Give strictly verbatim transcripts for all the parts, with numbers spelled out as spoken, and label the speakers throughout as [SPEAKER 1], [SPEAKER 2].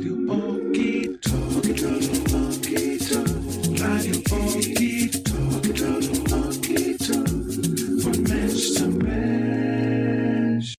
[SPEAKER 1] Radio Bonky Talk, Bonky Talk, Radio Bonky Talk, Bonky Talk, von Mensch zu Mensch.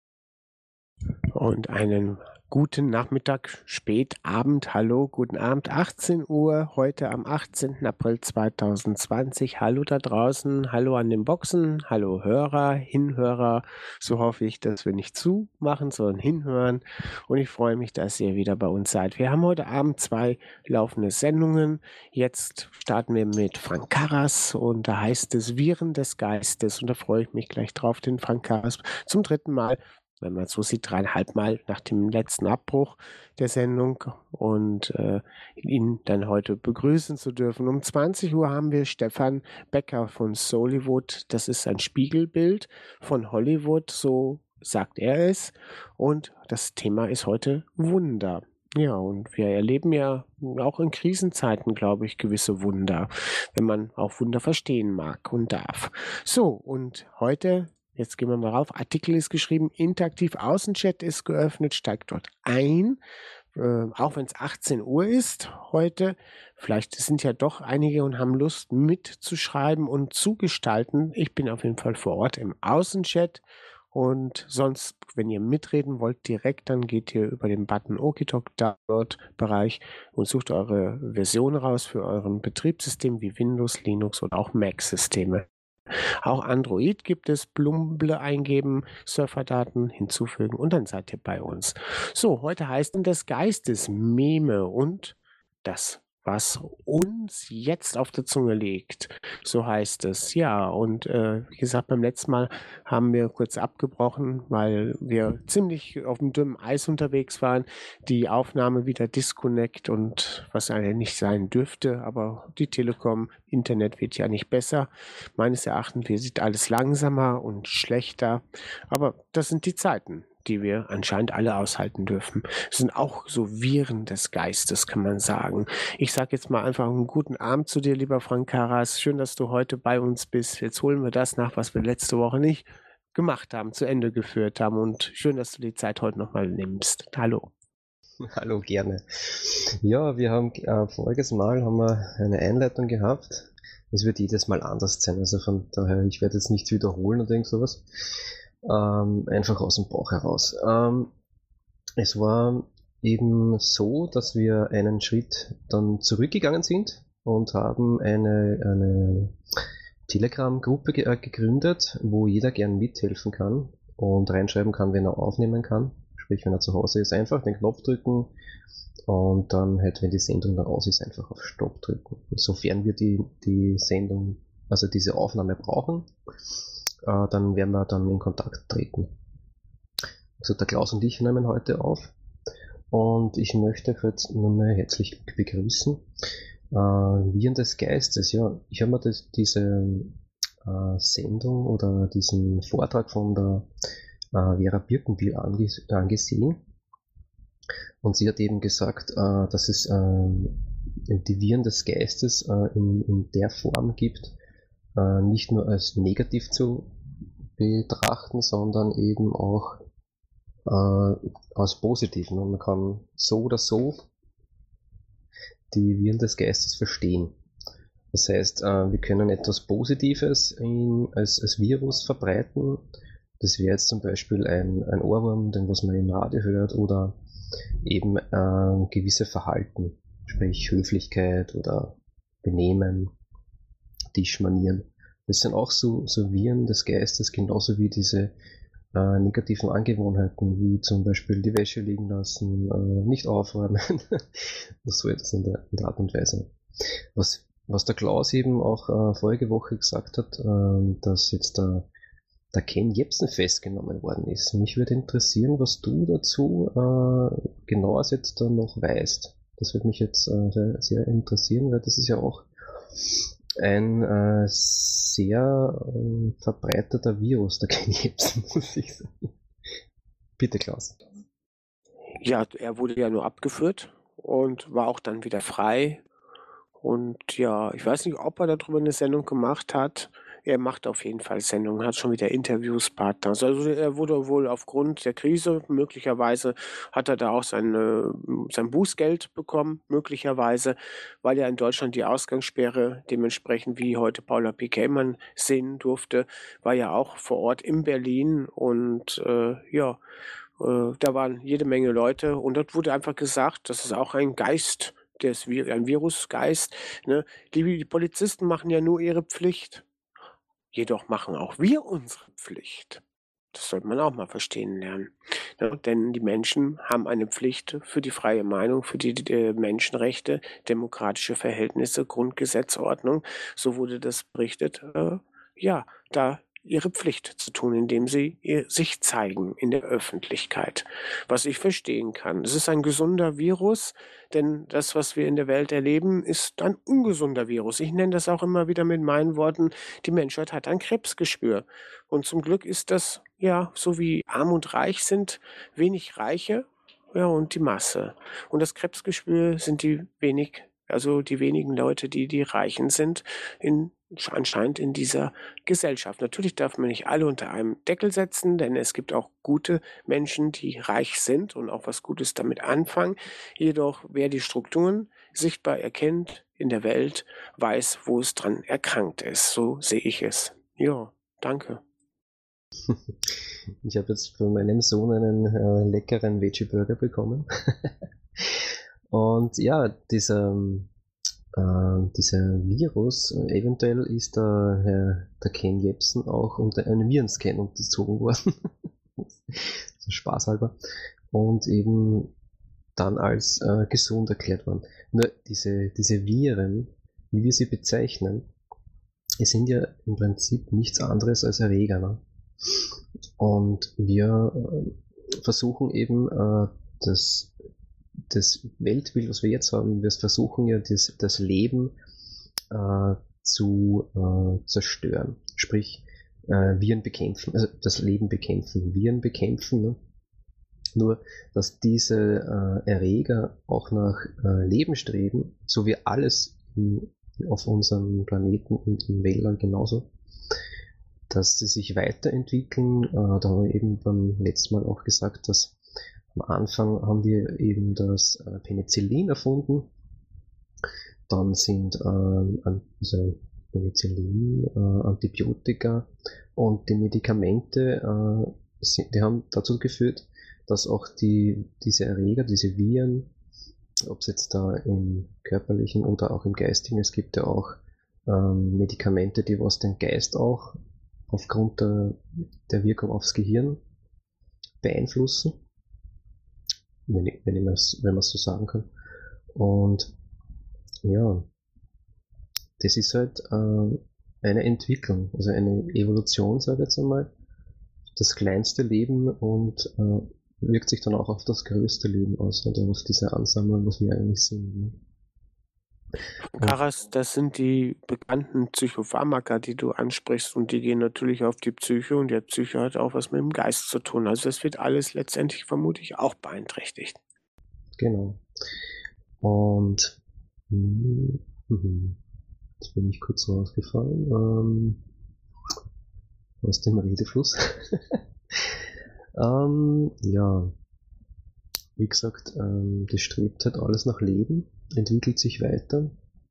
[SPEAKER 2] Und einen guten Nachmittag, Spätabend, hallo, guten Abend, achtzehn Uhr, heute am achtzehnten April zweitausendzwanzig. Hallo da draußen, hallo an den Boxen, hallo Hörer, Hinhörer. So hoffe ich, dass wir nicht zumachen, sondern hinhören. Und ich freue mich, dass ihr wieder bei uns seid. Wir haben heute Abend zwei laufende Sendungen. Jetzt starten wir mit Frank Karras und da heißt es Viren des Geistes. Und da freue ich mich gleich drauf, den Frank Karras zum dritten Mal, wenn man so sieht, dreieinhalb Mal nach dem letzten Abbruch der Sendung und äh, ihn dann heute begrüßen zu dürfen. Um zwanzig Uhr haben wir Stefan Becker von Soullywood. Das ist ein Spiegelbild von Hollywood, so sagt er es. Und das Thema ist heute Wunder. Ja, und wir erleben ja auch in Krisenzeiten, glaube ich, gewisse Wunder, wenn man auch Wunder verstehen mag und darf. So, und heute... Jetzt gehen wir mal rauf. Artikel ist geschrieben, interaktiv Außenchat ist geöffnet, steigt dort ein, äh, auch wenn es achtzehn Uhr ist heute. Vielleicht sind ja doch einige und haben Lust mitzuschreiben und zu gestalten. Ich bin auf jeden Fall vor Ort im Außenchat und sonst, wenn ihr mitreden wollt direkt, dann geht ihr über den Button Okitalk Download-Bereich und sucht eure Version raus für euren Betriebssystem wie Windows, Linux oder auch Mac-Systeme. Auch Android gibt es, Blumble eingeben, Surferdaten hinzufügen und dann seid ihr bei uns. So, heute heißt es des Geistes Meme und das, was uns jetzt auf der Zunge liegt. So heißt es, ja. Und äh, wie gesagt, beim letzten Mal haben wir kurz abgebrochen, weil wir ziemlich auf dem dünnen Eis unterwegs waren. Die Aufnahme wieder Disconnect und was eigentlich nicht sein dürfte, aber die Telekom, Internet wird ja nicht besser. Meines Erachtens wird alles langsamer und schlechter, aber das sind die Zeiten, die wir anscheinend alle aushalten dürfen. Es sind auch so Viren des Geistes, kann man sagen. Ich sage jetzt mal einfach einen guten Abend zu dir, lieber Frank Karras. Schön, dass du heute bei uns bist. Jetzt holen wir das nach, was wir letzte Woche nicht gemacht haben, zu Ende geführt haben. Und schön, dass du die Zeit heute nochmal nimmst. Hallo.
[SPEAKER 3] Hallo, gerne. Ja, wir haben äh, voriges Mal haben wir eine Einleitung gehabt. Es wird jedes Mal anders sein. Also von daher, ich werde jetzt nichts wiederholen oder irgend sowas. Ähm, einfach aus dem Bauch heraus. Ähm, es war eben so, dass wir einen Schritt dann zurückgegangen sind und haben eine, eine Telegram-Gruppe ge- äh, gegründet, wo jeder gern mithelfen kann und reinschreiben kann, wenn er aufnehmen kann. Sprich, wenn er zu Hause ist, einfach den Knopf drücken und dann halt, wenn die Sendung dann aus ist, einfach auf Stopp drücken. Sofern wir die, die Sendung, also diese Aufnahme brauchen, äh, dann werden wir dann in Kontakt treten. Also der Klaus und ich nehmen heute auf und ich möchte jetzt nochmal herzlich begrüßen. Äh, Viren des Geistes, ja, ich habe mir das, diese äh, Sendung oder diesen Vortrag von der äh, Vera Birkenbiel ange- angesehen und sie hat eben gesagt, äh, dass es äh, die Viren des Geistes äh, in, in der Form gibt, äh, nicht nur als negativ zu betrachten, sondern eben auch äh, als positiven. Und man kann so oder so die Viren des Geistes verstehen. Das heißt, äh, wir können etwas Positives in, als, als Virus verbreiten. Das wäre jetzt zum Beispiel ein, ein Ohrwurm, den was man im Radio hört, oder eben äh, gewisse Verhalten, sprich Höflichkeit oder Benehmen, Tischmanieren. Das sind auch so, so Viren des Geistes, genauso wie diese äh, negativen Angewohnheiten, wie zum Beispiel die Wäsche liegen lassen, äh, nicht aufräumen, so etwas in der, in der Art und Weise. Was, was der Klaus eben auch äh, vorige Woche gesagt hat, äh, dass jetzt der, der Ken Jebsen festgenommen worden ist. Mich würde interessieren, was du dazu äh, genauer jetzt da noch weißt. Das würde mich jetzt äh, sehr, sehr interessieren, weil das ist ja auch ein äh, sehr äh, verbreiteter Virus, der Ken Jebsen, muss ich sagen. Bitte, Klaus.
[SPEAKER 2] Ja, er wurde ja nur abgeführt und war auch dann wieder frei. Und ja, ich weiß nicht, ob er darüber eine Sendung gemacht hat. er macht auf jeden Fall Sendungen, hat schon wieder Interviewspartner. Also er wurde wohl aufgrund der Krise, möglicherweise hat er da auch seine, sein Bußgeld bekommen, möglicherweise, weil ja in Deutschland die Ausgangssperre dementsprechend, wie heute Paula Piquet-Mann sehen durfte, war ja auch vor Ort in Berlin und äh, ja, äh, da waren jede Menge Leute und dort wurde einfach gesagt, das ist auch ein Geist, der ist wie ein Virusgeist. Ne? Die, die Polizisten machen ja nur ihre Pflicht. Jedoch machen auch wir unsere Pflicht. Das sollte man auch mal verstehen lernen. Ne? Denn die Menschen haben eine Pflicht für die freie Meinung, für die, die Menschenrechte, demokratische Verhältnisse, Grundgesetzordnung. So wurde das berichtet. Äh, ja, da ihre Pflicht zu tun, indem sie ihr, sich zeigen in der Öffentlichkeit. Was ich verstehen kann. Es ist ein gesunder Virus, denn das, was wir in der Welt erleben, ist ein ungesunder Virus. Ich nenne das auch immer wieder mit meinen Worten, die Menschheit hat ein Krebsgeschwür. Und zum Glück ist das, ja, so wie arm und reich sind, wenig Reiche, ja, und die Masse. Und das Krebsgeschwür sind die wenig, also die wenigen Leute, die die Reichen sind, in, anscheinend in dieser Gesellschaft. Natürlich darf man nicht alle unter einem Deckel setzen, denn es gibt auch gute Menschen, die reich sind und auch was Gutes damit anfangen. Jedoch, wer die Strukturen sichtbar erkennt in der Welt, weiß, wo es dran erkrankt ist. So sehe ich es. Ja, danke.
[SPEAKER 3] Ich habe jetzt von meinem Sohn einen äh, leckeren Veggie-Burger bekommen. Und ja, dieser, äh, dieser Virus, äh, eventuell ist der, Herr, der Ken Jebsen auch unter einem Virenscan unterzogen worden. So spaßhalber. Und eben dann als äh, gesund erklärt worden. Nur diese, diese Viren, wie wir sie bezeichnen, es sind ja im Prinzip nichts anderes als Erreger. Ne? Und wir äh, versuchen eben äh, das, das Weltbild, was wir jetzt haben, wir versuchen ja das, das Leben äh, zu äh, zerstören. Sprich, äh, Viren bekämpfen, also das Leben bekämpfen, Viren bekämpfen. Ne? Nur, dass diese äh, Erreger auch nach äh, Leben streben, so wie alles in, auf unserem Planeten und in Wäldern genauso, dass sie sich weiterentwickeln. Äh, da haben wir eben beim letzten Mal auch gesagt, dass am Anfang haben wir eben das äh, Penicillin erfunden. Dann sind äh, also Penicillin, äh, Antibiotika und die Medikamente, äh, sind, die haben dazu geführt, dass auch die, diese Erreger, diese Viren, ob es jetzt da im körperlichen oder auch im geistigen, es gibt ja auch ähm, Medikamente, die was den Geist auch aufgrund der, der Wirkung aufs Gehirn beeinflussen, wenn, ich, wenn, ich wenn man es so sagen kann. Und ja, das ist halt äh, eine Entwicklung, also eine Evolution, sage ich jetzt einmal. Das kleinste Leben und äh, wirkt sich dann auch auf das größte Leben aus, oder auf diese Ansammlung, was wir eigentlich sind. Ne?
[SPEAKER 2] Karas, das sind die bekannten Psychopharmaka, die du ansprichst, und die gehen natürlich auf die Psyche, und der Psyche hat auch was mit dem Geist zu tun. Also das wird alles letztendlich vermutlich auch beeinträchtigt.
[SPEAKER 3] Genau. Und hm, hm, jetzt bin ich kurz rausgefallen ähm, aus dem Redefluss. ähm, ja, wie gesagt, ähm, das strebt halt alles nach Leben, entwickelt sich weiter.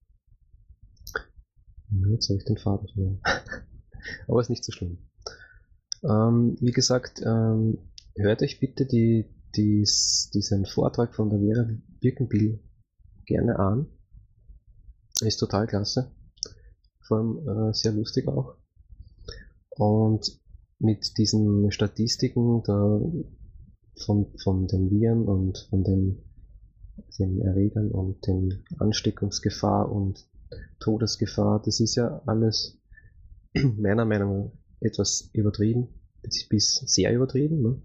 [SPEAKER 3] Ja, jetzt habe ich den Faden verloren. Aber ist nicht so schlimm. Ähm, wie gesagt, ähm, hört euch bitte die, die, diesen Vortrag von der Vera Birkenbiel gerne an. Ist total klasse. Vor allem äh, sehr lustig auch. Und mit diesen Statistiken da von, von den Viren und von den, den Erregern und den Ansteckungsgefahr und Todesgefahr, das ist ja alles meiner Meinung nach etwas übertrieben, bis sehr übertrieben. Ne?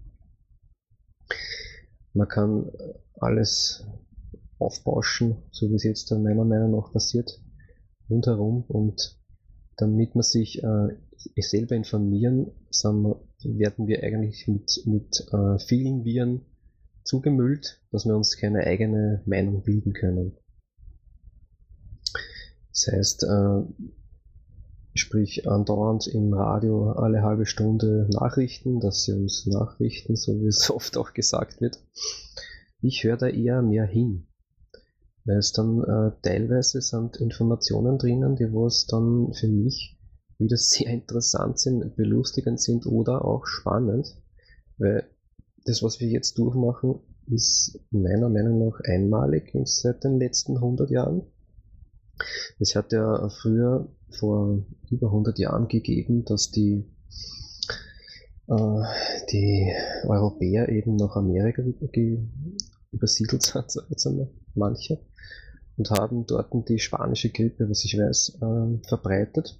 [SPEAKER 3] Man kann alles aufbauschen, so wie es jetzt meiner Meinung nach passiert, rundherum, und damit man sich äh, selber informieren, wir, werden wir eigentlich mit, mit äh, vielen Viren zugemüllt, dass wir uns keine eigene Meinung bilden können. Das heißt, äh, sprich andauernd im Radio alle halbe Stunde Nachrichten, dass sie uns nachrichten, so wie es oft auch gesagt wird. Ich höre da eher mehr hin, weil es dann äh, teilweise sind Informationen drinnen, die was dann für mich wieder sehr interessant sind, belustigend sind oder auch spannend, weil das, was wir jetzt durchmachen, ist meiner Meinung nach einmalig seit den letzten hundert Jahren. Es hat ja früher vor über hundert Jahren gegeben, dass die, äh, die Europäer eben nach Amerika übersiedelt sind, sagen wir mal, manche, und haben dort die spanische Grippe, was ich weiß, äh, verbreitet.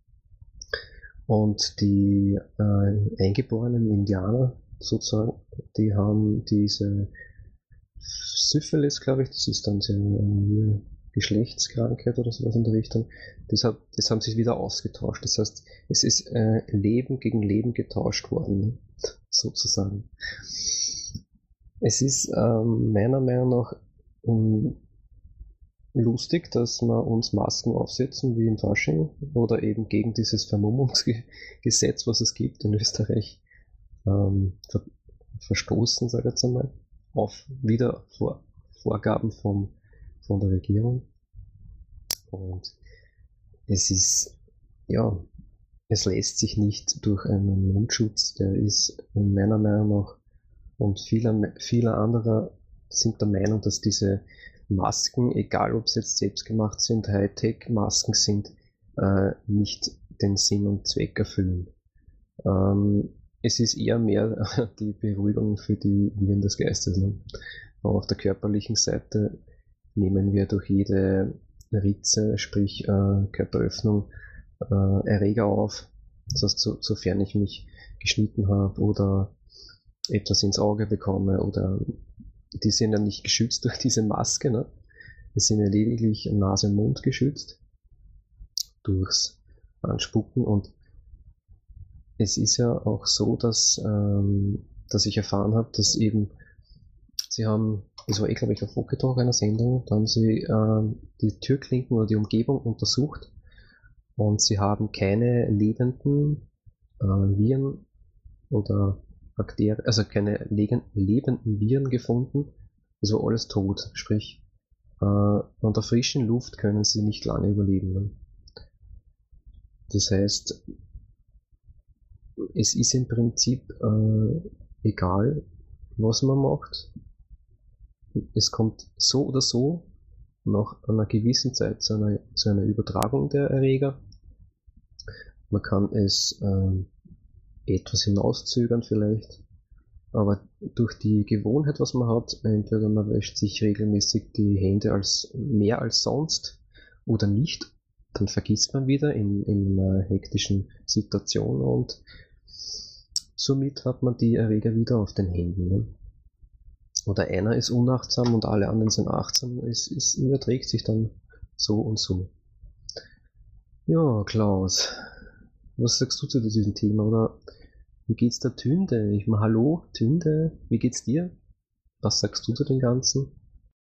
[SPEAKER 3] Und die äh, eingeborenen Indianer sozusagen, die haben diese Syphilis, glaube ich, das ist dann so eine Geschlechtskrankheit oder sowas in der Richtung, das, hat, das haben sich wieder ausgetauscht. Das heißt, es ist äh, Leben gegen Leben getauscht worden, sozusagen. Es ist ähm, meiner Meinung nach um, lustig, dass wir uns Masken aufsetzen wie im Fasching oder eben gegen dieses Vermummungsgesetz, was es gibt in Österreich, ähm, ver verstoßen, sage ich jetzt einmal, auf wieder Vor Vorgaben vom, von der Regierung. Und es ist, ja, es lässt sich nicht durch einen Mundschutz, der ist meiner Meinung nach, und viele, viele andere sind der Meinung, dass diese Masken, egal ob sie jetzt selbst gemacht sind, Hightech-Masken sind, äh, nicht den Sinn und Zweck erfüllen. Ähm, es ist eher mehr die Beruhigung für die Viren des Geistes. Ne? Aber auf der körperlichen Seite nehmen wir durch jede Ritze, sprich äh, Körperöffnung, äh, Erreger auf. Das heißt, so, sofern ich mich geschnitten habe oder etwas ins Auge bekomme, oder die sind ja nicht geschützt durch diese Maske, ne? Die sind ja lediglich Nase und Mund geschützt durchs Anspucken. Und es ist ja auch so, dass, ähm, dass ich erfahren habe, dass eben sie haben, das war eh glaube ich auf Woketalk einer Sendung, da haben sie ähm, die Türklinken oder die Umgebung untersucht und sie haben keine lebenden äh, Viren oder Bakterien, also keine lebenden Viren gefunden, das war alles tot, sprich äh, unter frischen Luft können sie nicht lange überleben. Ne? Das heißt, es ist im Prinzip äh, egal, was man macht. Es kommt so oder so nach einer gewissen Zeit zu einer, zu einer Übertragung der Erreger. Man kann es äh, etwas hinauszögern vielleicht, aber durch die Gewohnheit, was man hat, entweder man wäscht sich regelmäßig die Hände als mehr als sonst oder nicht, dann vergisst man wieder in, in einer hektischen Situation und somit hat man die Erreger wieder auf den Händen. Ne? Oder einer ist unachtsam und alle anderen sind achtsam, es, es überträgt sich dann so und so. Ja, Klaus, was sagst du zu diesem Thema? Oder wie geht's der Tünde? Ich meine, hallo, Tünde, wie geht's dir? Was sagst du zu dem Ganzen?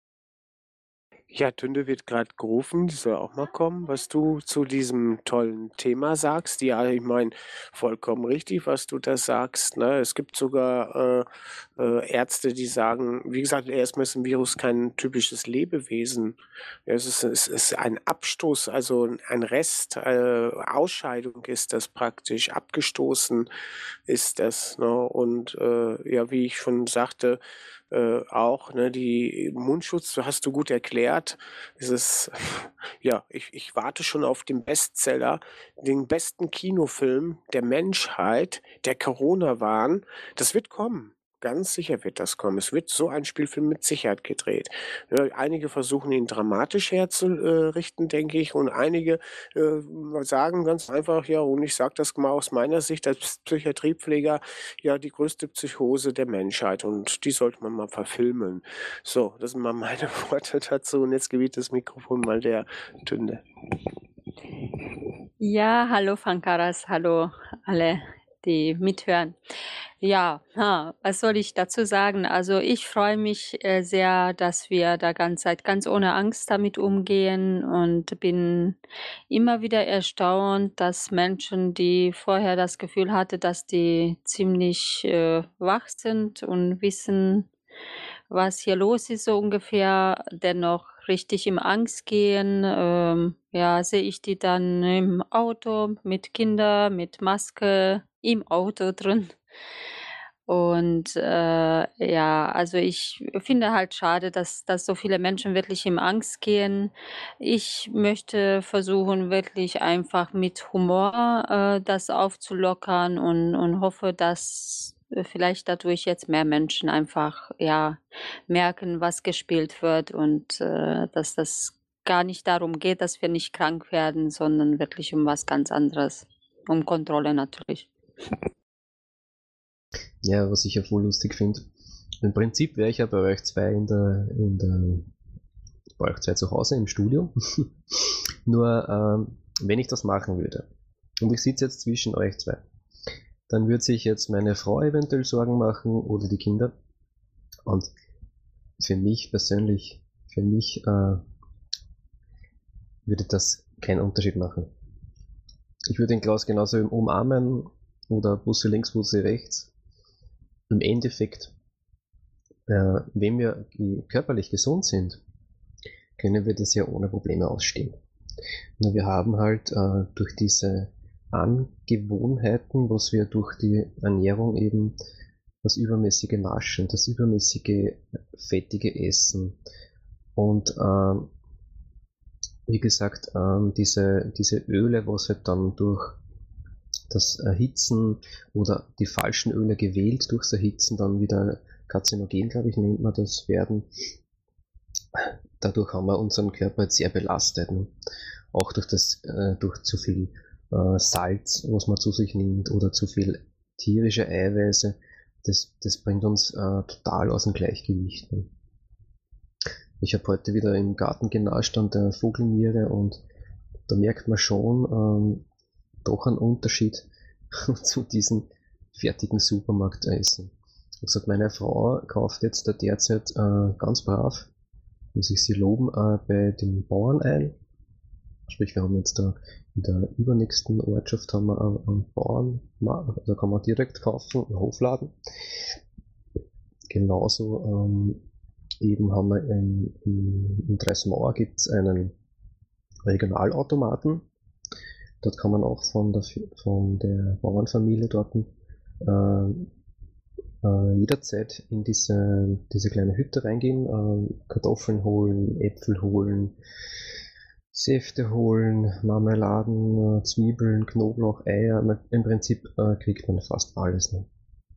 [SPEAKER 2] Ja, Tünde wird gerade gerufen, die soll auch mal kommen, was du zu diesem tollen Thema sagst. Ja, ich meine, vollkommen richtig, was du da sagst. Ne? Es gibt sogar äh, äh, Ärzte, die sagen, wie gesagt, erstmal ist ein Virus kein typisches Lebewesen. Es ist, es ist ein Abstoß, also ein Rest, äh, Ausscheidung ist das praktisch, abgestoßen ist das. Ne? Und äh, ja, wie ich schon sagte, äh, auch, ne, die Mundschutz hast du gut erklärt. Es ist, ja, ich, ich warte schon auf den Bestseller, den besten Kinofilm der Menschheit, der Corona-Wahn. Das wird kommen. Ganz sicher wird das kommen. Es wird so ein Spielfilm mit Sicherheit gedreht. Ja, einige versuchen ihn dramatisch herzurichten, denke ich, und einige äh, sagen ganz einfach, ja, und ich sage das mal aus meiner Sicht als Psychiatriepfleger, ja, die größte Psychose der Menschheit und die sollte man mal verfilmen. So, das sind mal meine Worte dazu und jetzt gebietet das Mikrofon mal der Tünde.
[SPEAKER 4] Ja, hallo Fankaras, hallo alle, die mithören. Ja, ha, was soll ich dazu sagen? Also ich freue mich äh, sehr, dass wir da ganz Zeit ganz ohne Angst damit umgehen und bin immer wieder erstaunt, dass Menschen, die vorher das Gefühl hatten, dass die ziemlich äh, wach sind und wissen, was hier los ist, so ungefähr, dennoch richtig in Angst gehen. Ähm, ja, sehe ich die dann im Auto mit Kinder, mit Maske im Auto drin. Und äh, ja, also ich finde halt schade, dass, dass so viele Menschen wirklich in Angst gehen. Ich möchte versuchen, wirklich einfach mit Humor äh, das aufzulockern und, und hoffe, dass äh, vielleicht dadurch jetzt mehr Menschen einfach ja merken, was gespielt wird und äh, dass das gar nicht darum geht, dass wir nicht krank werden, sondern wirklich um was ganz anderes. Um Kontrolle natürlich.
[SPEAKER 3] Ja, was ich ja voll lustig finde. Im Prinzip wäre ich ja bei euch zwei in der, in der, bei euch zwei zu Hause im Studio. Nur, ähm, wenn ich das machen würde, und ich sitze jetzt zwischen euch zwei, dann würde sich jetzt meine Frau eventuell Sorgen machen oder die Kinder. Und für mich persönlich, für mich äh, würde das keinen Unterschied machen. Ich würde den Klaus genauso umarmen oder Busse links, Busse rechts. Im Endeffekt, äh, wenn wir körperlich gesund sind, können wir das ja ohne Probleme ausstehen. Nur wir haben halt äh, durch diese Angewohnheiten, was wir durch die Ernährung eben, das übermäßige Naschen, das übermäßige fettige Essen und äh, wie gesagt, äh, diese, diese Öle, was halt dann durch das Erhitzen oder die falschen Öle gewählt durchs Erhitzen dann wieder karzinogen, glaube ich, nennt man das, werden. Dadurch haben wir unseren Körper jetzt sehr belastet. Ne? Auch durch das, äh, durch zu viel äh, Salz, was man zu sich nimmt, oder zu viel tierische Eiweiße. Das, das bringt uns äh, total aus dem Gleichgewicht. Ne? Ich habe heute wieder im Garten genascht an der Vogelmiere und da merkt man schon, ähm, doch einen Unterschied zu diesen fertigen Supermarktessen. Ich gesagt, meine Frau kauft jetzt derzeit äh, ganz brav, muss ich sie loben, äh, bei den Bauern ein. Sprich, wir haben jetzt da in der übernächsten Ortschaft haben wir einen Bauern, da kann man direkt kaufen, einen Hofladen. Genauso ähm, eben haben wir in, in, in Dreismauer gibt es einen Regionalautomaten. Dort kann man auch von der, von der Bauernfamilie dort äh, äh, jederzeit in diese, diese kleine Hütte reingehen, äh, Kartoffeln holen, Äpfel holen, Säfte holen, Marmeladen, äh, Zwiebeln, Knoblauch, Eier. Man, im Prinzip äh, kriegt man fast alles. Ne?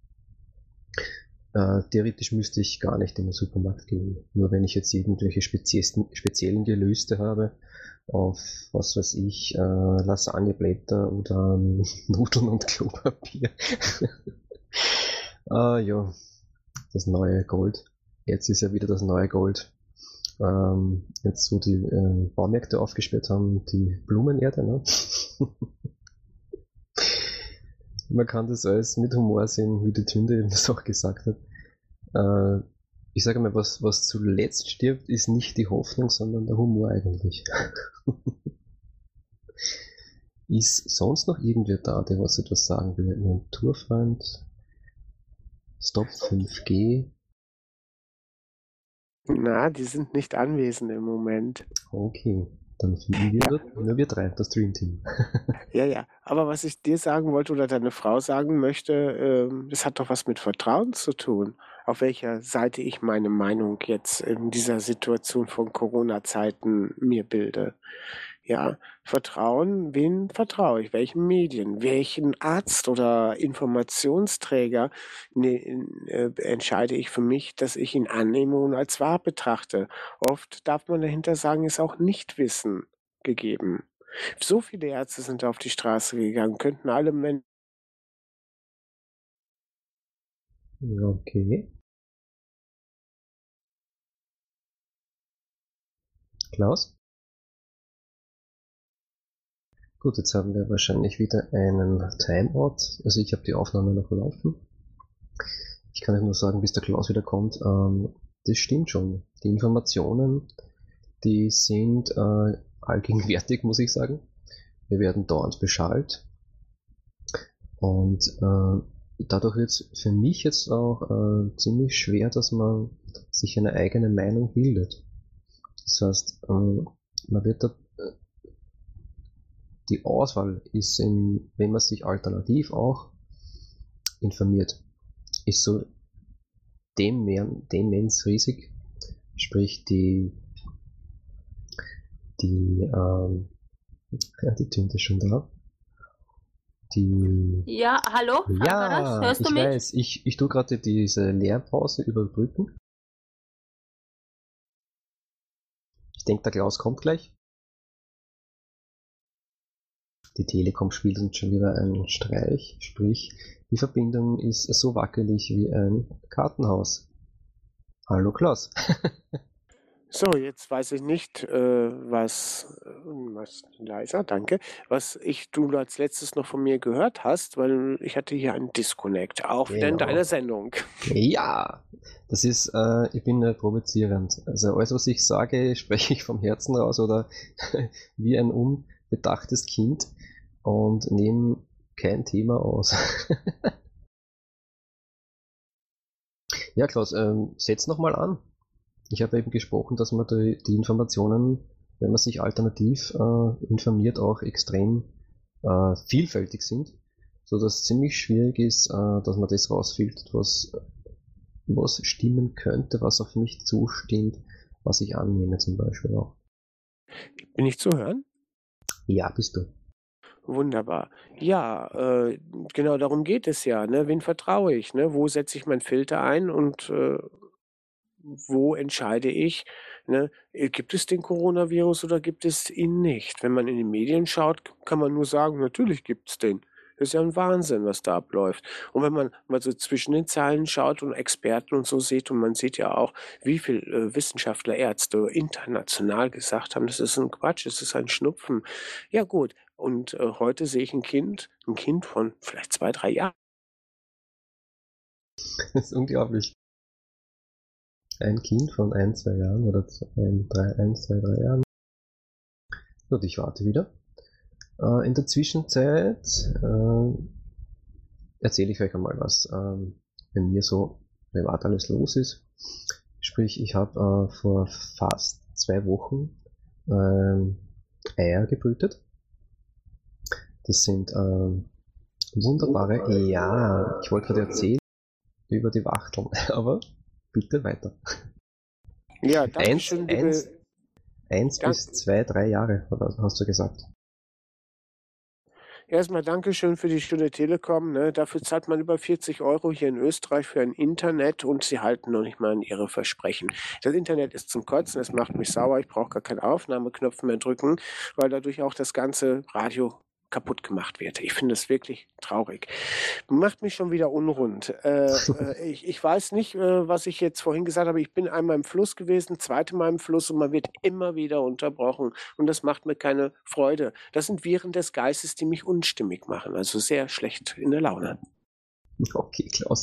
[SPEAKER 3] Äh, theoretisch müsste ich gar nicht in den Supermarkt gehen. Nur wenn ich jetzt irgendwelche speziellen, speziellen Gelöste habe, auf, was weiß ich, äh, Lasagneblätter oder ähm, Nudeln und Klopapier. Ah ja, das neue Gold. Jetzt ist ja wieder das neue Gold. Ähm, jetzt, wo die äh, Baumärkte aufgesperrt haben, die Blumenerde, ne? Man kann das alles mit Humor sehen, wie die Tünde eben das auch gesagt hat. Äh, ich sage mal, was, was zuletzt stirbt, ist nicht die Hoffnung, sondern der Humor eigentlich. Ist sonst noch irgendwer da, der was etwas sagen will? Ein Naturfreund? Stop fünf G?
[SPEAKER 2] Na, die sind nicht anwesend im Moment.
[SPEAKER 3] Okay, dann finden wir nur, nur wir drei, das Dream Team.
[SPEAKER 2] Ja, ja. Aber was ich dir sagen wollte oder deine Frau sagen möchte, ähm, das hat doch was mit Vertrauen zu tun. Auf welcher Seite ich meine Meinung jetzt in dieser Situation von Corona-Zeiten mir bilde. Ja, Vertrauen, wen vertraue ich? Welchen Medien? Welchen Arzt oder Informationsträger ne, äh, entscheide ich für mich, dass ich ihn annehme und als wahr betrachte? Oft darf man dahinter sagen, ist auch Nichtwissen gegeben. So viele Ärzte sind auf die Straße gegangen, könnten alle Menschen.
[SPEAKER 3] Okay. Klaus? Gut, jetzt haben wir wahrscheinlich wieder einen Timeout. Also ich habe die Aufnahme noch laufen. Ich kann euch nur sagen, bis der Klaus wieder kommt. Ähm, das stimmt schon. Die Informationen, die sind äh, allgegenwärtig, muss ich sagen. Wir werden dauernd beschallt. Und äh, dadurch wird es für mich jetzt auch äh, ziemlich schwer, dass man sich eine eigene Meinung bildet. Das heißt, äh, man wird da, die Auswahl ist, in, wenn man sich alternativ auch informiert, ist so immens riesig. Sprich, die die ähm, ja, die Tinte ist schon da. Die
[SPEAKER 4] Ja, hallo, Frankaras,
[SPEAKER 3] ja,
[SPEAKER 4] hörst du
[SPEAKER 3] ich
[SPEAKER 4] mich?
[SPEAKER 3] weiß, ich, ich tue gerade diese Leerpause überbrücken. Ich denke, der Klaus kommt gleich. Die Telekom spielt uns schon wieder einen Streich, sprich, die Verbindung ist so wackelig wie ein Kartenhaus. Hallo Klaus.
[SPEAKER 2] So, jetzt weiß ich nicht, äh, was, äh, was leiser, danke, was ich du als letztes noch von mir gehört hast, weil ich hatte hier einen Disconnect, auch wieder in
[SPEAKER 3] Genau.
[SPEAKER 2] deiner Sendung.
[SPEAKER 3] Ja, das ist, äh, ich bin äh, provozierend. Also alles, was ich sage, spreche ich vom Herzen raus oder wie ein unbedachtes Kind und nehme kein Thema aus. Ja, Klaus, ähm, setz nochmal an. Ich habe eben gesprochen, dass man die, die Informationen, wenn man sich alternativ äh, informiert, auch extrem äh, vielfältig sind, so dass es ziemlich schwierig ist, äh, dass man das rausfiltert, was, was stimmen könnte, was auf mich zustimmt, was ich annehme zum Beispiel auch.
[SPEAKER 2] Bin ich zu hören?
[SPEAKER 3] Ja, bist du.
[SPEAKER 2] Wunderbar. Ja, äh, genau darum geht es ja. Ne? Wen vertraue ich? Ne? Wo setze ich meinen Filter ein und äh, wo entscheide ich, ne, äh, gibt es den Coronavirus oder gibt es ihn nicht? Wenn man in die Medien schaut, kann man nur sagen, natürlich gibt es den. Das ist ja ein Wahnsinn, was da abläuft. Und wenn man mal so zwischen den Zeilen schaut und Experten und so sieht, und man sieht ja auch, wie viel äh, Wissenschaftler, Ärzte international gesagt haben, das ist ein Quatsch, das ist ein Schnupfen. Ja gut, und äh, heute sehe ich ein Kind, ein Kind von vielleicht zwei, drei Jahren.
[SPEAKER 3] Das ist unglaublich. Ein Kind von ein, zwei Jahren oder ein, drei, eins, zwei, drei Jahren. Gut, ich warte wieder. Äh, in der Zwischenzeit äh, erzähle ich euch einmal, was äh, bei mir so privat alles los ist. Sprich, ich habe äh, vor fast zwei Wochen äh, Eier gebrütet. Das sind äh, wunderbare, ja, ich wollte gerade erzählen über die Wachteln, aber bitte weiter.
[SPEAKER 2] Ja, danke
[SPEAKER 3] Eins,
[SPEAKER 2] schön,
[SPEAKER 3] eins,
[SPEAKER 2] liebe.
[SPEAKER 3] eins
[SPEAKER 2] Dank-
[SPEAKER 3] bis zwei, drei Jahre, oder hast du gesagt?
[SPEAKER 2] Erstmal Dankeschön für die Stunde Telekom. Ne? Dafür zahlt man über vierzig Euro hier in Österreich für ein Internet und sie halten noch nicht mal an ihre Versprechen. Das Internet ist zum Kotzen, es macht mich sauer. Ich brauche gar keinen Aufnahmeknopf mehr drücken, weil dadurch auch das ganze Radio kaputt gemacht wird. Ich finde es wirklich traurig. Macht mich schon wieder unrund. Äh, äh, ich, ich weiß nicht, äh, was ich jetzt vorhin gesagt habe. Ich bin einmal im Fluss gewesen, zweite Mal im Fluss und man wird immer wieder unterbrochen. Und das macht mir keine Freude. Das sind Viren des Geistes, die mich unstimmig machen. Also sehr schlecht in der Laune.
[SPEAKER 3] Okay, Klaus.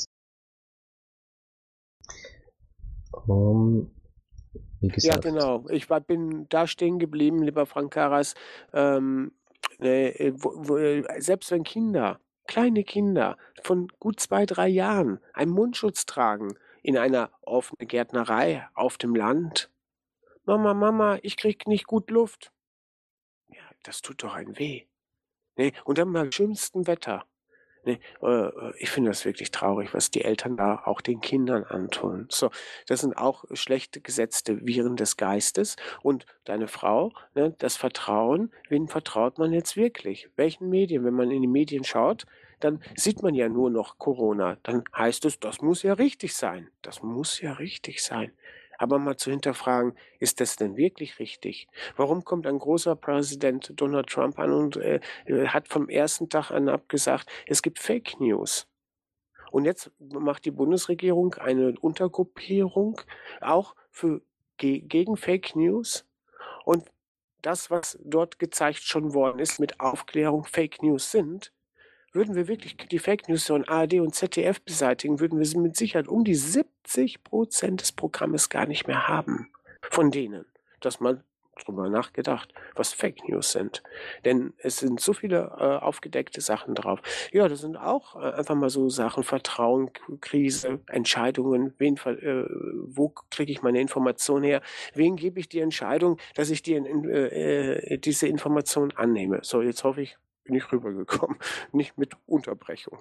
[SPEAKER 3] Um, wie gesagt,
[SPEAKER 2] Ja, genau. Ich war, bin da stehen geblieben, lieber Frank Karas. Ähm, äh, wo, wo, äh, selbst wenn Kinder, kleine Kinder von gut zwei, drei Jahren einen Mundschutz tragen in einer offenen Gärtnerei auf dem Land. Mama, Mama, ich krieg nicht gut Luft. Ja, das tut doch ein weh. Nee, und dann beim schönsten Wetter. Nee, äh, ich finde das wirklich traurig, was die Eltern da auch den Kindern antun. So, das sind auch schlecht gesetzte Viren des Geistes. Und deine Frau, ne, das Vertrauen, wen vertraut man jetzt wirklich? Welchen Medien? Wenn man in die Medien schaut, dann sieht man ja nur noch Corona. Dann heißt es, das muss ja richtig sein. Das muss ja richtig sein. Aber mal zu hinterfragen, ist das denn wirklich richtig? Warum kommt ein großer Präsident Donald Trump an und äh, hat vom ersten Tag an abgesagt, es gibt Fake News? Und jetzt macht die Bundesregierung eine Untergruppierung auch für, ge, gegen Fake News. Und das, was dort gezeigt schon worden ist, mit Aufklärung Fake News sind, würden wir wirklich die Fake News von A R D und Z D F beseitigen, würden wir sie mit Sicherheit um die siebzig Prozent des Programmes gar nicht mehr haben. Von denen. Das mal drüber nachgedacht, was Fake News sind. Denn es sind so viele äh, aufgedeckte Sachen drauf. Ja, das sind auch äh, einfach mal so Sachen, Vertrauen, Krise, Entscheidungen, wen, äh, wo kriege ich meine Information her, wen gebe ich die Entscheidung, dass ich die, äh, diese Information annehme. So, jetzt hoffe ich, bin ich rübergekommen, nicht mit Unterbrechung.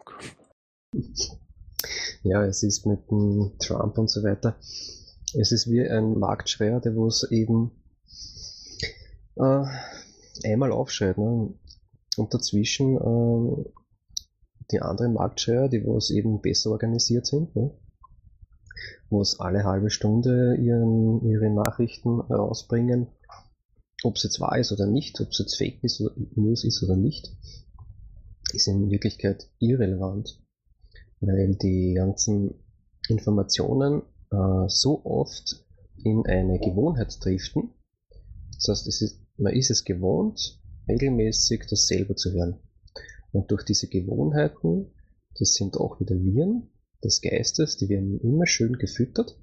[SPEAKER 3] Ja, es ist mit dem Trump und so weiter, es ist wie ein Marktschreier, wo es eben äh, einmal aufschreit, ne? Und dazwischen äh, die anderen Marktschreier, die wo es eben besser organisiert sind, ne? Wo es alle halbe Stunde ihren, ihre Nachrichten rausbringen, ob es jetzt wahr ist oder nicht, ob es jetzt Fake News ist oder nicht, ist in Wirklichkeit irrelevant, weil die ganzen Informationen äh, so oft in eine Gewohnheit driften. Das heißt, es ist, man ist es gewohnt, regelmäßig dasselbe zu hören. Und durch diese Gewohnheiten, das sind auch wieder Viren des Geistes, die werden immer schön gefüttert.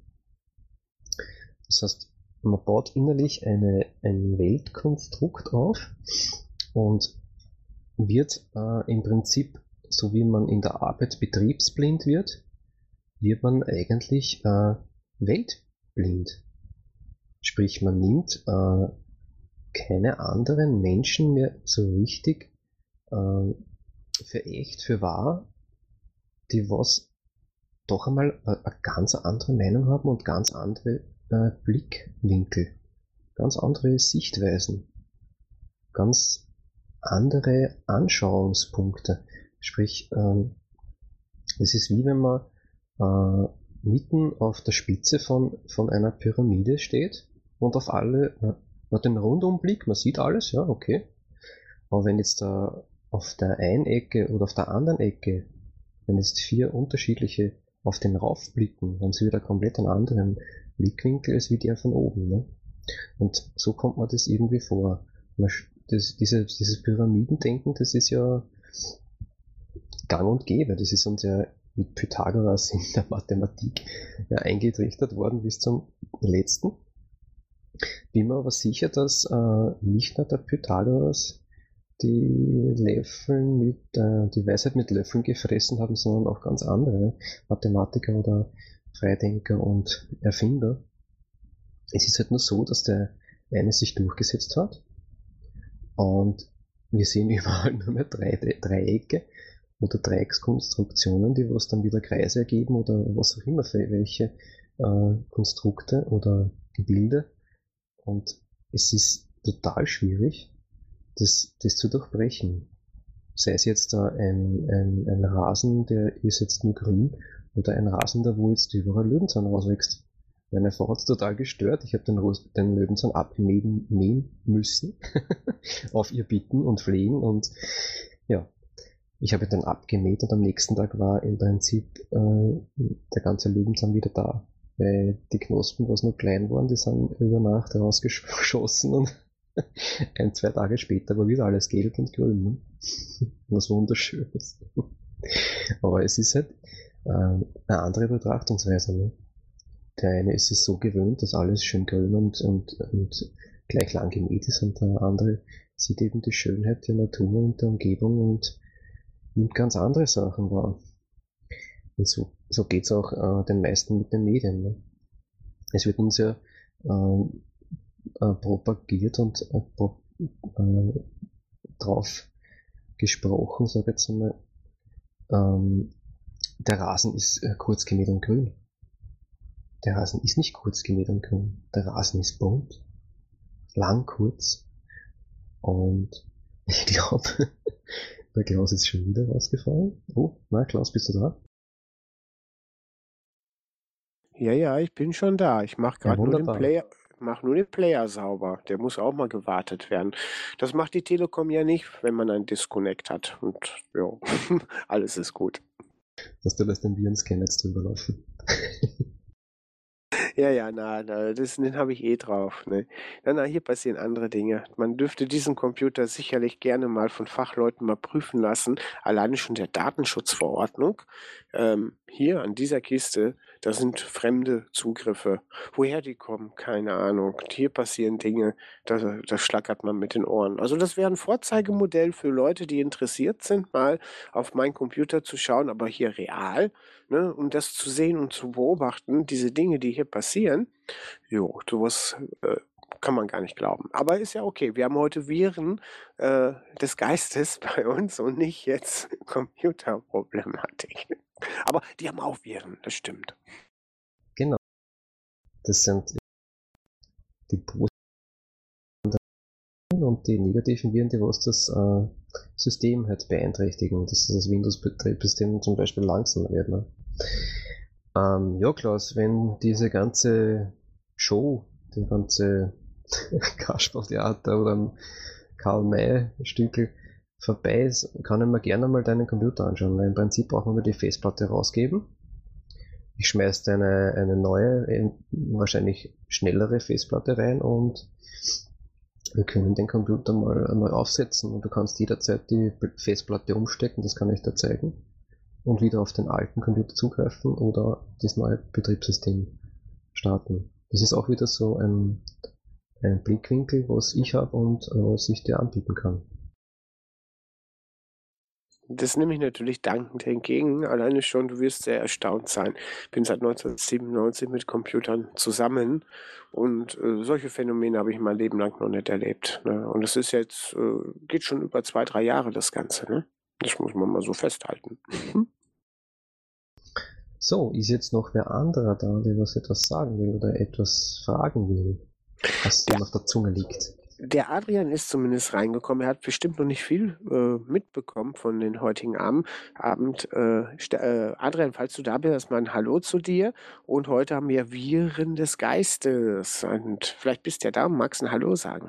[SPEAKER 3] Das heißt, man baut innerlich eine, ein Weltkonstrukt auf und wird äh, im Prinzip, so wie man in der Arbeit betriebsblind wird, wird man eigentlich äh, weltblind. Sprich, man nimmt äh, keine anderen Menschen mehr so richtig äh, für echt, für wahr, die was doch einmal eine ganz andere Meinung haben und ganz andere äh, Blickwinkel, ganz andere Sichtweisen, ganz andere Anschauungspunkte. Sprich, ähm, es ist wie wenn man äh, mitten auf der Spitze von, von einer Pyramide steht und auf alle, man hat den Rundumblick, man sieht alles, ja, okay. Aber wenn jetzt da auf der einen Ecke oder auf der anderen Ecke, wenn jetzt vier unterschiedliche auf den Rauf blicken, haben sie wieder komplett einen anderen Blickwinkel als wie der von oben. Ne? Und so kommt man das irgendwie vor. Man, das, diese, dieses Pyramidendenken, das ist ja gang und gäbe. Das ist uns ja mit Pythagoras in der Mathematik ja eingetrichtert worden bis zum letzten. Bin mir aber sicher, dass äh, nicht nur der Pythagoras die Löffel mit, äh, die Weisheit mit Löffeln gefressen haben, sondern auch ganz andere Mathematiker oder Freidenker und Erfinder. Es ist halt nur so, dass der eine sich durchgesetzt hat und wir sehen überall nur mehr drei, Dreiecke oder Dreieckskonstruktionen, die was dann wieder Kreise ergeben oder was auch immer für welche äh, Konstrukte oder Gebilde. Und es ist total schwierig, das, das zu durchbrechen. Sei es jetzt da ein, ein, ein Rasen, der ist jetzt nur grün, oder ein Rasen, da wo jetzt überall Löwenzahn rauswächst. Meine Frau hat es total gestört. Ich habe den, den Löwenzahn abmähen mähen müssen, auf ihr Bitten und Flehen. Und ja, ich habe ihn dann abgemäht und am nächsten Tag war im Prinzip äh, der ganze Löwenzahn wieder da. Weil die Knospen, was noch klein waren, die sind über Nacht rausgeschossen und ein, zwei Tage später war wieder alles gelb und grün. Ne? Was Wunderschönes. Aber es ist halt äh, eine andere Betrachtungsweise. Ne? Der eine ist es so gewöhnt, dass alles schön grün und, und, und gleich lang gemäht ist, und der andere sieht eben die Schönheit der Natur und der Umgebung und nimmt ganz andere Sachen wahr. Und so, so geht es auch äh, den meisten mit den Medien. Ne? Es wird uns ja äh, äh, propagiert und äh, pro, äh, drauf gesprochen, sag jetzt einmal, ähm, der Rasen ist äh, kurz gemäht und grün. Der Rasen ist nicht kurz gemäht und grün. Der Rasen ist bunt, lang, kurz. Und ich glaube, der Klaus ist schon wieder rausgefallen. Oh, na Klaus, bist du da?
[SPEAKER 2] Ja, ja, ich bin schon da. Ich mache
[SPEAKER 3] Ja,
[SPEAKER 2] gerade nur den
[SPEAKER 3] wunderbar.
[SPEAKER 2] Player, mach nur den Player sauber. Der muss auch mal gewartet werden. Das macht die Telekom ja nicht, wenn man einen Disconnect hat. Und ja, alles ist gut.
[SPEAKER 3] Dass du lässt den Virenscanner jetzt drüber laufen.
[SPEAKER 2] Ja, ja, na, na das, den habe ich eh drauf. Ne? Na, na, hier passieren andere Dinge. Man dürfte diesen Computer sicherlich gerne mal von Fachleuten mal prüfen lassen. Alleine schon der Datenschutzverordnung. Ähm, hier an dieser Kiste, da sind fremde Zugriffe. Woher die kommen, keine Ahnung. Hier passieren Dinge, da, da schlackert man mit den Ohren. Also das wäre ein Vorzeigemodell für Leute, die interessiert sind, mal auf meinen Computer zu schauen, aber hier real. Ne, um das zu sehen und zu beobachten, diese Dinge, die hier passieren, jo, sowas äh, kann man gar nicht glauben. Aber ist ja okay. Wir haben heute Viren äh, des Geistes bei uns und nicht jetzt Computerproblematik. Aber die haben auch Viren, das stimmt.
[SPEAKER 3] Genau. Das sind die positiven und die negativen Viren, die was das äh, System halt beeinträchtigen, dass das Windows-Betriebssystem zum Beispiel langsamer wird. Ne? Ähm, ja, Klaus, wenn diese ganze Show, die ganze Kasperltheater oder Karl-May-Stückel vorbei ist, kann ich mir gerne mal deinen Computer anschauen, weil im Prinzip brauchen wir die Festplatte rausgeben. Ich schmeiß eine, eine neue, wahrscheinlich schnellere Festplatte rein und wir können den Computer mal, mal aufsetzen und du kannst jederzeit die Festplatte umstecken, das kann ich dir zeigen, und wieder auf den alten Computer zugreifen oder das neue Betriebssystem starten. Das ist auch wieder so ein, ein Blickwinkel, was ich habe und was ich dir anbieten kann.
[SPEAKER 2] Das nehme ich natürlich dankend entgegen. Alleine schon, du wirst sehr erstaunt sein. Ich bin seit neunzehnhundertsiebenundneunzig mit Computern zusammen und äh, solche Phänomene habe ich mein Leben lang noch nicht erlebt. Ne? Und es ist jetzt, äh, geht schon über zwei, drei Jahre das Ganze. Ne? Das muss man mal so festhalten.
[SPEAKER 3] So, ist jetzt noch wer anderer da, der was etwas sagen will oder etwas fragen will, was ihm auf der Zunge liegt?
[SPEAKER 2] Der Adrian ist zumindest reingekommen. Er hat bestimmt noch nicht viel äh, mitbekommen von den heutigen Abend. Abend äh, äh, Adrian, falls du da bist, erstmal ein Hallo zu dir. Und heute haben wir Viren des Geistes. Und vielleicht bist du ja da und magst ein Hallo sagen.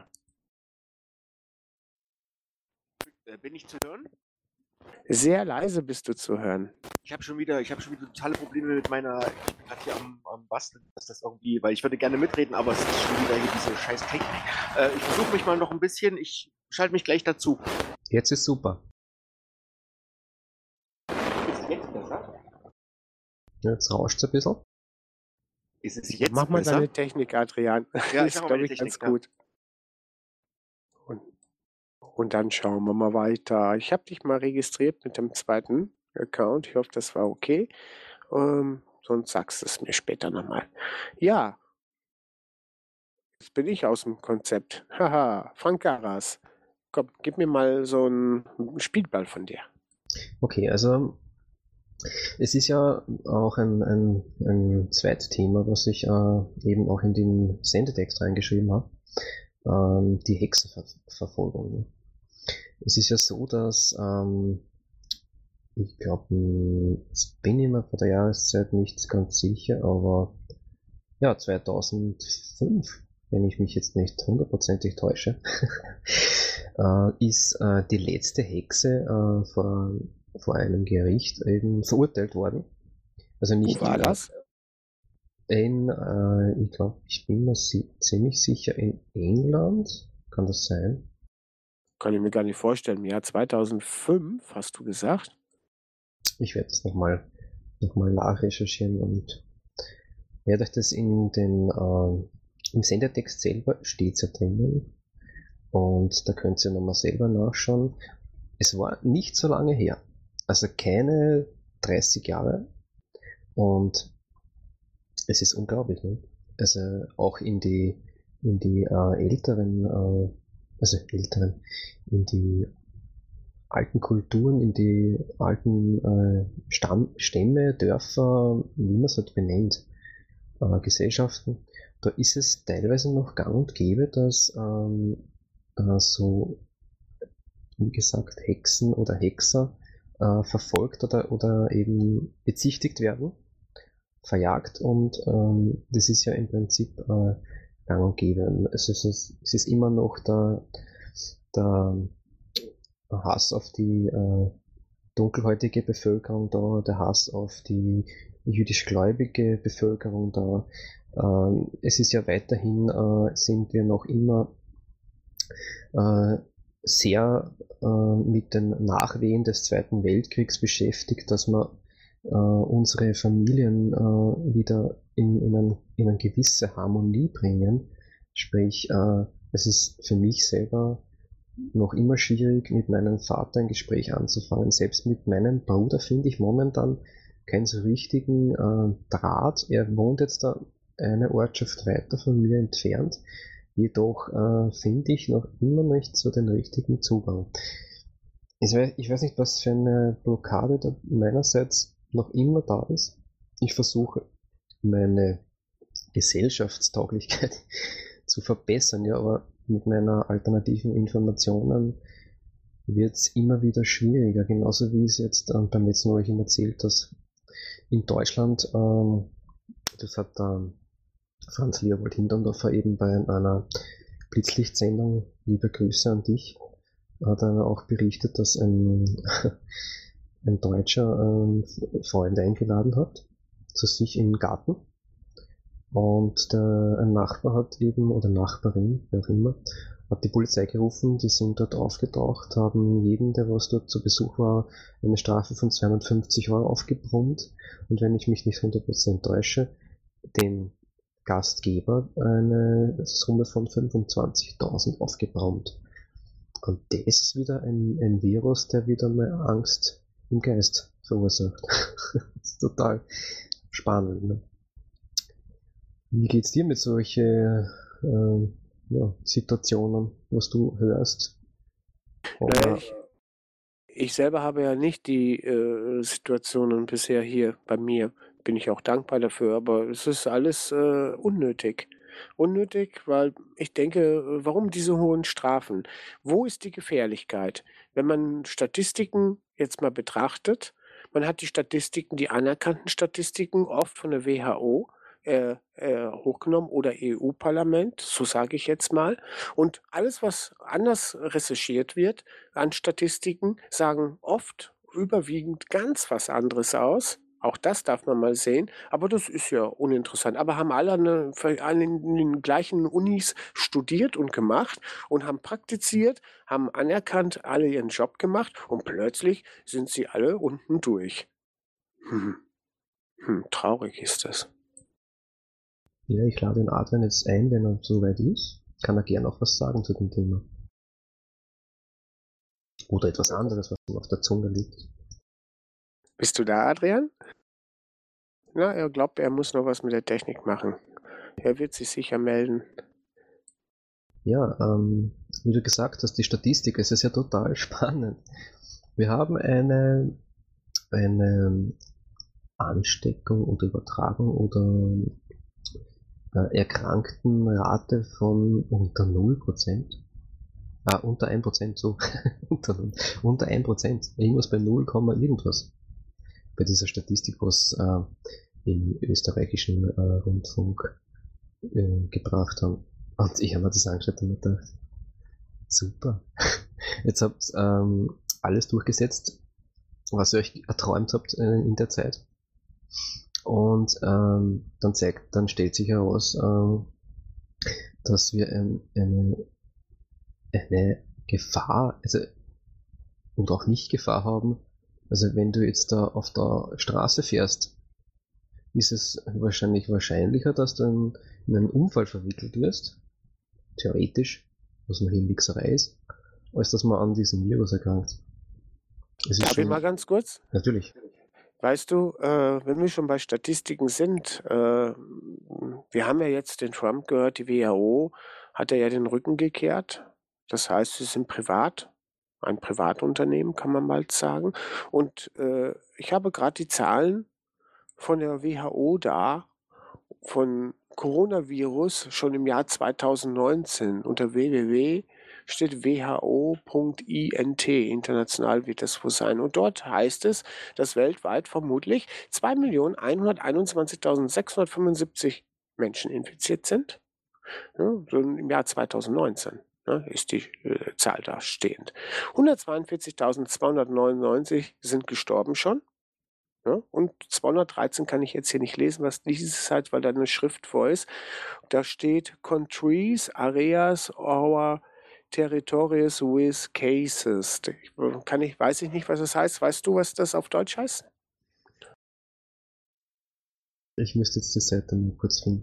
[SPEAKER 5] Bin ich zu hören?
[SPEAKER 2] Sehr leise bist du zu hören.
[SPEAKER 5] Ich habe schon wieder, ich habe schon wieder totale Probleme mit meiner, ich bin gerade hier am, am Basteln, dass das irgendwie, weil ich würde gerne mitreden, aber es ist schon wieder hier diese scheiß Technik. Äh, ich versuche mich mal noch ein bisschen, ich schalte mich gleich dazu.
[SPEAKER 3] Jetzt ist super.
[SPEAKER 5] Ist es jetzt besser?
[SPEAKER 3] Jetzt rauscht es ein bisschen.
[SPEAKER 5] Ist es jetzt
[SPEAKER 2] Mach mal
[SPEAKER 5] besser?
[SPEAKER 2] deine Technik, Adrian.
[SPEAKER 5] Ja,
[SPEAKER 2] Das
[SPEAKER 5] ich
[SPEAKER 2] ist,
[SPEAKER 5] mach mal
[SPEAKER 2] glaube
[SPEAKER 5] meine
[SPEAKER 2] ich, ganz
[SPEAKER 5] Technik, ja.
[SPEAKER 2] gut. Und, und dann schauen wir mal weiter. Ich habe dich mal registriert mit dem zweiten Account. Ich hoffe, das war okay. Ähm, sonst sagst du es mir später nochmal. Ja. Jetzt bin ich aus dem Konzept. Haha, Frank Garas. Komm, gib mir mal so einen Spielball von dir.
[SPEAKER 3] Okay, also es ist ja auch ein, ein, ein Zweitthema, was ich äh, eben auch in den Sendetext reingeschrieben habe. Ähm, die Hexenverfolgung. Es ist ja so, dass ähm, ich glaube, jetzt bin ich mir von der Jahreszeit nicht ganz sicher, aber ja, zweitausendfünf, wenn ich mich jetzt nicht hundertprozentig täusche, äh, ist äh, die letzte Hexe äh, vor, vor einem Gericht eben verurteilt worden. Also nicht
[SPEAKER 2] Wo war das?
[SPEAKER 3] in, äh, ich glaube, ich bin mir si- ziemlich sicher in England, kann das sein?
[SPEAKER 2] Kann ich mir gar nicht vorstellen. Im Jahr zweitausendfünf, hast du gesagt?
[SPEAKER 3] Ich werde das nochmal noch mal nachrecherchieren und werde euch das in den, äh, im Sendertext selber steht ja drinnen und da könnt ihr nochmal selber nachschauen. Es war nicht so lange her, also keine dreißig Jahre und es ist unglaublich, ne? Also auch in die, in die äh, älteren, äh, also älteren, in die alten Kulturen, in die alten äh, Stamm, Stämme, Dörfer, wie man es halt benennt, äh, Gesellschaften, da ist es teilweise noch gang und gäbe, dass ähm, äh, so, wie gesagt, Hexen oder Hexer äh, verfolgt oder, oder eben bezichtigt werden, verjagt und ähm, das ist ja im Prinzip äh, gang und gäbe. Also es ist, es ist immer noch der, der Hass auf die äh, dunkelhäutige Bevölkerung da, der Hass auf die jüdisch-gläubige Bevölkerung da. Ähm, es ist ja weiterhin, äh, sind wir noch immer äh, sehr äh, mit den Nachwehen des Zweiten Weltkriegs beschäftigt, dass wir äh, unsere Familien äh, wieder in, in, ein, in eine gewisse Harmonie bringen. Sprich, äh, es ist für mich selber noch immer schwierig, mit meinem Vater ein Gespräch anzufangen. Selbst mit meinem Bruder finde ich momentan keinen so richtigen äh, Draht. Er wohnt jetzt da eine Ortschaft weiter von mir entfernt. Jedoch äh, finde ich noch immer nicht so den richtigen Zugang. Ich weiß, ich weiß nicht, was für eine Blockade da meinerseits noch immer da ist. Ich versuche, meine Gesellschaftstauglichkeit zu verbessern, ja, aber mit meiner alternativen Informationen wird es immer wieder schwieriger. Genauso wie es jetzt ähm, beim letzten Mal ihm erzählt, dass in Deutschland, ähm, das hat ähm, Franz Leopold Hinterndorfer eben bei einer Blitzlichtsendung, liebe Grüße an dich, hat er auch berichtet, dass ein, ein Deutscher ähm, Freunde eingeladen hat zu sich im Garten. Und der, ein Nachbar hat eben, oder Nachbarin, wer auch immer, hat die Polizei gerufen, die sind dort aufgetaucht, haben jedem, der was dort zu Besuch war, eine Strafe von zweihundertfünfzig Euro aufgebrummt und wenn ich mich nicht hundert Prozent täusche, dem Gastgeber eine Summe von fünfundzwanzigtausend aufgebrummt. Und das ist wieder ein, ein Virus, der wieder mal Angst im Geist verursacht. Das ist total spannend, ne? Wie geht's dir mit solchen äh, ja, Situationen, was du hörst?
[SPEAKER 2] Naja, ich, ich selber habe ja nicht die äh, Situationen bisher hier bei mir. Bin ich auch dankbar dafür, aber es ist alles äh, unnötig. Unnötig, weil ich denke, warum diese hohen Strafen? Wo ist die Gefährlichkeit? Wenn man Statistiken jetzt mal betrachtet, man hat die Statistiken, die anerkannten Statistiken, oft von der W H O, Äh, äh, hochgenommen oder E U-Parlament, so sage ich jetzt mal. Und alles, was anders recherchiert wird an Statistiken, sagen oft überwiegend ganz was anderes aus. Auch das darf man mal sehen, aber das ist ja uninteressant. Aber haben alle eine, an den gleichen Unis studiert und gemacht und haben praktiziert, haben anerkannt alle ihren Job gemacht und plötzlich sind sie alle unten durch. Hm. Hm, traurig ist das.
[SPEAKER 3] Ja, ich lade den Adrian jetzt ein, wenn er soweit ist. Kann er gerne auch was sagen zu dem Thema. Oder etwas anderes, was ihm auf der Zunge liegt.
[SPEAKER 2] Bist du da, Adrian? Na, er glaubt, er muss noch was mit der Technik machen. Er wird sich sicher melden.
[SPEAKER 3] Ja, ähm, wie du gesagt hast, die Statistik, es ist ja total spannend. Wir haben eine, eine Ansteckung oder Übertragung oder Erkranktenrate von unter null Prozent. Ah, unter ein Prozent, so. unter, unter ein Prozent. Irgendwas bei null, irgendwas. Bei dieser Statistik, was äh, im österreichischen äh, Rundfunk äh, gebracht haben. Und ich habe mir das angeschaut und mir gedacht, super. Jetzt habt ihr ähm, alles durchgesetzt, was ihr euch erträumt habt äh, in der Zeit. Und ähm, dann zeigt, dann stellt sich heraus, ähm, dass wir ähm, eine, eine Gefahr, also und auch nicht Gefahr haben. Also wenn du jetzt da auf der Straße fährst, ist es wahrscheinlich wahrscheinlicher, dass du in einen Unfall verwickelt wirst, theoretisch, was noch in Wichserei ist, als dass man an diesem Virus erkrankt.
[SPEAKER 2] Darf ich mal ganz kurz?
[SPEAKER 3] Natürlich.
[SPEAKER 2] Weißt du, äh, wenn wir schon bei Statistiken sind, äh, wir haben ja jetzt den Trump gehört, die W H O hat er ja den Rücken gekehrt. Das heißt, sie sind privat, ein Privatunternehmen, kann man mal sagen. Und äh, ich habe gerade die Zahlen von der W H O da, von Coronavirus schon im Jahr zweitausendneunzehn unter w w w steht w h o punkt int, international wird das wohl sein. Und dort heißt es, dass weltweit vermutlich zwei Millionen hunderteinundzwanzigtausendsechshundertfünfundsiebzig Menschen infiziert sind. Ja, so im Jahr zweitausendneunzehn ne, ist die äh, Zahl da stehend. hundertzweiundvierzigtausendzweihundertneunundneunzig sind gestorben schon. Ja? Und zweihundertdreizehn kann ich jetzt hier nicht lesen, was dieses heißt, weil da eine Schrift vor ist. Da steht Countries, Areas, or Territories with Cases. Ich, kann ich, weiß ich nicht, was das heißt. Weißt du, was das auf Deutsch heißt?
[SPEAKER 3] Ich müsste jetzt die Seite mal kurz finden.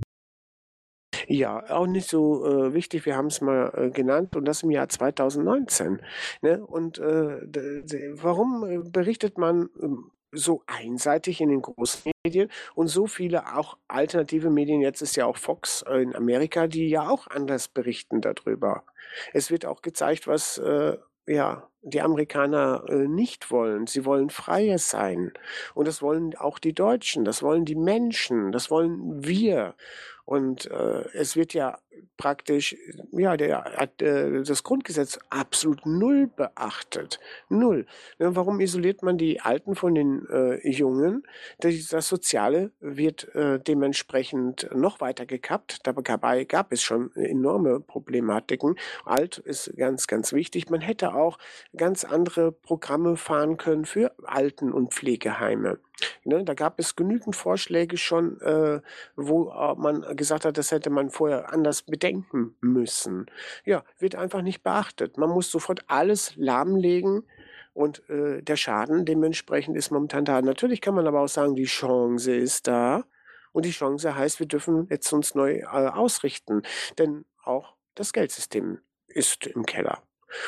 [SPEAKER 2] Ja, auch nicht so äh, wichtig. Wir haben es mal äh, genannt und das im Jahr zweitausendneunzehn. Ne? Und äh, d- d- warum äh, berichtet man ähm, so einseitig in den Großmedien und so viele auch alternative Medien? Jetzt ist ja auch Fox äh, in Amerika, die ja auch anders berichten darüber. Es wird auch gezeigt, was äh, ja, die Amerikaner äh, nicht wollen. Sie wollen freier sein. Und das wollen auch die Deutschen, das wollen die Menschen, das wollen wir. Und äh, es wird ja praktisch, ja, der, hat, äh, das Grundgesetz absolut null beachtet. Null. Ne, warum isoliert man die Alten von den äh, Jungen? Das, das Soziale wird äh, dementsprechend noch weiter gekappt. Dabei gab es schon enorme Problematiken. Alt ist ganz, ganz wichtig. Man hätte auch ganz andere Programme fahren können für Alten- und Pflegeheime. Ne, da gab es genügend Vorschläge schon, äh, wo äh, man gesagt hat, das hätte man vorher anders bedenken müssen. Ja, wird einfach nicht beachtet. Man muss sofort alles lahmlegen und äh, der Schaden dementsprechend ist momentan da. Natürlich kann man aber auch sagen, die Chance ist da. Und die Chance heißt, wir dürfen jetzt uns neu äh, ausrichten. Denn auch das Geldsystem ist im Keller.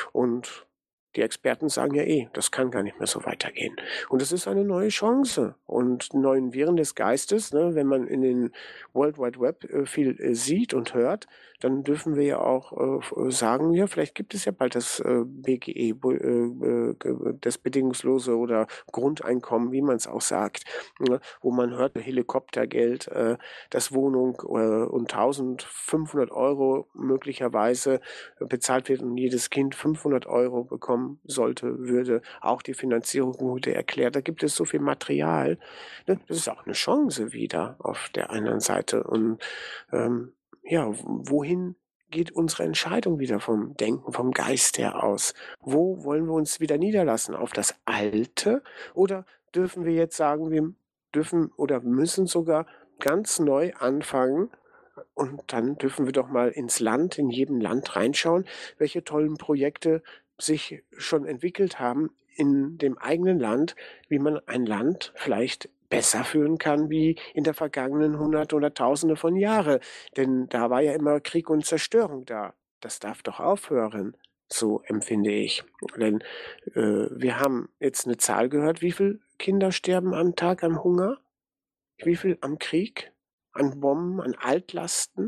[SPEAKER 2] Und die Experten sagen ja eh, das kann gar nicht mehr so weitergehen. Und es ist eine neue Chance. Und die neuen Viren des Geistes, ne, wenn man in den World Wide Web äh, viel äh, sieht und hört, dann dürfen wir ja auch äh, f- äh, sagen, ja, vielleicht gibt es ja bald das äh, B G E, bu- äh, äh, ge- das bedingungslose oder Grundeinkommen, wie man es auch sagt, ne, wo man hört, Helikoptergeld, äh, das Wohnung äh, und eintausendfünfhundert Euro möglicherweise bezahlt wird und jedes Kind fünfhundert Euro bekommen sollte, würde auch die Finanzierung wurde erklärt. Da gibt es so viel Material. Ne? Das ist auch eine Chance wieder auf der anderen Seite. Und ähm, ja, wohin geht unsere Entscheidung wieder vom Denken, vom Geist her aus? Wo wollen wir uns wieder niederlassen? Auf das Alte? Oder dürfen wir jetzt sagen, wir dürfen oder müssen sogar ganz neu anfangen, und dann dürfen wir doch mal ins Land, in jedem Land reinschauen, welche tollen Projekte sich schon entwickelt haben in dem eigenen Land, wie man ein Land vielleicht besser führen kann wie in der vergangenen Hunderte oder Tausende von Jahren. Denn da war ja immer Krieg und Zerstörung da. Das darf doch aufhören, so empfinde ich. Denn äh, wir haben jetzt eine Zahl gehört, wie viele Kinder sterben am Tag am Hunger? Wie viel am Krieg? An Bomben, an Altlasten?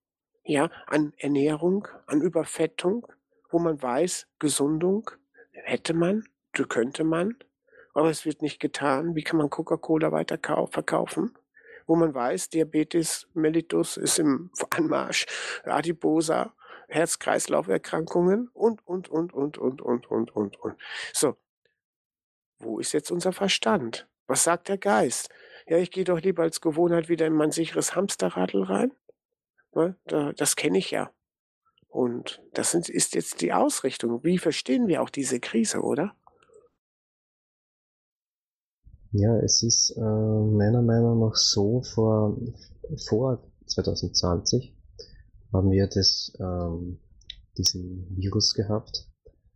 [SPEAKER 2] Ja, an Ernährung, an Überfettung, wo man weiß, Gesundung hätte man, d- könnte man, aber es wird nicht getan. Wie kann man Coca-Cola weiter kau- verkaufen? Wo man weiß, Diabetes mellitus ist im Anmarsch, Adiposa, Herz-Kreislauf-Erkrankungen und, und, und, und, und, und, und, und, und. So, wo ist jetzt unser Verstand? Was sagt der Geist? Ja, ich gehe doch lieber als Gewohnheit wieder in mein sicheres Hamsterradl rein. Ne? Da, das kenne ich ja. Und das sind, ist jetzt die Ausrichtung. Wie verstehen wir auch diese Krise, oder?
[SPEAKER 3] Ja, es ist äh, meiner Meinung nach so, vor, vor zwanzig zwanzig haben wir das, ähm, diesen Virus gehabt.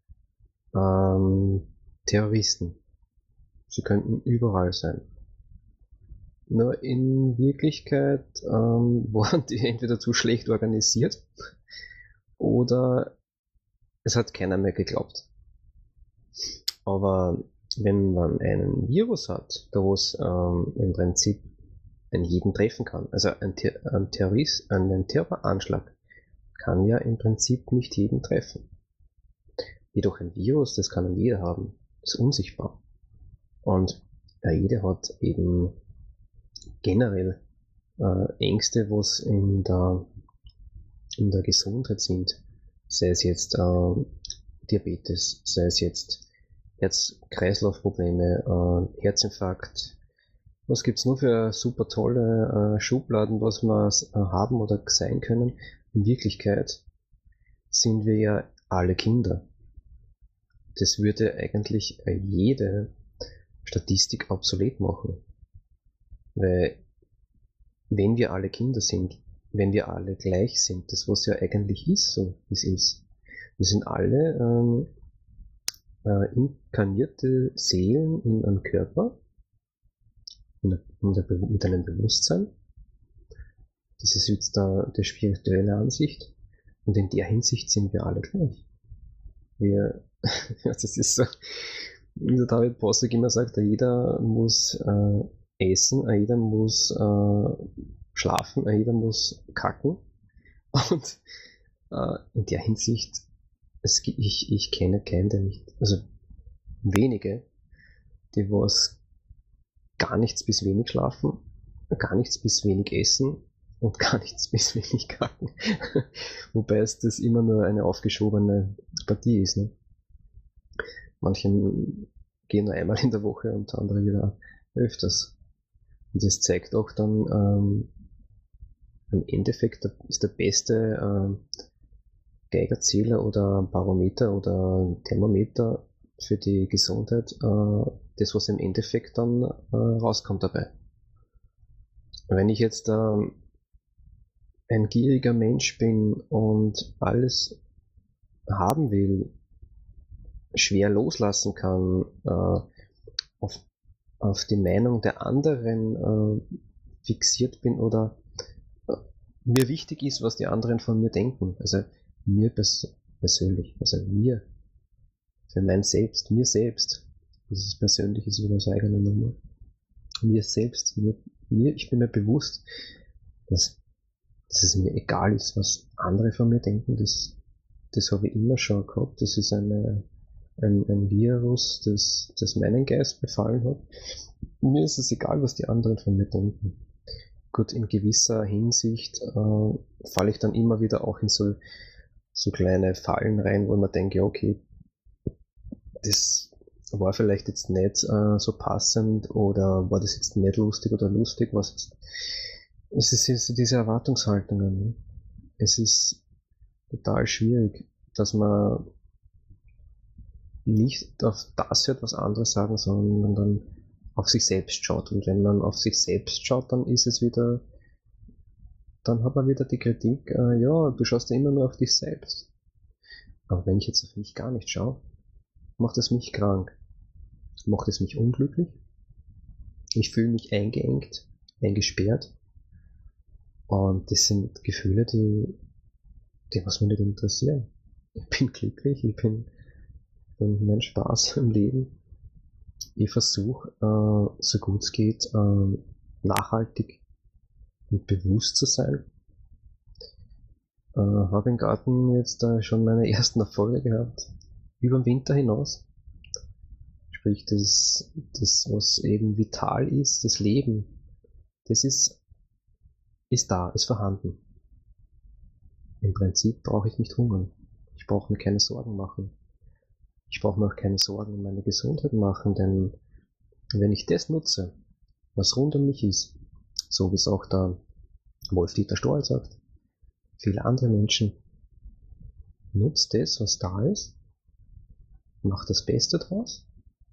[SPEAKER 3] Ähm, Terroristen. Sie könnten überall sein. Nur in Wirklichkeit ähm, waren die entweder zu schlecht organisiert oder es hat keiner mehr geglaubt. Aber wenn man einen Virus hat, da wo es ähm, im Prinzip einen jeden treffen kann, also ein, Ter ein Terrorist, ein Terroranschlag kann ja im Prinzip nicht jeden treffen. Jedoch ein Virus, das kann jeder haben, ist unsichtbar. Und ja, jeder hat eben generell äh, Ängste, was in der, in der Gesundheit sind. Sei es jetzt äh, Diabetes, sei es jetzt Herz-Kreislauf-Probleme, äh, Herzinfarkt. Was gibt's nur für super tolle äh, Schubladen, was wir äh, haben oder sein können? In Wirklichkeit sind wir ja alle Kinder. Das würde eigentlich äh, jede Statistik obsolet machen. Weil wenn wir alle Kinder sind, wenn wir alle gleich sind, das was ja eigentlich ist, so wie es ist, wir sind alle ähm, äh, inkarnierte Seelen in einem Körper, in der, in der, mit einem Bewusstsein. Das ist jetzt da der spirituelle Ansicht. Und in der Hinsicht sind wir alle gleich. Wir, ja, das ist so, wie der David Bossig immer sagt, jeder muss äh, essen, jeder muss äh, schlafen, jeder muss kacken. Und äh, in der Hinsicht, es, ich, ich kenne keinen, der nicht, also wenige, die was gar nichts bis wenig schlafen, gar nichts bis wenig essen und gar nichts bis wenig kacken. Wobei es das immer nur eine aufgeschobene Partie ist. Ne? Manche gehen nur einmal in der Woche und andere wieder öfters. Und das zeigt auch dann, ähm, im Endeffekt ist der beste ähm, Geigerzähler oder Barometer oder Thermometer für die Gesundheit äh, das, was im Endeffekt dann äh, rauskommt dabei. Wenn ich jetzt äh, ein gieriger Mensch bin und alles haben will, schwer loslassen kann, äh, auf, auf die Meinung der anderen äh, fixiert bin oder äh, mir wichtig ist, was die anderen von mir denken, also mir pers persönlich, also mir, für mein Selbst, mir selbst, dieses Persönliche ist wieder das eigene Nummer, mir selbst, mir, mir, ich bin mir bewusst, dass, dass es mir egal ist, was andere von mir denken, das, das habe ich immer schon gehabt, das ist eine, ein, ein Virus, das, das meinen Geist befallen hat. Mir ist es egal, was die anderen von mir denken. Gut, in gewisser Hinsicht äh, falle ich dann immer wieder auch in so, so kleine Fallen rein, wo man denkt, ja okay, das war vielleicht jetzt nicht äh, so passend oder war das jetzt nicht lustig oder lustig, was jetzt, es ist, es ist diese Erwartungshaltungen. Ne? Es ist total schwierig, dass man nicht auf das hört, was andere sagen, sondern dann auf sich selbst schaut. Und wenn man auf sich selbst schaut, dann ist es wieder, dann hat man wieder die Kritik, äh, ja, du schaust ja immer nur auf dich selbst. Aber wenn ich jetzt auf mich gar nicht schaue, macht es mich krank. Macht es mich unglücklich. Ich fühle mich eingeengt, eingesperrt. Und das sind Gefühle, die, die was mich nicht interessieren. Ich bin glücklich, ich bin, bin mein Spaß im Leben. Ich versuche, äh, so gut es geht, äh, nachhaltig und bewusst zu sein. Äh, habe im Garten jetzt äh, schon meine ersten Erfolge gehabt. Über den Winter hinaus. Sprich, das, das, was eben vital ist, das Leben, das ist, ist da, ist vorhanden. Im Prinzip brauche ich nicht hungern. Ich brauche mir keine Sorgen machen. Ich brauche mir auch keine Sorgen um meine Gesundheit machen, denn wenn ich das nutze, was rund um mich ist, so wie es auch der Wolf-Dieter Stoll sagt, viele andere Menschen, nutzt das, was da ist, macht das Beste draus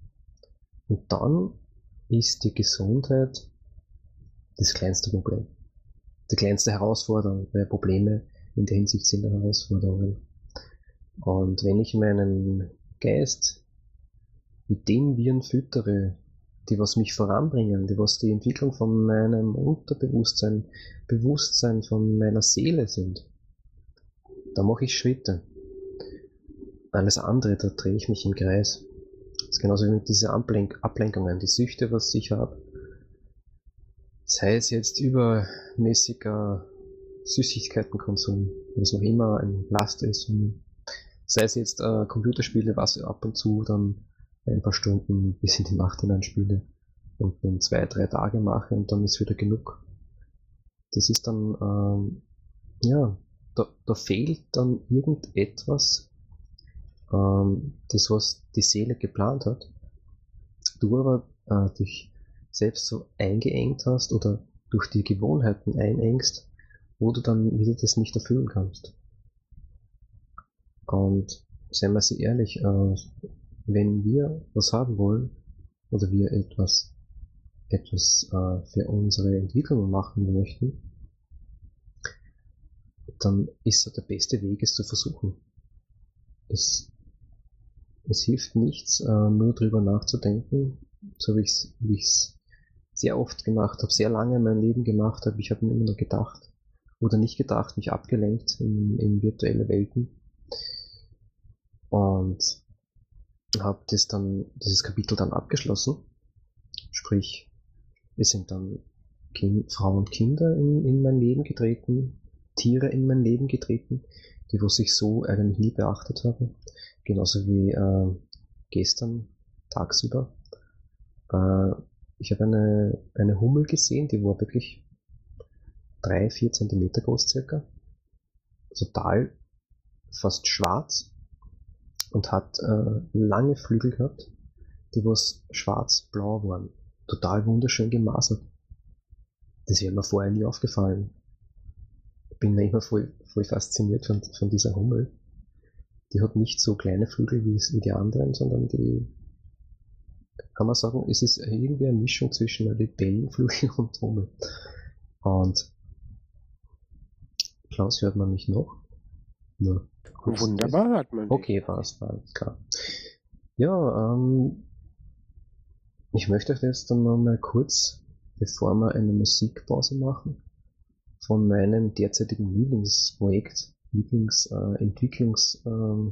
[SPEAKER 3] und dann ist die Gesundheit das kleinste Problem. Die kleinste Herausforderung, weil Probleme in der Hinsicht sind Herausforderungen. Und wenn ich meinen Geist mit den Viren füttere, die was mich voranbringen, die was die Entwicklung von meinem Unterbewusstsein, Bewusstsein von meiner Seele sind, da mache ich Schritte. Alles andere, da drehe ich mich im Kreis. Das ist genauso wie mit diesen Ablenk Ablenkungen, die Süchte, was ich habe. Sei es jetzt übermäßiger Süßigkeitenkonsum, was auch immer ein Last ist. Sei es jetzt äh, Computerspiele, was ich ab und zu dann ein paar Stunden bis in die Nacht hinein spiele und dann zwei, drei Tage mache und dann ist wieder genug. Das ist dann, ähm, ja, da, da fehlt dann irgendetwas, ähm, das was die Seele geplant hat. Du aber äh, dich selbst so eingeengt hast oder durch die Gewohnheiten einengst, wo du dann wieder das nicht erfüllen kannst. Und seien wir so ehrlich, äh, wenn wir was haben wollen, oder wir etwas, etwas äh, für unsere Entwicklung machen möchten, dann ist so der beste Weg, es zu versuchen. Es, es hilft nichts, äh, nur drüber nachzudenken, so wie ich es sehr oft gemacht habe, sehr lange in meinem Leben gemacht habe. Ich habe mir immer nur gedacht oder nicht gedacht, mich abgelenkt in, in virtuelle Welten und habe das dann, dieses Kapitel dann abgeschlossen. Sprich, es sind dann kind, Frauen und Kinder in, in mein Leben getreten, Tiere in mein Leben getreten, die was ich so eigentlich nie beachtet habe. Genauso wie äh, gestern tagsüber. Äh, ich habe eine, eine Hummel gesehen, die war wirklich drei, vier Zentimeter groß circa. Total fast schwarz und hat äh, lange Flügel gehabt, die was schwarz-blau waren. Total wunderschön gemasert. Das wäre mir vorher nie aufgefallen. Ich bin immer voll, voll fasziniert von, von dieser Hummel. Die hat nicht so kleine Flügel wie, wie die anderen, sondern die, kann man sagen, es ist irgendwie eine Mischung zwischen einem Libellenflügel und Hummel. Und Klaus, hört man mich noch? Ja,
[SPEAKER 2] Wunderbar hört man.
[SPEAKER 3] Okay, passt, alles klar. Ja, ähm, ich möchte euch jetzt dann noch mal kurz, bevor wir eine Musikpause machen, von meinem derzeitigen Lieblingsprojekt, Lieblingsentwicklungsvorhaben.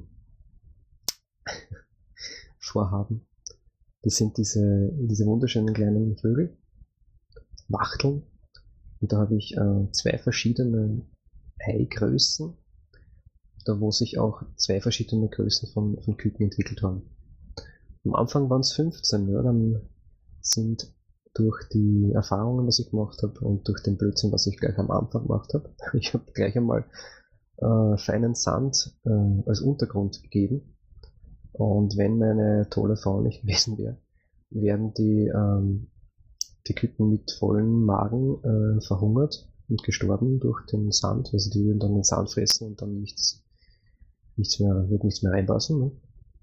[SPEAKER 3] Äh, das sind diese, diese wunderschönen kleinen Vögel, Wachteln. Und da habe ich äh, zwei verschiedene Eigrößen, da wo sich auch zwei verschiedene Größen von, von Küken entwickelt haben. Am Anfang waren es fünfzehn, ja, dann sind durch die Erfahrungen, was ich gemacht habe und durch den Blödsinn, was ich gleich am Anfang gemacht habe, ich habe gleich einmal äh, feinen Sand äh, als Untergrund gegeben. Und wenn meine tolle Frau nicht gewesen wäre, wären die, ähm, die Küken mit vollen Magen äh, verhungert und gestorben durch den Sand. Also die würden dann den Sand fressen und dann nichts, nichts mehr, wird nichts mehr reinpassen. Ne?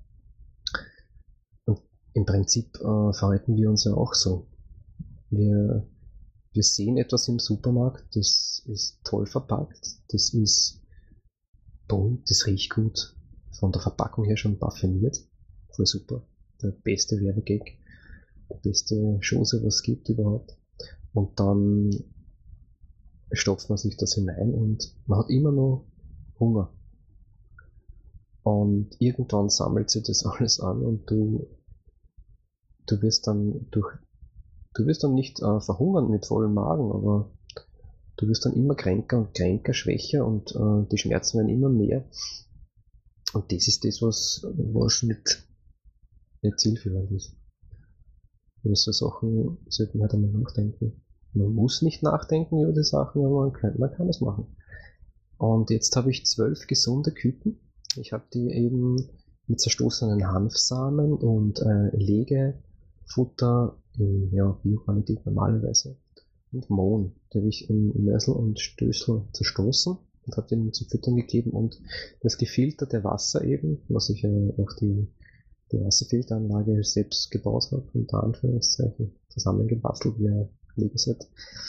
[SPEAKER 3] Und im Prinzip äh, verhalten wir uns ja auch so. Wir, wir sehen etwas im Supermarkt, das ist toll verpackt, das ist bunt, das riecht gut, von der Verpackung her schon parfümiert, voll super, der beste Werbegag, der beste Chose, was es gibt überhaupt. Und dann stopft man sich das hinein und man hat immer noch Hunger. Und irgendwann sammelt sich das alles an und du, du wirst dann durch Du wirst dann nicht äh, verhungern mit vollem Magen, aber du wirst dann immer kränker und kränker, schwächer und äh, die Schmerzen werden immer mehr. Und das ist das, was, was nicht, nicht zielführend ist. Über so Sachen sollte man halt einmal nachdenken. Man muss nicht nachdenken über die Sachen, aber man kann, man kann es machen. Und jetzt habe ich zwölf gesunde Küken. Ich habe die eben mit zerstoßenen Hanfsamen und äh, Legefutter in ja, Bioqualität normalerweise und Mohn, die habe ich in Mörsel und Stößel zerstoßen und habe den zum Füttern gegeben und das gefilterte Wasser eben, was ich äh, auch die, die Wasserfilteranlage selbst gebaut habe, unter Anführungszeichen zusammengebastelt wie ein Lego-Set.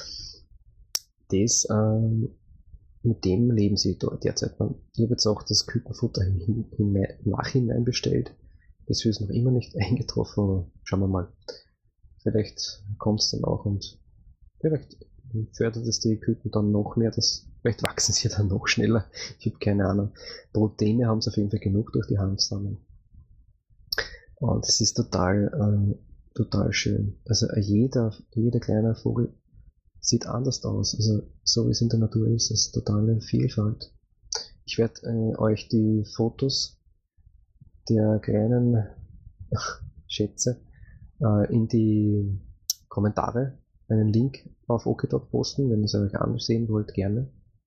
[SPEAKER 3] Das, äh, mit dem leben sie dort derzeit. Ich habe jetzt auch das Kükenfutter im, im Nachhinein bestellt. Das ist noch immer nicht eingetroffen, aber schauen wir mal. Vielleicht kommt es dann auch und vielleicht fördert es die Küken dann noch mehr, dass, vielleicht wachsen sie dann noch schneller. Ich habe keine Ahnung. Proteine haben sie auf jeden Fall genug durch die Hanfsamen. Und es ist total, äh, total schön. Also jeder, jeder kleine Vogel sieht anders aus. Also so wie es in der Natur ist, ist totale Vielfalt. Ich werde äh, euch die Fotos der kleinen Schätze in die Kommentare einen Link auf Okidot posten, wenn ihr es euch ansehen wollt, gerne.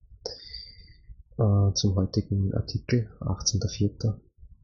[SPEAKER 3] Äh, zum heutigen Artikel, achtzehnter vierter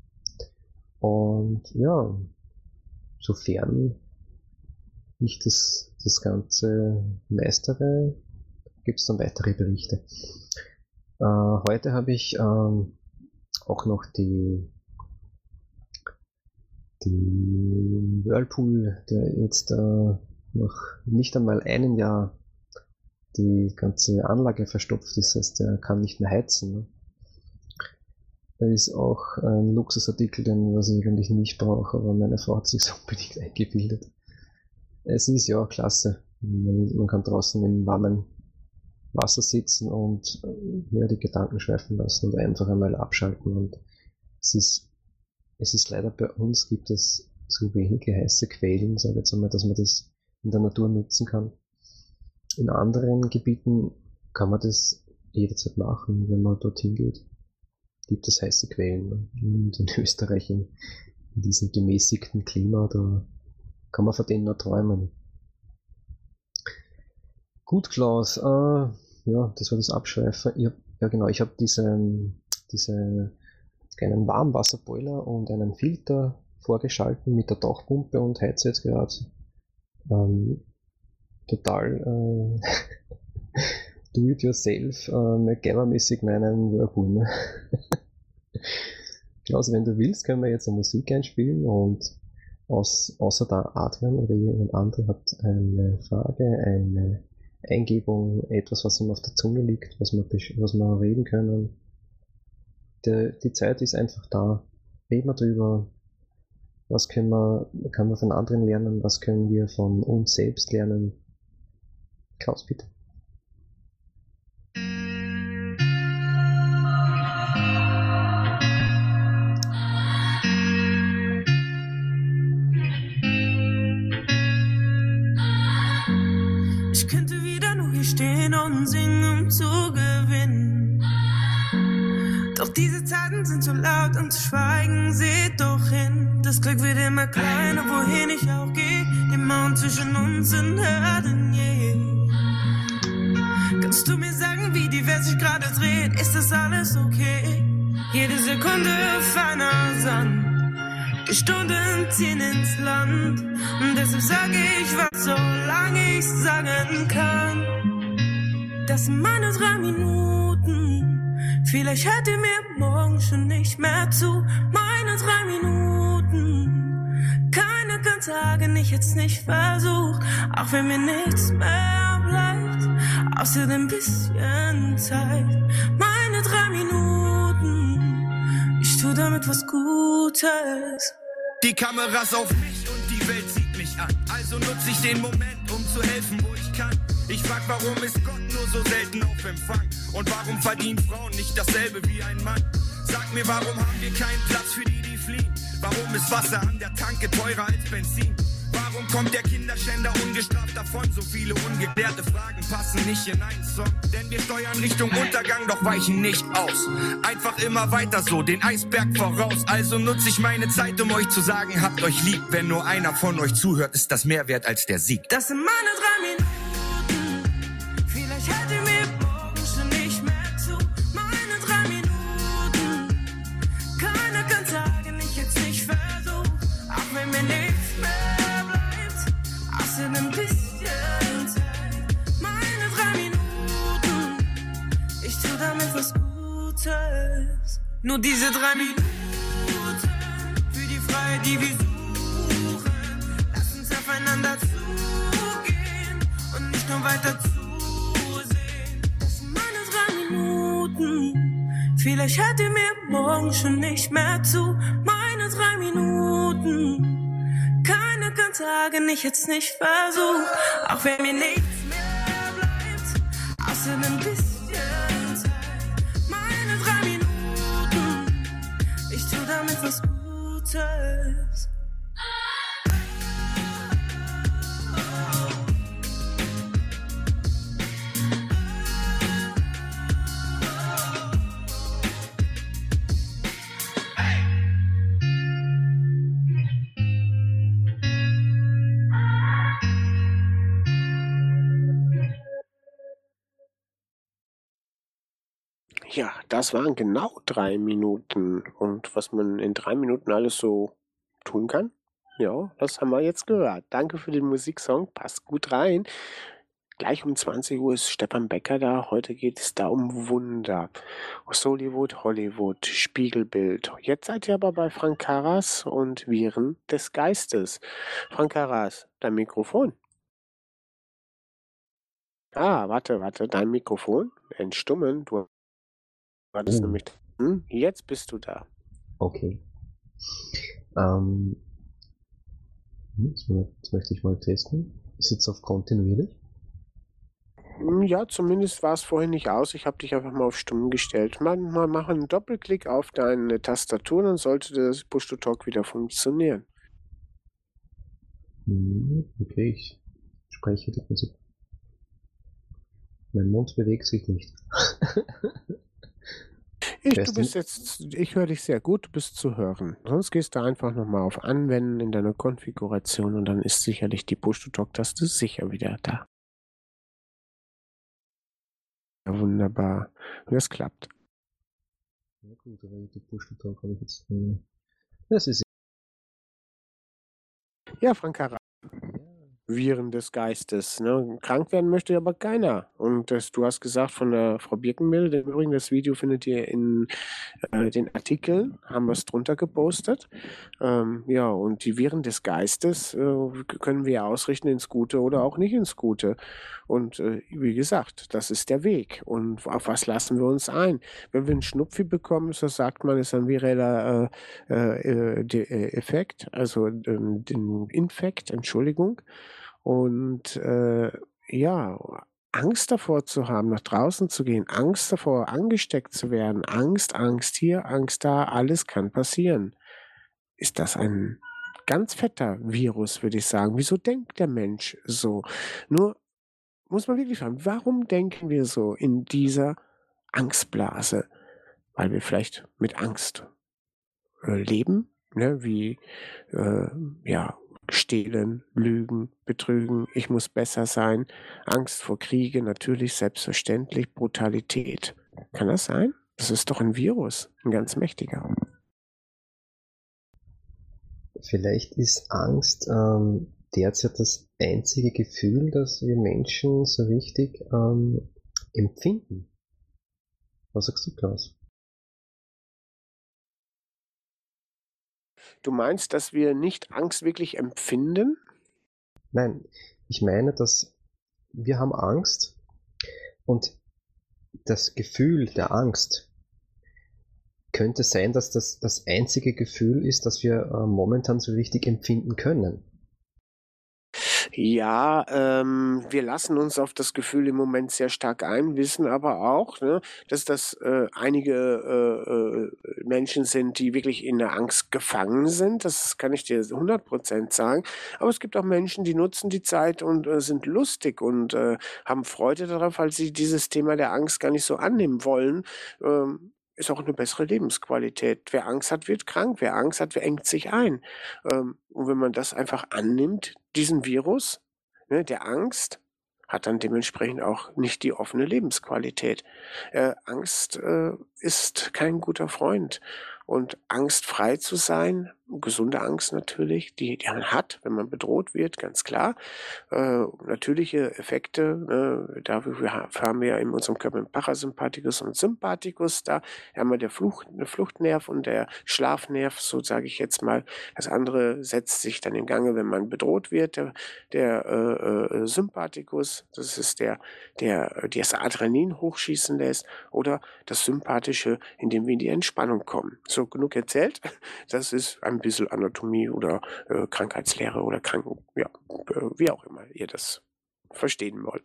[SPEAKER 3] Und ja, sofern ich das, das Ganze meistere, gibt es dann weitere Berichte. Äh, heute habe ich ähm, auch noch die die Whirlpool, der jetzt äh, noch nicht einmal einem Jahr die ganze Anlage verstopft ist, das heißt, der kann nicht mehr heizen. Ne? Das ist auch ein Luxusartikel, den was ich eigentlich nicht brauche, aber meine Frau hat sich so unbedingt eingebildet. Es ist ja klasse. Man, man kann draußen im warmen Wasser sitzen und ja, die Gedanken schweifen lassen und einfach einmal abschalten. Und es ist, es ist leider bei uns gibt es zu wenige heiße Quellen, sage ich jetzt einmal, dass man das in der Natur nutzen kann. In anderen Gebieten kann man das jederzeit machen, wenn man dorthin geht. Gibt es heiße Quellen. Und in Österreich, in, in diesem gemäßigten Klima, da kann man von denen noch träumen. Gut, Klaus, äh, ja, das war das Abschweifen. Ich hab, ja genau, ich habe diese, diese, einen Warmwasserboiler und einen Filter vorgeschalten mit der Tauchpumpe und heize jetzt gerade ähm, total äh, do-it-yourself, äh, MacGyver-mäßig meinen Whirlpool. Ne? Klaus, wenn du willst, können wir jetzt eine Musik einspielen und aus, außer der Adrian oder jemand andere hat eine Frage, eine Eingebung, etwas, was ihm auf der Zunge liegt, was wir, was wir reden können. Der, die Zeit ist einfach da. Reden wir drüber. Was können wir, kann man von anderen lernen? Was können wir von uns selbst lernen? Klaus, bitte.
[SPEAKER 6] Ich könnte wieder nur hier stehen und singen, um zu gewinnen. Doch diese Zeiten sind so laut und zu schweigen, seht doch hin. Das Glück wird immer kleiner, wohin ich auch gehe. Die Mauern zwischen uns sind höher denn je. Kannst du mir sagen, wie die Welt sich gerade dreht? Ist das alles okay? Jede Sekunde feiner Sand. Die Stunden ziehen ins Land. Und deshalb sage ich, was solange ich sagen kann. Das sind meine drei Minuten. Vielleicht hört ihr mir morgen schon nicht mehr zu. Meine drei Minuten. Keiner kann sagen, ich hätt's nicht versucht. Auch wenn mir nichts mehr bleibt, außer dem bisschen Zeit. Meine drei Minuten. Ich tu damit was Gutes.
[SPEAKER 7] Die Kameras auf mich und die Welt sieht mich an. Also nutze ich den Moment, um zu helfen, wo ich kann. Ich frag, warum ist Gott nur so selten auf Empfang? Und warum verdienen Frauen nicht dasselbe wie ein Mann? Sag mir, warum haben wir keinen Platz für die, die fliehen? Warum ist Wasser an der Tanke teurer als Benzin? Warum kommt der Kinderschänder ungestraft davon? So viele ungeklärte Fragen passen nicht in einen Song. Denn wir steuern Richtung Untergang, doch weichen nicht aus. Einfach immer weiter so, den Eisberg voraus. Also nutze ich meine Zeit, um euch zu sagen, habt euch lieb. Wenn nur einer von euch zuhört, ist das mehr wert als der Sieg.
[SPEAKER 6] Das sind meine drei Minuten. Vielleicht hört ihr mir morgen schon nicht mehr zu. Meine drei Minuten. Keiner kann sagen, ich hätt's nicht versucht. Auch wenn mir nichts mehr bleibt, außer ein bisschen Zeit. Meine drei Minuten. Ich tu damit was Gutes. Nur diese drei Minuten für die Freiheit, die wir suchen. Lass uns aufeinander zugehen und nicht nur weiter zusehen. Das sind meine drei Minuten. Vielleicht hört ihr mir morgen schon nicht mehr zu. Meine drei Minuten. Keiner kann sagen, ich hätt's nicht versucht. Auch wenn mir nichts mehr bleibt, außer ein bisschen Zeit. Meine drei Minuten. Ich tu damit was Gutes.
[SPEAKER 2] Ja, das waren genau drei Minuten. Und was man in drei Minuten alles so tun kann, ja, das haben wir jetzt gehört. Danke für den Musiksong, passt gut rein. gleich um zwanzig Uhr ist Stefan Becker da. Heute geht es da um Wunder. Aus Hollywood, Hollywood, Spiegelbild. Jetzt seid ihr aber bei Frank Karras und Viren des Geistes. Frank Karras, dein Mikrofon. Ah, warte, warte, dein Mikrofon. Entstummen. Du hattest
[SPEAKER 3] Oh,
[SPEAKER 2] nämlich. Hm, jetzt bist du da.
[SPEAKER 3] okay. Ähm, hm, jetzt, mal- jetzt möchte ich mal testen. Ist jetzt auf kontinuierlich?
[SPEAKER 2] Hm, Ja, zumindest war es vorhin nicht aus. Ich habe dich einfach mal auf Stumm gestellt. Mal, mal machen einen Doppelklick auf deine Tastatur, dann sollte das Push-to-Talk wieder funktionieren.
[SPEAKER 3] Hm, okay, ich spreche die ganze. Mein Mund bewegt sich nicht.
[SPEAKER 2] Ich,
[SPEAKER 3] Hörst
[SPEAKER 2] du
[SPEAKER 3] du
[SPEAKER 2] bist
[SPEAKER 3] mich?
[SPEAKER 2] jetzt, ich höre dich sehr gut, du bist zu hören. Sonst gehst du einfach nochmal auf Anwenden in deiner Konfiguration und dann ist sicherlich die Push-to-Talk-Taste sicher wieder da. Ja, wunderbar. Und das klappt.
[SPEAKER 3] Ja gut, aber die Push-to-Talk habe ich jetzt. Äh, das ist
[SPEAKER 2] Ja, Frank Karras.
[SPEAKER 3] ja.
[SPEAKER 2] Viren des Geistes. Ne? Krank werden möchte aber keiner. Und das, du hast gesagt von der Frau Birkenmelde, im Übrigen, das Video findet ihr in äh, den Artikeln, haben wir es drunter gepostet. Ähm, ja, und die Viren des Geistes äh, können wir ausrichten ins Gute oder auch nicht ins Gute. Und äh, wie gesagt, das ist der Weg. Und auf was lassen wir uns ein? Wenn wir einen Schnupfi bekommen, so sagt man, ist ein vireller äh, äh, De äh, Effekt, also ähm, den Infekt, Entschuldigung. Und äh, ja, Angst davor zu haben, nach draußen zu gehen, Angst davor, angesteckt zu werden, Angst, Angst hier, Angst da, alles kann passieren. Ist das ein ganz fetter Virus, würde ich sagen. Wieso denkt der Mensch so? Nur muss man wirklich fragen, warum denken wir so in dieser Angstblase? Weil wir vielleicht mit Angst äh, leben, ne? Wie äh, ja, stehlen, lügen, betrügen, ich muss besser sein, Angst vor Kriege, natürlich, selbstverständlich, Brutalität. Kann das sein? Das ist doch ein Virus, ein ganz mächtiger.
[SPEAKER 3] Vielleicht ist Angst ähm, derzeit das einzige Gefühl, das wir Menschen so richtig ähm, empfinden. Was sagst du, Klaus?
[SPEAKER 2] Du meinst, dass wir nicht Angst wirklich empfinden?
[SPEAKER 3] Nein, ich meine, dass wir haben Angst und das Gefühl der Angst könnte sein, dass das das einzige Gefühl ist, das wir äh, momentan so richtig empfinden können.
[SPEAKER 2] Ja, ähm, wir lassen uns auf das Gefühl im Moment sehr stark ein, wissen aber auch, ne, dass das äh, einige äh, äh, Menschen sind, die wirklich in der Angst gefangen sind. Das kann ich dir hundert Prozent sagen. Aber es gibt auch Menschen, die nutzen die Zeit und äh, sind lustig und äh, haben Freude darauf, weil sie dieses Thema der Angst gar nicht so annehmen wollen. Ähm, ist auch eine bessere Lebensqualität. Wer Angst hat, wird krank. Wer Angst hat, wer engt sich ein. Ähm, und wenn man das einfach annimmt, diesen Virus, ne, der Angst, hat dann dementsprechend auch nicht die offene Lebensqualität. Äh, Angst äh, ist kein guter Freund. Und angstfrei zu sein, gesunde Angst natürlich, die, die man hat, wenn man bedroht wird, ganz klar. Äh, natürliche Effekte, äh, dafür haben wir ja in unserem Körper den Parasympathikus und Sympathikus. Da haben wir der Flucht, der Fluchtnerv und der Schlafnerv, so sage ich jetzt mal. Das andere setzt sich dann in Gange, wenn man bedroht wird. Der, der äh, äh, Sympathikus, das ist der, der äh, das Adrenalin hochschießen lässt, oder das Sympathische, indem wir in die Entspannung kommen. So, genug erzählt. Das ist ein bisschen Anatomie oder äh, Krankheitslehre oder Kranken, ja, äh, wie auch immer ihr das verstehen wollt.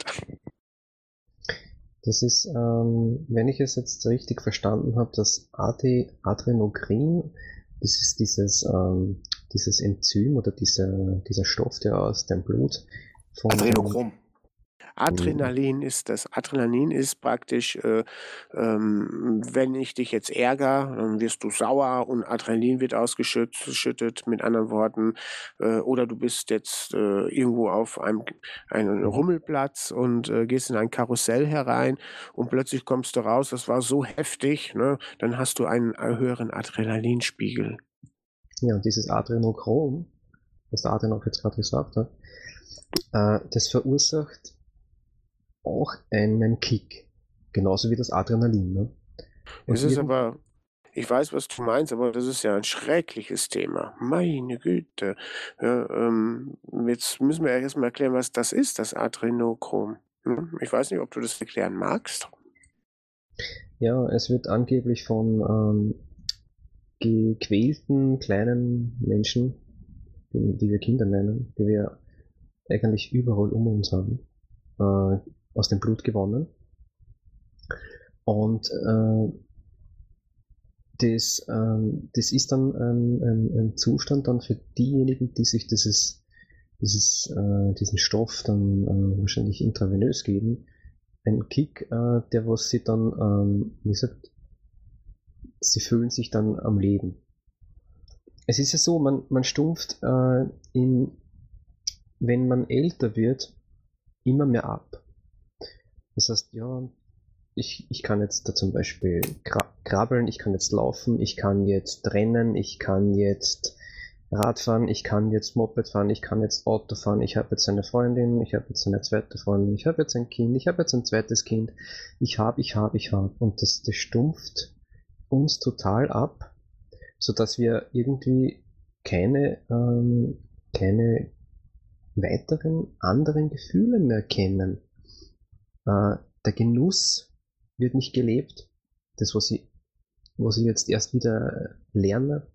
[SPEAKER 3] Das ist, ähm, wenn ich es jetzt richtig verstanden habe, das Ade- Adrenokrin, das ist dieses, ähm, dieses Enzym oder dieser, dieser Stoff, der aus dem Blut von
[SPEAKER 5] Adrenochrom.
[SPEAKER 2] Adrenalin ist das. Adrenalin ist praktisch, äh, ähm, wenn ich dich jetzt ärgere, dann wirst du sauer und Adrenalin wird ausgeschüttet, mit anderen Worten. Äh, oder du bist jetzt äh, irgendwo auf einem, einem Rummelplatz und äh, gehst in ein Karussell herein und plötzlich kommst du raus, das war so heftig, ne? Dann hast du einen höheren Adrenalinspiegel.
[SPEAKER 3] Ja, und dieses Adrenochrom, was der Adrian auch jetzt gerade gesagt hat, äh, das verursacht auch einen Kick. Genauso wie das Adrenalin. Ne? Und
[SPEAKER 2] Es ist
[SPEAKER 3] irgend-
[SPEAKER 2] aber, ich weiß, was du meinst, aber das ist ja ein schreckliches Thema. Meine Güte. Ja, ähm, jetzt müssen wir erstmal erklären, was das ist, das Adrenochrom. Hm? Ich weiß nicht, ob du das erklären magst.
[SPEAKER 3] Ja, es wird angeblich von ähm, gequälten kleinen Menschen, die, die wir Kinder nennen, die wir eigentlich überall um uns haben, äh, aus dem Blut gewonnen. Und äh, das, ähm, das ist dann ein, ein, ein Zustand dann für diejenigen, die sich dieses, dieses, äh, diesen Stoff dann äh, wahrscheinlich intravenös geben, ein Kick, äh, der was sie dann, ähm, wie gesagt, sie fühlen sich dann am Leben. Es ist ja so, man, man stumpft, äh, in, wenn man älter wird, immer mehr ab. Das heißt, ja, ich, ich kann jetzt da zum Beispiel gra- krabbeln, ich kann jetzt laufen, ich kann jetzt rennen, ich kann jetzt Radfahren, ich kann jetzt Moped fahren, ich kann jetzt Auto fahren, ich habe jetzt eine Freundin, ich habe jetzt eine zweite Freundin, ich habe jetzt ein Kind, ich habe jetzt ein zweites Kind, ich habe, ich habe, ich habe. Und das, das stumpft uns total ab, sodass wir irgendwie keine, ähm, keine weiteren anderen Gefühle mehr kennen. Äh, der Genuss wird nicht gelebt. Das, was ich, was ich jetzt erst wieder lerne,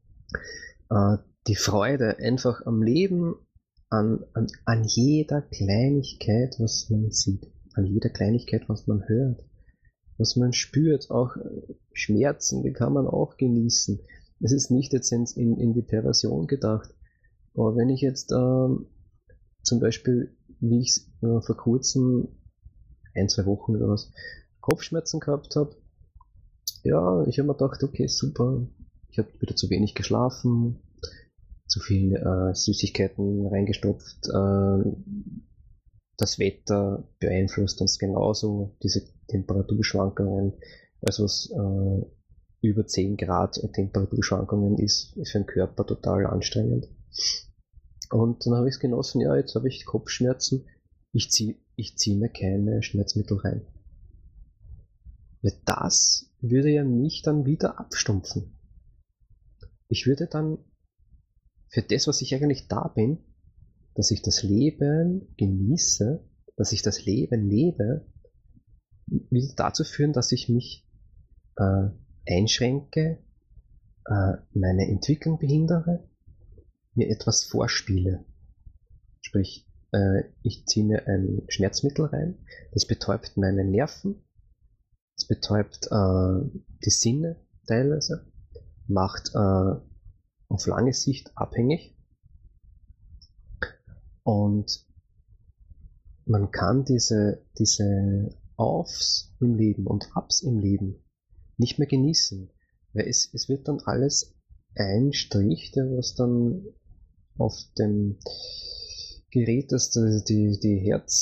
[SPEAKER 3] äh, die Freude einfach am Leben, an, an, an jeder Kleinigkeit, was man sieht, an jeder Kleinigkeit, was man hört, was man spürt, auch Schmerzen, die kann man auch genießen. Es ist nicht jetzt in, in, in die Perversion gedacht, aber wenn ich jetzt ähm, zum Beispiel, wie ich äh, vor kurzem, ein, zwei Wochen oder was, Kopfschmerzen gehabt habe, ja, ich habe mir gedacht, okay, super, ich habe wieder zu wenig geschlafen, zu viel äh, Süßigkeiten reingestopft, äh, das Wetter beeinflusst uns genauso, diese Temperaturschwankungen, also was äh, über zehn Grad Temperaturschwankungen ist, ist für den Körper total anstrengend. Und dann habe ich es genossen, ja, jetzt habe ich Kopfschmerzen, ich ziehe ich zieh mir keine Schmerzmittel rein. Weil das würde ja mich dann wieder abstumpfen. Ich würde dann für das, was ich eigentlich da bin, dass ich das Leben genieße, dass ich das Leben lebe, wieder dazu führen, dass ich mich äh, einschränke, äh, meine Entwicklung behindere, mir etwas vorspiele. Sprich, äh, ich ziehe mir ein Schmerzmittel rein, das betäubt meine Nerven, das betäubt äh, die Sinne teilweise, macht äh, auf lange Sicht abhängig und man kann diese, diese Aufs im Leben und Abs im Leben nicht mehr genießen, weil es, es wird dann alles ein Strich, der was dann auf dem Gerät, das die, die, die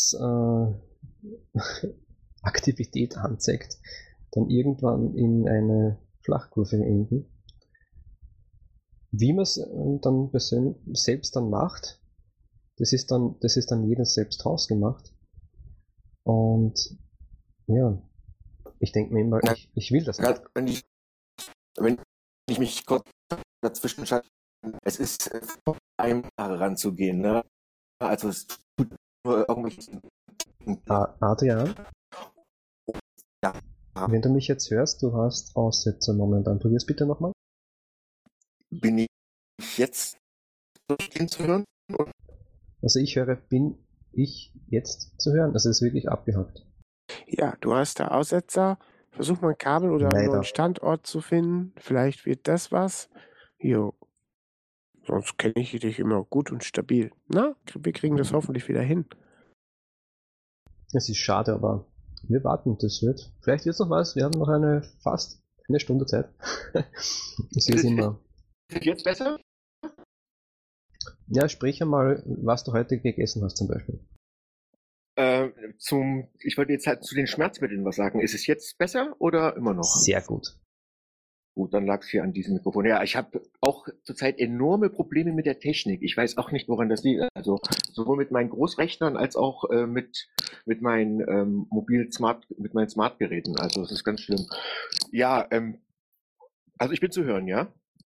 [SPEAKER 3] Herzaktivität äh, anzeigt, dann irgendwann in eine Flachkurve enden. Wie man es dann persönlich selbst dann macht, das ist dann, das ist dann jeder selbst hausgemacht. Und ja, ich denke mir immer, ich, ich will das nicht.
[SPEAKER 5] Gerade wenn ich, wenn ich mich kurz dazwischen schalte, es ist äh, vor einem Jahre ranzugehen, ne? Also es tut nur irgendwelche.
[SPEAKER 3] Ah, Adrian,
[SPEAKER 5] Ja.
[SPEAKER 3] wenn du mich jetzt hörst, du hast Aussetzer momentan. Probier's bitte nochmal.
[SPEAKER 5] Bin ich jetzt durchgehend zu hören?
[SPEAKER 3] Also ich höre, bin ich jetzt zu hören? Also es ist wirklich abgehackt.
[SPEAKER 2] Ja, du hast da Aussetzer. Versuch mal ein Kabel oder einen
[SPEAKER 3] Leider.
[SPEAKER 2] neuen Standort zu finden. Vielleicht wird das was. Jo. Sonst kenne ich dich immer gut und stabil. Na, wir kriegen das hoffentlich wieder hin.
[SPEAKER 3] Es ist schade, aber wir warten, das wird. Vielleicht wird's noch was. Wir haben noch eine fast eine Stunde Zeit. Ich sehe es immer.
[SPEAKER 5] Jetzt besser?
[SPEAKER 3] Ja, sprich einmal, was du heute gegessen hast zum Beispiel.
[SPEAKER 5] Äh, zum, ich wollte jetzt halt zu den Schmerzmitteln was sagen. Ist es jetzt besser oder immer noch?
[SPEAKER 3] Sehr gut.
[SPEAKER 5] Gut, dann lag es hier an diesem Mikrofon. Ja, ich habe auch zurzeit enorme Probleme mit der Technik. Ich weiß auch nicht, woran das liegt. Also sowohl mit meinen Großrechnern als auch äh, mit, mit meinen ähm, mobilen Smart, mit meinen Smartgeräten. Also es ist ganz schlimm. Ja, ähm, also ich bin zu hören, ja?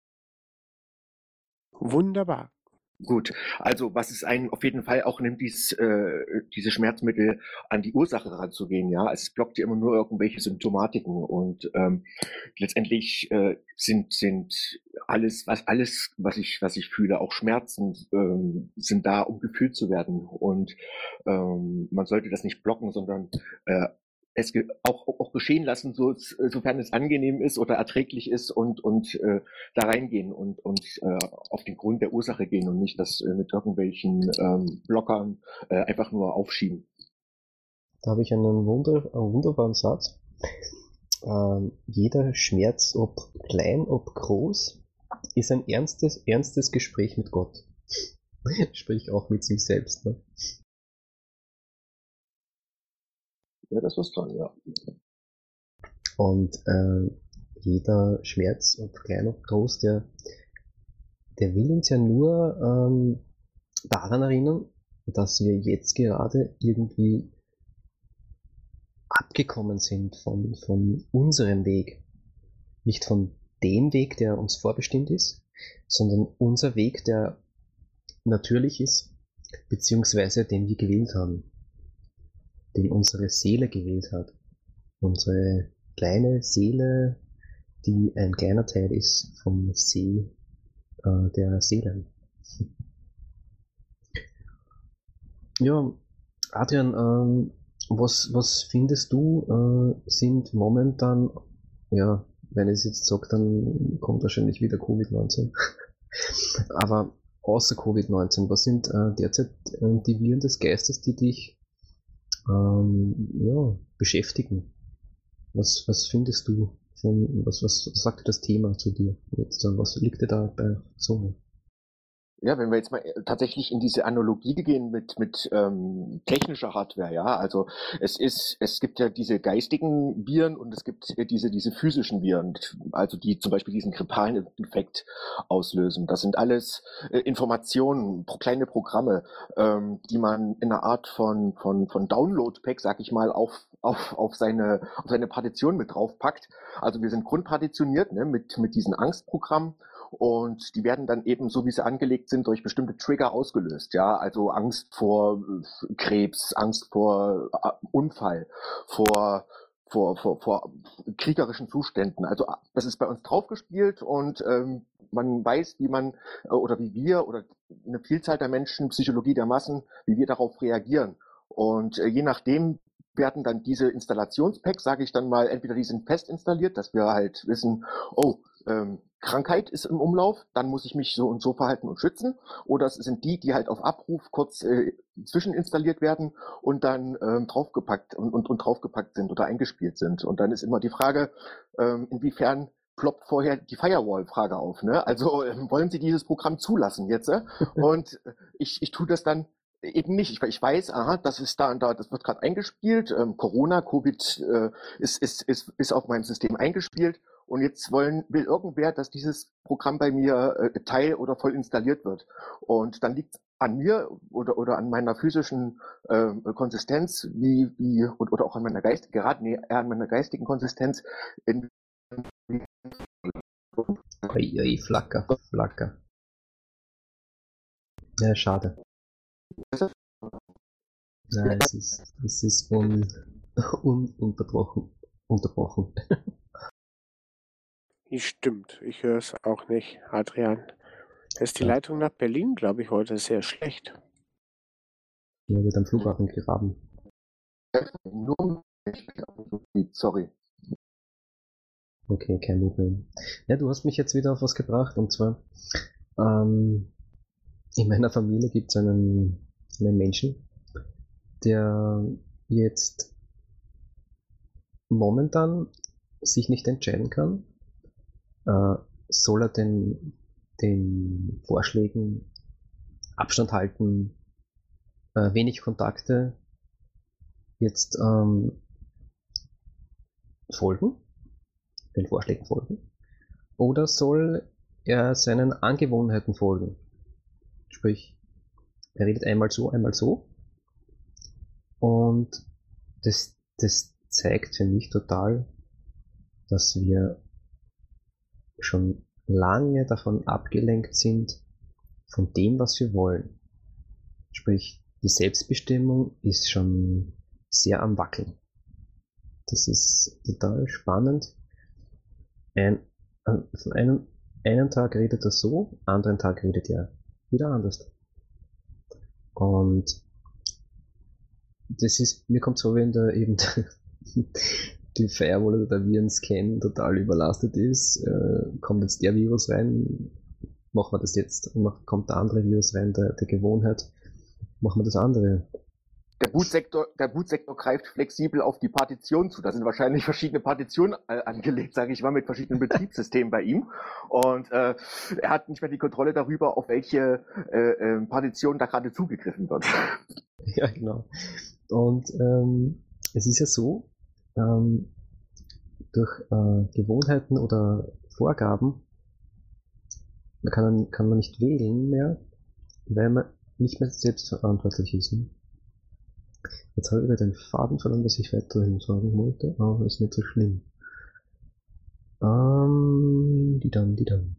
[SPEAKER 2] Wunderbar.
[SPEAKER 5] Gut, also was es einen auf jeden Fall auch nimmt, dies, äh, diese Schmerzmittel an die Ursache ranzugehen, ja. Es blockt ja immer nur irgendwelche Symptomatiken und ähm, letztendlich äh, sind sind alles, was alles, was ich was ich fühle, auch Schmerzen ähm, sind da, um gefühlt zu werden und ähm, man sollte das nicht blocken, sondern äh, es ge- auch, auch geschehen lassen, so, sofern es angenehm ist oder erträglich ist und, und äh, da reingehen und, und äh, auf den Grund der Ursache gehen und nicht das äh, mit irgendwelchen ähm, Blockern äh, einfach nur aufschieben.
[SPEAKER 3] Da habe ich einen, wunder, einen wunderbaren Satz. Ähm, jeder Schmerz, ob klein, ob groß, ist ein ernstes, ernstes Gespräch mit Gott. Sprich auch mit sich selbst. Ne?
[SPEAKER 5] Ja, das ist dran, ja.
[SPEAKER 3] Und äh, jeder Schmerz, ob klein, ob groß, der, der will uns ja nur ähm, daran erinnern, dass wir jetzt gerade irgendwie abgekommen sind von, von unserem Weg. Nicht von dem Weg, der uns vorbestimmt ist, sondern unser Weg, der natürlich ist, beziehungsweise den wir gewählt haben. Den unsere Seele gewählt hat. Unsere kleine Seele, die ein kleiner Teil ist vom See äh, der Seelen. Ja, Adrian, ähm, was, was findest du, äh, sind momentan, ja, wenn ich es jetzt sage, dann kommt wahrscheinlich wieder Covid neunzehn. Aber außer Covid neunzehn, was sind äh, derzeit äh, die Viren des Geistes, die dich ähm, ja, beschäftigen? Was, was findest du von, was, was sagt das Thema zu dir jetzt? Was liegt dir da bei Zunge?
[SPEAKER 5] Ja, wenn wir jetzt mal äh, tatsächlich in diese Analogie gehen mit mit ähm, technischer Hardware, ja, also es ist, es gibt ja diese geistigen Viren und es gibt äh, diese diese physischen Viren, also die zum Beispiel diesen grippalen Infekt auslösen. Das sind alles äh, Informationen, pro, kleine Programme, ähm, die man in einer Art von von von Download-Pack, sag ich mal, auf auf auf seine auf seine Partition mit draufpackt. Also wir sind grundpartitioniert, ne, mit mit diesen Angstprogrammen. Und die werden dann eben, so wie sie angelegt sind, durch bestimmte Trigger ausgelöst. Ja, also Angst vor äh, Krebs, Angst vor äh, Unfall, vor vor, vor, vor kriegerischen Zuständen. Also das ist bei uns draufgespielt und ähm, man weiß, wie man äh, oder wie wir oder eine Vielzahl der Menschen, Psychologie der Massen, wie wir darauf reagieren. Und äh, je nachdem werden dann diese Installationspacks, sage ich dann mal, entweder die sind fest installiert, dass wir halt wissen, oh, ähm, Krankheit ist im Umlauf, dann muss ich mich so und so verhalten und schützen. Oder es sind die, die halt auf Abruf kurz äh, zwischeninstalliert werden und dann ähm, draufgepackt und, und, und draufgepackt sind oder eingespielt sind. Und dann ist immer die Frage, ähm, inwiefern ploppt vorher die Firewall-Frage auf. Ne? Also ähm, wollen Sie dieses Programm zulassen jetzt? Äh? Und ich, ich tue das dann eben nicht. Ich, ich weiß, aha, das ist da und da, das wird gerade eingespielt. Ähm, Corona, Covid äh, ist, ist, ist, ist auf meinem System eingespielt. Und jetzt wollen, will irgendwer, dass dieses Programm bei mir äh, teil- oder voll installiert wird. Und dann liegt es an mir oder, oder an meiner physischen äh, Konsistenz, wie, wie, oder auch an meiner geistigen, gerade nee, eher an meiner geistigen Konsistenz. In,
[SPEAKER 3] Ui, ui, flacker, flacker. Ja, schade. Nein, es ist, es ist un, ununterbrochen, unterbrochen.
[SPEAKER 2] Stimmt, ich höre es auch nicht, Adrian. Da ist die
[SPEAKER 3] Ja.
[SPEAKER 2] Leitung nach Berlin, glaube ich, heute sehr schlecht.
[SPEAKER 3] Hier wird am Flughafen gegraben.
[SPEAKER 5] nur, sorry.
[SPEAKER 3] Okay, kein Problem. Ja, du hast mich jetzt wieder auf was gebracht, und zwar ähm, in meiner Familie gibt es einen, einen Menschen, der jetzt momentan sich nicht entscheiden kann, äh, soll er den, den Vorschlägen Abstand halten, äh, wenig Kontakte jetzt ähm, folgen, den Vorschlägen folgen, oder soll er seinen Angewohnheiten folgen. Sprich, er redet einmal so, einmal so. Und das, das zeigt für mich total, dass wir schon lange davon abgelenkt sind, von dem, was wir wollen. Sprich, die Selbstbestimmung ist schon sehr am Wackeln. Das ist total spannend. Ein, von einem, einen Tag redet er so, anderen Tag redet er wieder anders. Und das ist, mir kommt so, wenn da eben die Firewall oder der Virenscan total überlastet ist, äh, kommt jetzt der Virus rein, machen wir das jetzt, und kommt der andere Virus rein, der, der Gewohnheit, machen wir das andere.
[SPEAKER 5] Der Bootsektor, der Bootsektor greift flexibel auf die Partition zu. Da sind wahrscheinlich verschiedene Partitionen äh, angelegt, sage ich mal, mit verschiedenen Betriebssystemen bei ihm. Und äh, er hat nicht mehr die Kontrolle darüber, auf welche äh, äh, Partition da gerade zugegriffen wird.
[SPEAKER 3] Ja, genau. Und ähm, es ist ja so, ähm, durch äh, Gewohnheiten oder Vorgaben da kann, kann man nicht wählen mehr, weil man nicht mehr selbstverantwortlich ist. Ne? Jetzt habe ich wieder den Faden verloren, was ich weiterhin sagen wollte, aber ist nicht so schlimm. Ähm, die dann, die dann.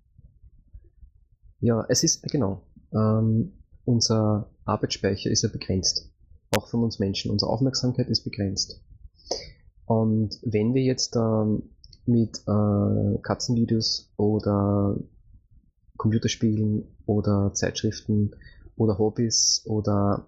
[SPEAKER 3] Ja, es ist, genau, ähm, unser Arbeitsspeicher ist ja begrenzt. Auch von uns Menschen. Unsere Aufmerksamkeit ist begrenzt. Und wenn wir jetzt ähm, mit äh, Katzenvideos oder Computerspielen oder Zeitschriften oder Hobbys oder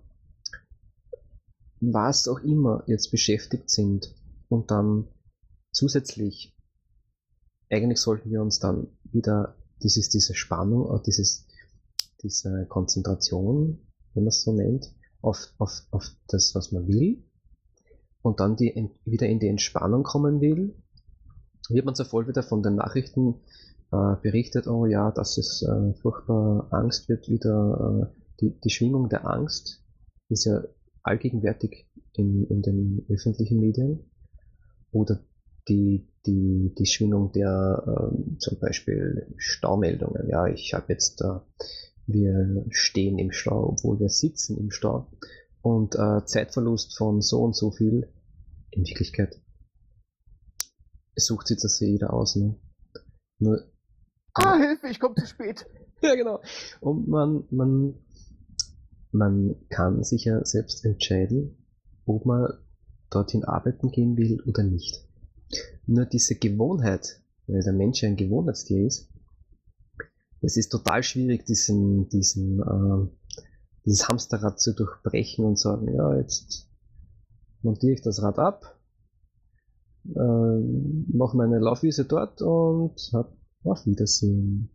[SPEAKER 3] was auch immer jetzt beschäftigt sind und dann zusätzlich, eigentlich sollten wir uns dann wieder, das ist diese Spannung, oder dieses, diese Konzentration, wenn man es so nennt, auf, auf, auf das, was man will und dann die, wieder in die Entspannung kommen will, wird man sofort wieder von den Nachrichten äh, berichtet, oh ja, das ist äh, furchtbar, Angst wird wieder, äh, die, die Schwingung der Angst ist ja allgegenwärtig in, in den öffentlichen Medien oder die, die, die Schwingung der ähm, zum Beispiel Staumeldungen. Ja, ich habe jetzt, äh, wir stehen im Stau, obwohl wir sitzen im Stau und äh, Zeitverlust von so und so viel. In Wirklichkeit es sucht sich das jeder aus. Ne? Nur,
[SPEAKER 5] ah, Hilfe, ich komme zu spät.
[SPEAKER 3] Ja, genau. Und man, man Man kann sich ja selbst entscheiden, ob man dorthin arbeiten gehen will oder nicht. Nur diese Gewohnheit, weil der Mensch ja ein Gewohnheitstier ist, es ist total schwierig, diesen, diesen, äh, dieses Hamsterrad zu durchbrechen und sagen, ja, jetzt montiere ich das Rad ab, äh, mache meine Laufwiese dort und hab auf Wiedersehen.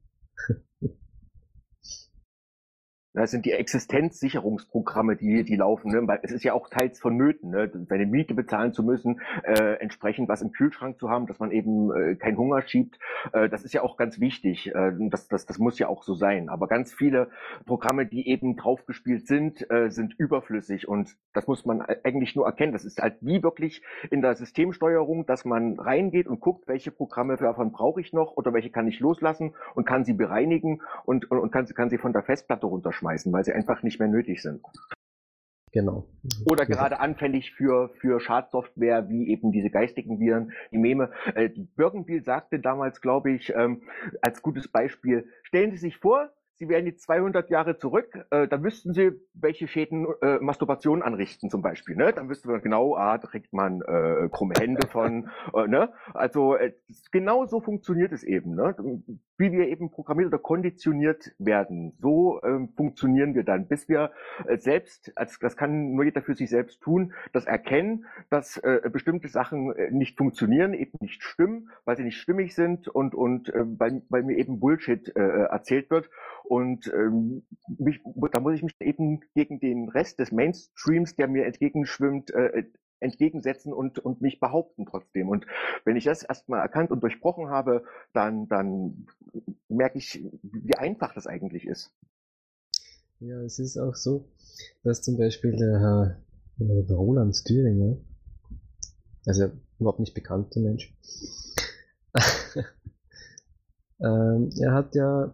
[SPEAKER 5] Das sind die Existenzsicherungsprogramme, die, die laufen, ne? Weil es ist ja auch teils vonnöten, ne? Seine Miete bezahlen zu müssen, äh, entsprechend was im Kühlschrank zu haben, dass man eben äh, keinen Hunger schiebt. Äh, das ist ja auch ganz wichtig. Äh, das, das, das muss ja auch so sein. Aber ganz viele Programme, die eben draufgespielt sind, äh, sind überflüssig und das muss man eigentlich nur erkennen. Das ist halt wie wirklich in der Systemsteuerung, dass man reingeht und guckt, welche Programme davon brauche ich noch oder welche kann ich loslassen und kann sie bereinigen und, und, und kann, kann sie von der Festplatte runterschmeißen, weil sie einfach nicht mehr nötig sind.
[SPEAKER 3] Genau.
[SPEAKER 5] Oder
[SPEAKER 3] Ja.
[SPEAKER 5] gerade anfällig für, für Schadsoftware, wie eben diese geistigen Viren, die Meme. Äh, Birkenbiel sagte damals, glaube ich, ähm, als gutes Beispiel, stellen Sie sich vor, Sie wären jetzt zweihundert Jahre zurück, äh, dann wüssten Sie, welche Schäden äh, Masturbation anrichten zum Beispiel. Ne? Dann wüsste man genau, ah, da kriegt man äh, krumme Hände von. Äh, ne? Also äh, genau so funktioniert es eben. Ne? Wie wir eben programmiert oder konditioniert werden, so ähm, funktionieren wir dann, bis wir äh, selbst, als das kann nur jeder für sich selbst tun, das erkennen, dass äh, bestimmte Sachen äh, nicht funktionieren, eben nicht stimmen, weil sie nicht stimmig sind und, und äh, weil, weil mir eben Bullshit äh, erzählt wird. Und ähm, mich, da muss ich mich eben gegen den Rest des Mainstreams, der mir entgegenschwimmt, äh, entgegensetzen und, und mich behaupten trotzdem. Und wenn ich das erstmal erkannt und durchbrochen habe, dann, dann merke ich, wie einfach das eigentlich ist.
[SPEAKER 3] Ja, es ist auch so, dass zum Beispiel der, äh, der Roland Thüringer, also überhaupt nicht bekannter Mensch, Ähm, er hat ja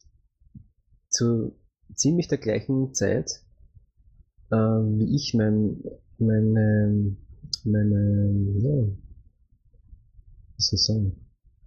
[SPEAKER 3] zu ziemlich der gleichen Zeit, ähm, wie ich mein, meine, meine, ja, was soll ich sagen,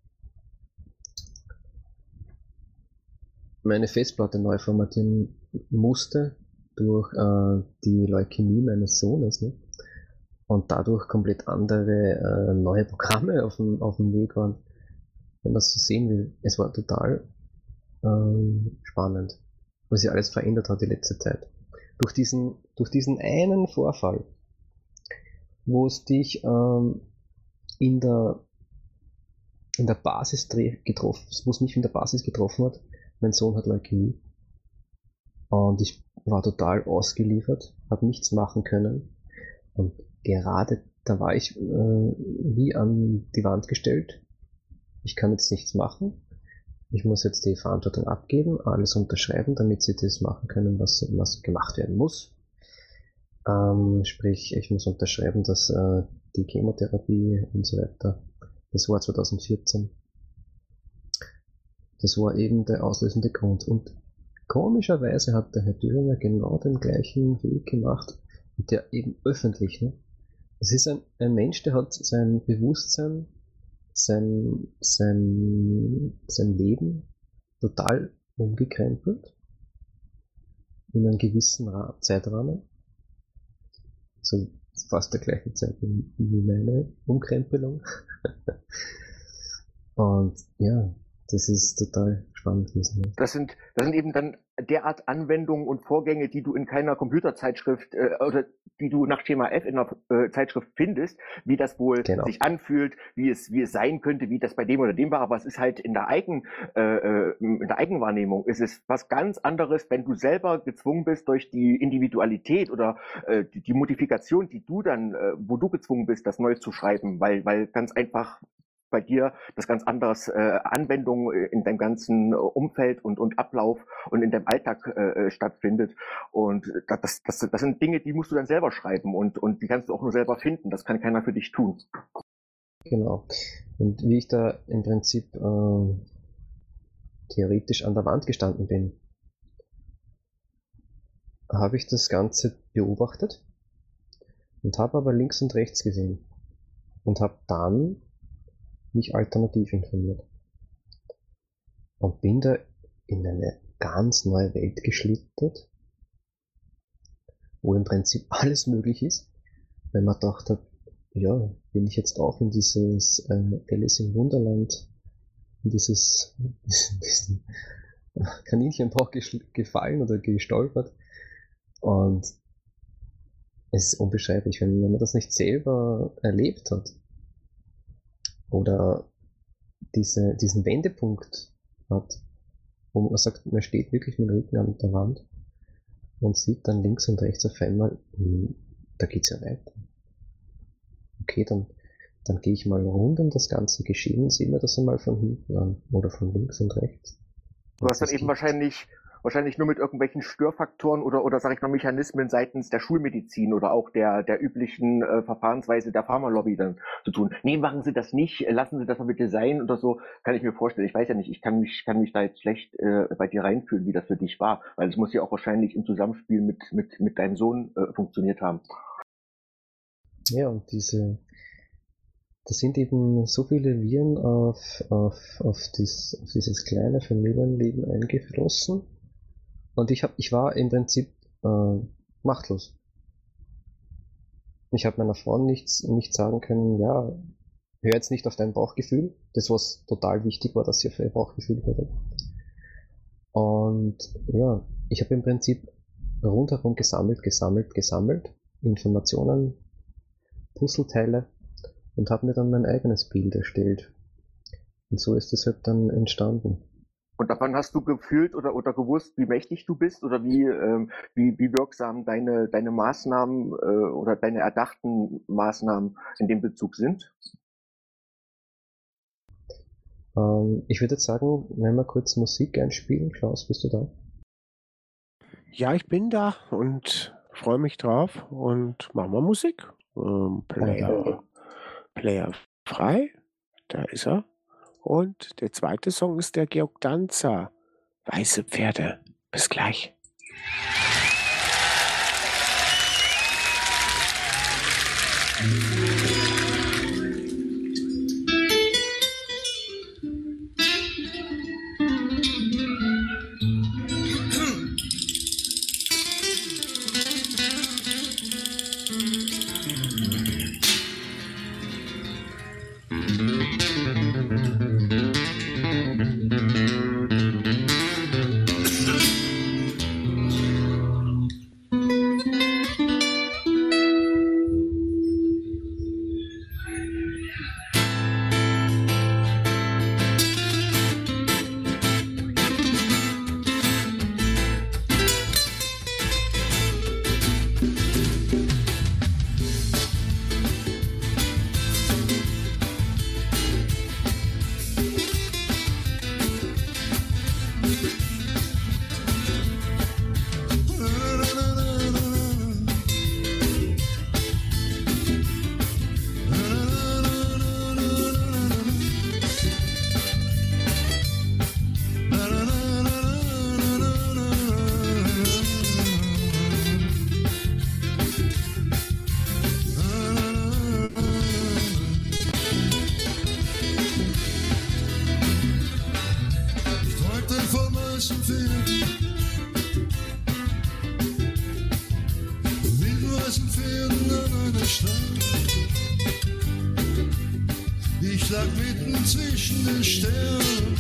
[SPEAKER 3] meine Festplatte neu formatieren musste durch äh, die Leukämie meines Sohnes, ne? Und dadurch komplett andere äh, neue Programme auf dem, auf dem Weg waren. Wenn man das so sehen will, es war total ähm, spannend, was sich alles verändert hat die letzte Zeit. Durch diesen, durch diesen einen Vorfall, wo es dich ähm, in der in der Basis getroffen, wo es mich in der Basis getroffen hat. Mein Sohn hat Leukämie und ich war total ausgeliefert, habe nichts machen können und gerade da war ich äh, wie an die Wand gestellt. Ich kann jetzt nichts machen. Ich muss jetzt die Verantwortung abgeben, alles unterschreiben, damit sie das machen können, was, was gemacht werden muss. Ähm, sprich, ich muss unterschreiben, dass äh, die Chemotherapie und so weiter, das war zwanzig vierzehn. Das war eben der auslösende Grund. Und komischerweise hat der Herr Thüringer genau den gleichen Weg gemacht, und der eben öffentlich, ne? Das ist ein, ein Mensch, der hat sein Bewusstsein, sein, sein, sein Leben total umgekrempelt in einem gewissen Ra- Zeitrahmen. So fast der gleichen Zeit wie wie meine Umkrempelung. Und ja, das ist total spannend gewesen.
[SPEAKER 5] Das sind, das sind eben dann derart Anwendungen und Vorgänge, die du in keiner Computerzeitschrift äh, oder die du nach Schema F in einer äh, Zeitschrift findest, wie das wohl
[SPEAKER 3] Genau.
[SPEAKER 5] sich anfühlt, wie es, wie es sein könnte, wie das bei dem oder dem war. Aber es ist halt in der Eigen, äh, in der Eigenwahrnehmung ist es was ganz anderes, wenn du selber gezwungen bist durch die Individualität oder äh, die, die Modifikation, die du dann, äh, wo du gezwungen bist, das neu zu schreiben, weil, weil ganz einfach bei dir das ganz anders äh, Anwendung in deinem ganzen Umfeld und, und Ablauf und in deinem Alltag äh, stattfindet. Und das, das, das sind Dinge, die musst du dann selber schreiben und, und die kannst du auch nur selber finden. Das kann keiner für dich tun.
[SPEAKER 3] Genau. Und wie ich da im Prinzip äh, theoretisch an der Wand gestanden bin, habe ich das Ganze beobachtet und habe aber links und rechts gesehen und habe dann mich alternativ informiert und bin da in eine ganz neue Welt geschlittert, wo im Prinzip alles möglich ist, wenn man gedacht hat, ja, bin ich jetzt auch in dieses äh, Alice im Wunderland, in dieses diesen Kaninchenbauch gefallen oder gestolpert, und es ist unbeschreiblich, wenn, wenn man das nicht selber erlebt hat oder diese, diesen Wendepunkt hat, wo man sagt, man steht wirklich mit dem Rücken an der Wand und sieht dann links und rechts auf einmal, mh, da geht's ja weiter. Okay, dann, dann gehe ich mal rund um das ganze Geschehen und sehe mir das einmal von hinten an oder von links und rechts.
[SPEAKER 5] Du hast dann eben wahrscheinlich wahrscheinlich nur mit irgendwelchen Störfaktoren oder, oder sag ich mal, Mechanismen seitens der Schulmedizin oder auch der, der üblichen äh, Verfahrensweise der Pharmalobby dann zu tun. Nee, machen Sie das nicht, lassen Sie das mal bitte sein oder so, kann ich mir vorstellen. Ich weiß ja nicht, ich kann mich, kann mich da jetzt schlecht äh, bei dir reinfühlen, wie das für dich war, weil es muss ja auch wahrscheinlich im Zusammenspiel mit, mit, mit deinem Sohn äh, funktioniert haben.
[SPEAKER 3] Ja, und diese, da sind eben so viele Viren auf, auf, auf, dies, auf dieses kleine Familienleben eingeflossen. Und ich, hab, ich war im Prinzip äh, machtlos. Ich habe meiner Frau nichts, nicht sagen können, ja, hör jetzt nicht auf dein Bauchgefühl. Das, was total wichtig war, dass sie auf ihr Bauchgefühl hört. Und ja, ich habe im Prinzip rundherum gesammelt, gesammelt, gesammelt, Informationen, Puzzleteile, und habe mir dann mein eigenes Bild erstellt. Und so ist es halt dann entstanden.
[SPEAKER 5] Und ab wann hast du gefühlt oder, oder gewusst, wie mächtig du bist oder wie, ähm, wie, wie wirksam deine, deine Maßnahmen äh, oder deine erdachten Maßnahmen in dem Bezug sind?
[SPEAKER 3] Ähm, ich würde jetzt sagen, wenn wir kurz Musik einspielen. Klaus, bist du da?
[SPEAKER 2] Ja, ich bin da und freue mich drauf und machen wir Musik. Ähm, Player, Player frei, da ist er. Und der zweite Song ist der Georg Danzer, Weiße Pferde. Bis gleich.
[SPEAKER 8] Ich lag mitten zwischen den Sternen,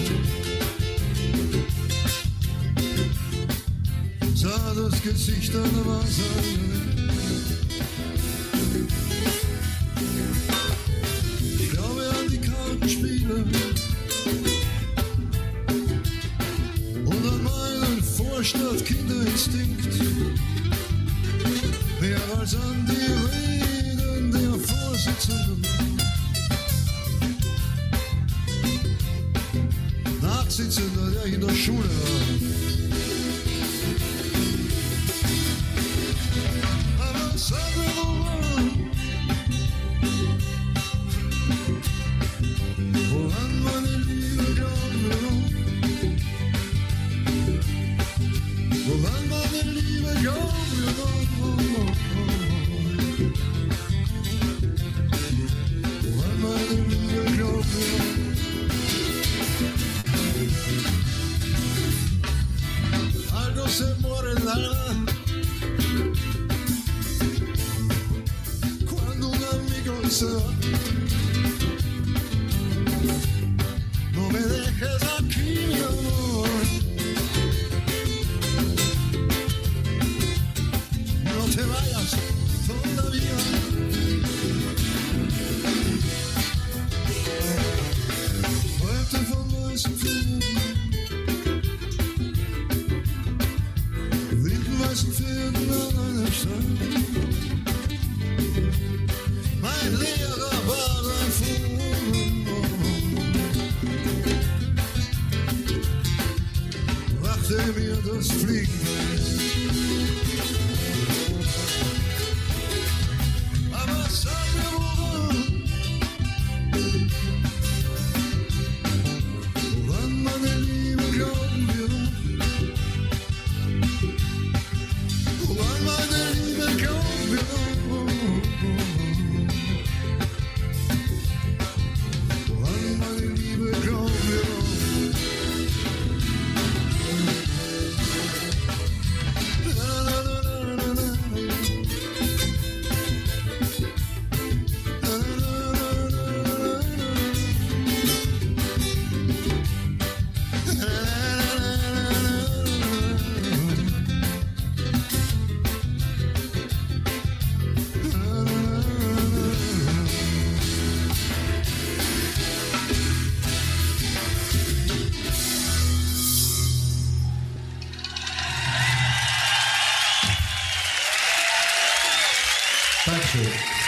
[SPEAKER 8] sah das Gesicht einer Wahrsagerin. Ich glaube an die Kartenspiele und an meinen Vorstadt-Kinderinstinkt, mehr als an die Reden der Vorsitzenden. Nachsitzender, der ich in der Schule war. Aber sag mir woran, woran meine Liebe glauben wir noch? Woran meine Liebe glauben wir noch? Woran meine Liebe glauben wir noch? Algo se morirá cuando un amigo se va. No me dejes aquí, mi amor. No te vayas todavía. Fuerte fondo es un fin. Weißen Pferden an einer Stadt. Mein Lehrer war ein Vogel, brachte mir das Fliegen bei. Aber sag mir woran, woran meine Liebe glauben wir noch? Woran meine Liebe glauben wir noch? Woran meine Liebe glauben wir noch? La, la, la, la, la, la. La, la, la, la, la, la. Dankeschön.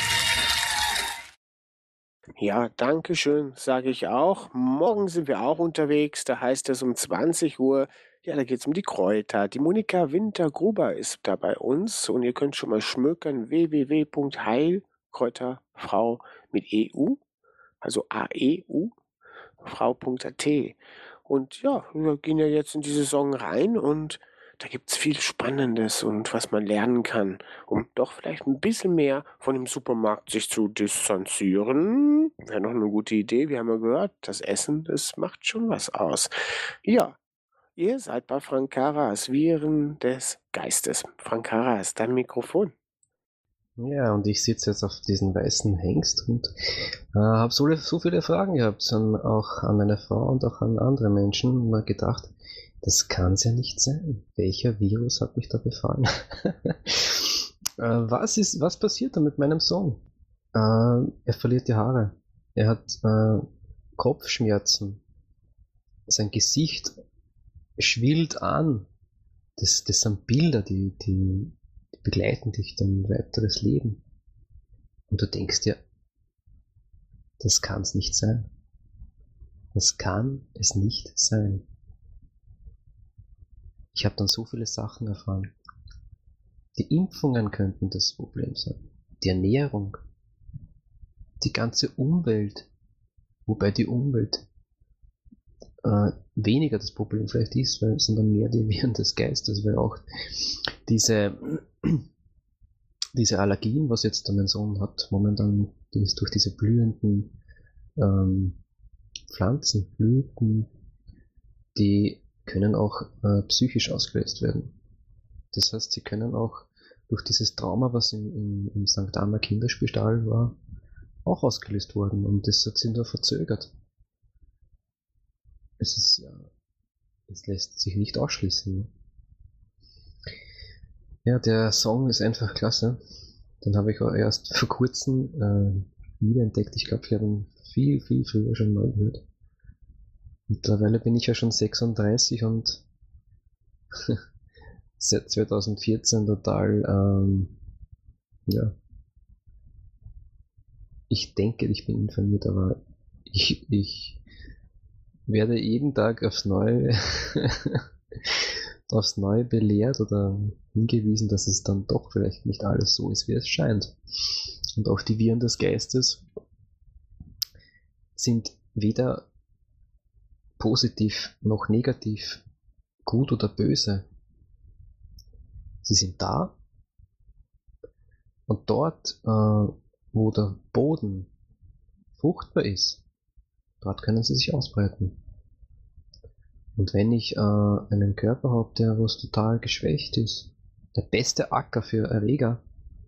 [SPEAKER 2] Ja, danke schön, sage ich auch. Morgen sind wir auch unterwegs, da heißt es um zwanzig Uhr, ja, da geht es um die Kräuter. Die Monika Winter-Gruber ist da bei uns und ihr könnt schon mal schmökern, w w w punkt heilkräuterfrau mit E U, also A E U. frau.at. Und ja, wir gehen ja jetzt in diese Saison rein und da gibt es viel Spannendes und was man lernen kann, um doch vielleicht ein bisschen mehr von dem Supermarkt sich zu distanzieren. Wäre noch eine gute Idee. Wir haben ja gehört, das Essen, das macht schon was aus. Ja, ihr seid bei Frank Karas, Viren des Geistes. Frank Karas, dein Mikrofon.
[SPEAKER 3] Ja, und ich sitze jetzt auf diesen weißen Hengst und äh, habe so, so viele Fragen gehabt, an, auch an meine Frau und auch an andere Menschen, und mir gedacht, das kann's ja nicht sein. Welcher Virus hat mich da befallen? äh, was ist, was passiert da mit meinem Sohn? Äh, er verliert die Haare. Er hat äh, Kopfschmerzen. Sein Gesicht schwillt an. Das, das sind Bilder, die, die, die begleiten dich dein weiteres Leben. Und du denkst dir, das kann's nicht sein. Das kann es nicht sein. Ich habe dann so viele Sachen erfahren. Die Impfungen könnten das Problem sein. Die Ernährung. Die ganze Umwelt. Wobei die Umwelt äh, weniger das Problem vielleicht ist, weil, sondern mehr die Viren des Geistes, weil auch diese, diese Allergien, was jetzt mein Sohn hat, momentan, die ist durch diese blühenden ähm, Pflanzen, Blüten, die können auch äh, psychisch ausgelöst werden. Das heißt, sie können auch durch dieses Trauma, was im, im, im Sankt Anna Kinderspital war, auch ausgelöst worden, und das hat sie nur verzögert. Es ist, ja, es lässt sich nicht ausschließen. Ja, der Song ist einfach klasse. Den habe ich auch erst vor kurzem äh, wiederentdeckt. Ich glaube, ich habe ihn viel, viel früher schon mal gehört. Mittlerweile bin ich ja schon sechsunddreißig und seit zweitausendvierzehn total, ähm, ja, ich denke, ich bin informiert, aber ich, ich werde jeden Tag aufs Neue, aufs Neue belehrt oder hingewiesen, dass es dann doch vielleicht nicht alles so ist, wie es scheint. Und auch die Viren des Geistes sind weder positiv noch negativ, gut oder böse. Sie sind da, und dort, äh, wo der Boden fruchtbar ist, dort können sie sich ausbreiten. Und wenn ich äh, einen Körper habe, der was total geschwächt ist, der beste Acker für Erreger,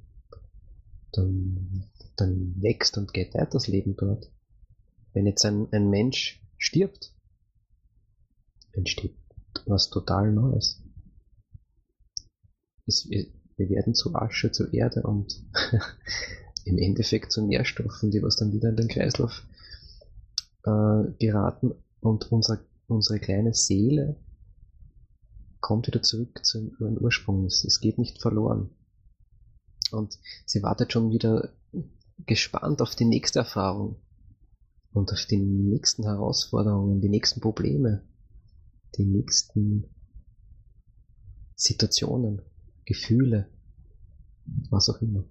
[SPEAKER 3] dann, dann wächst und geht weiter das Leben dort. Wenn jetzt ein, ein Mensch stirbt, entsteht was total Neues. Es, wir, wir werden zu Asche, zu Erde und im Endeffekt zu Nährstoffen, die was dann wieder in den Kreislauf äh, geraten, und unser, unsere kleine Seele kommt wieder zurück zu ihrem Ursprung. Es, es geht nicht verloren. Und sie wartet schon wieder gespannt auf die nächste Erfahrung und auf die nächsten Herausforderungen, die nächsten Probleme, die nächsten Situationen, Gefühle, was auch immer.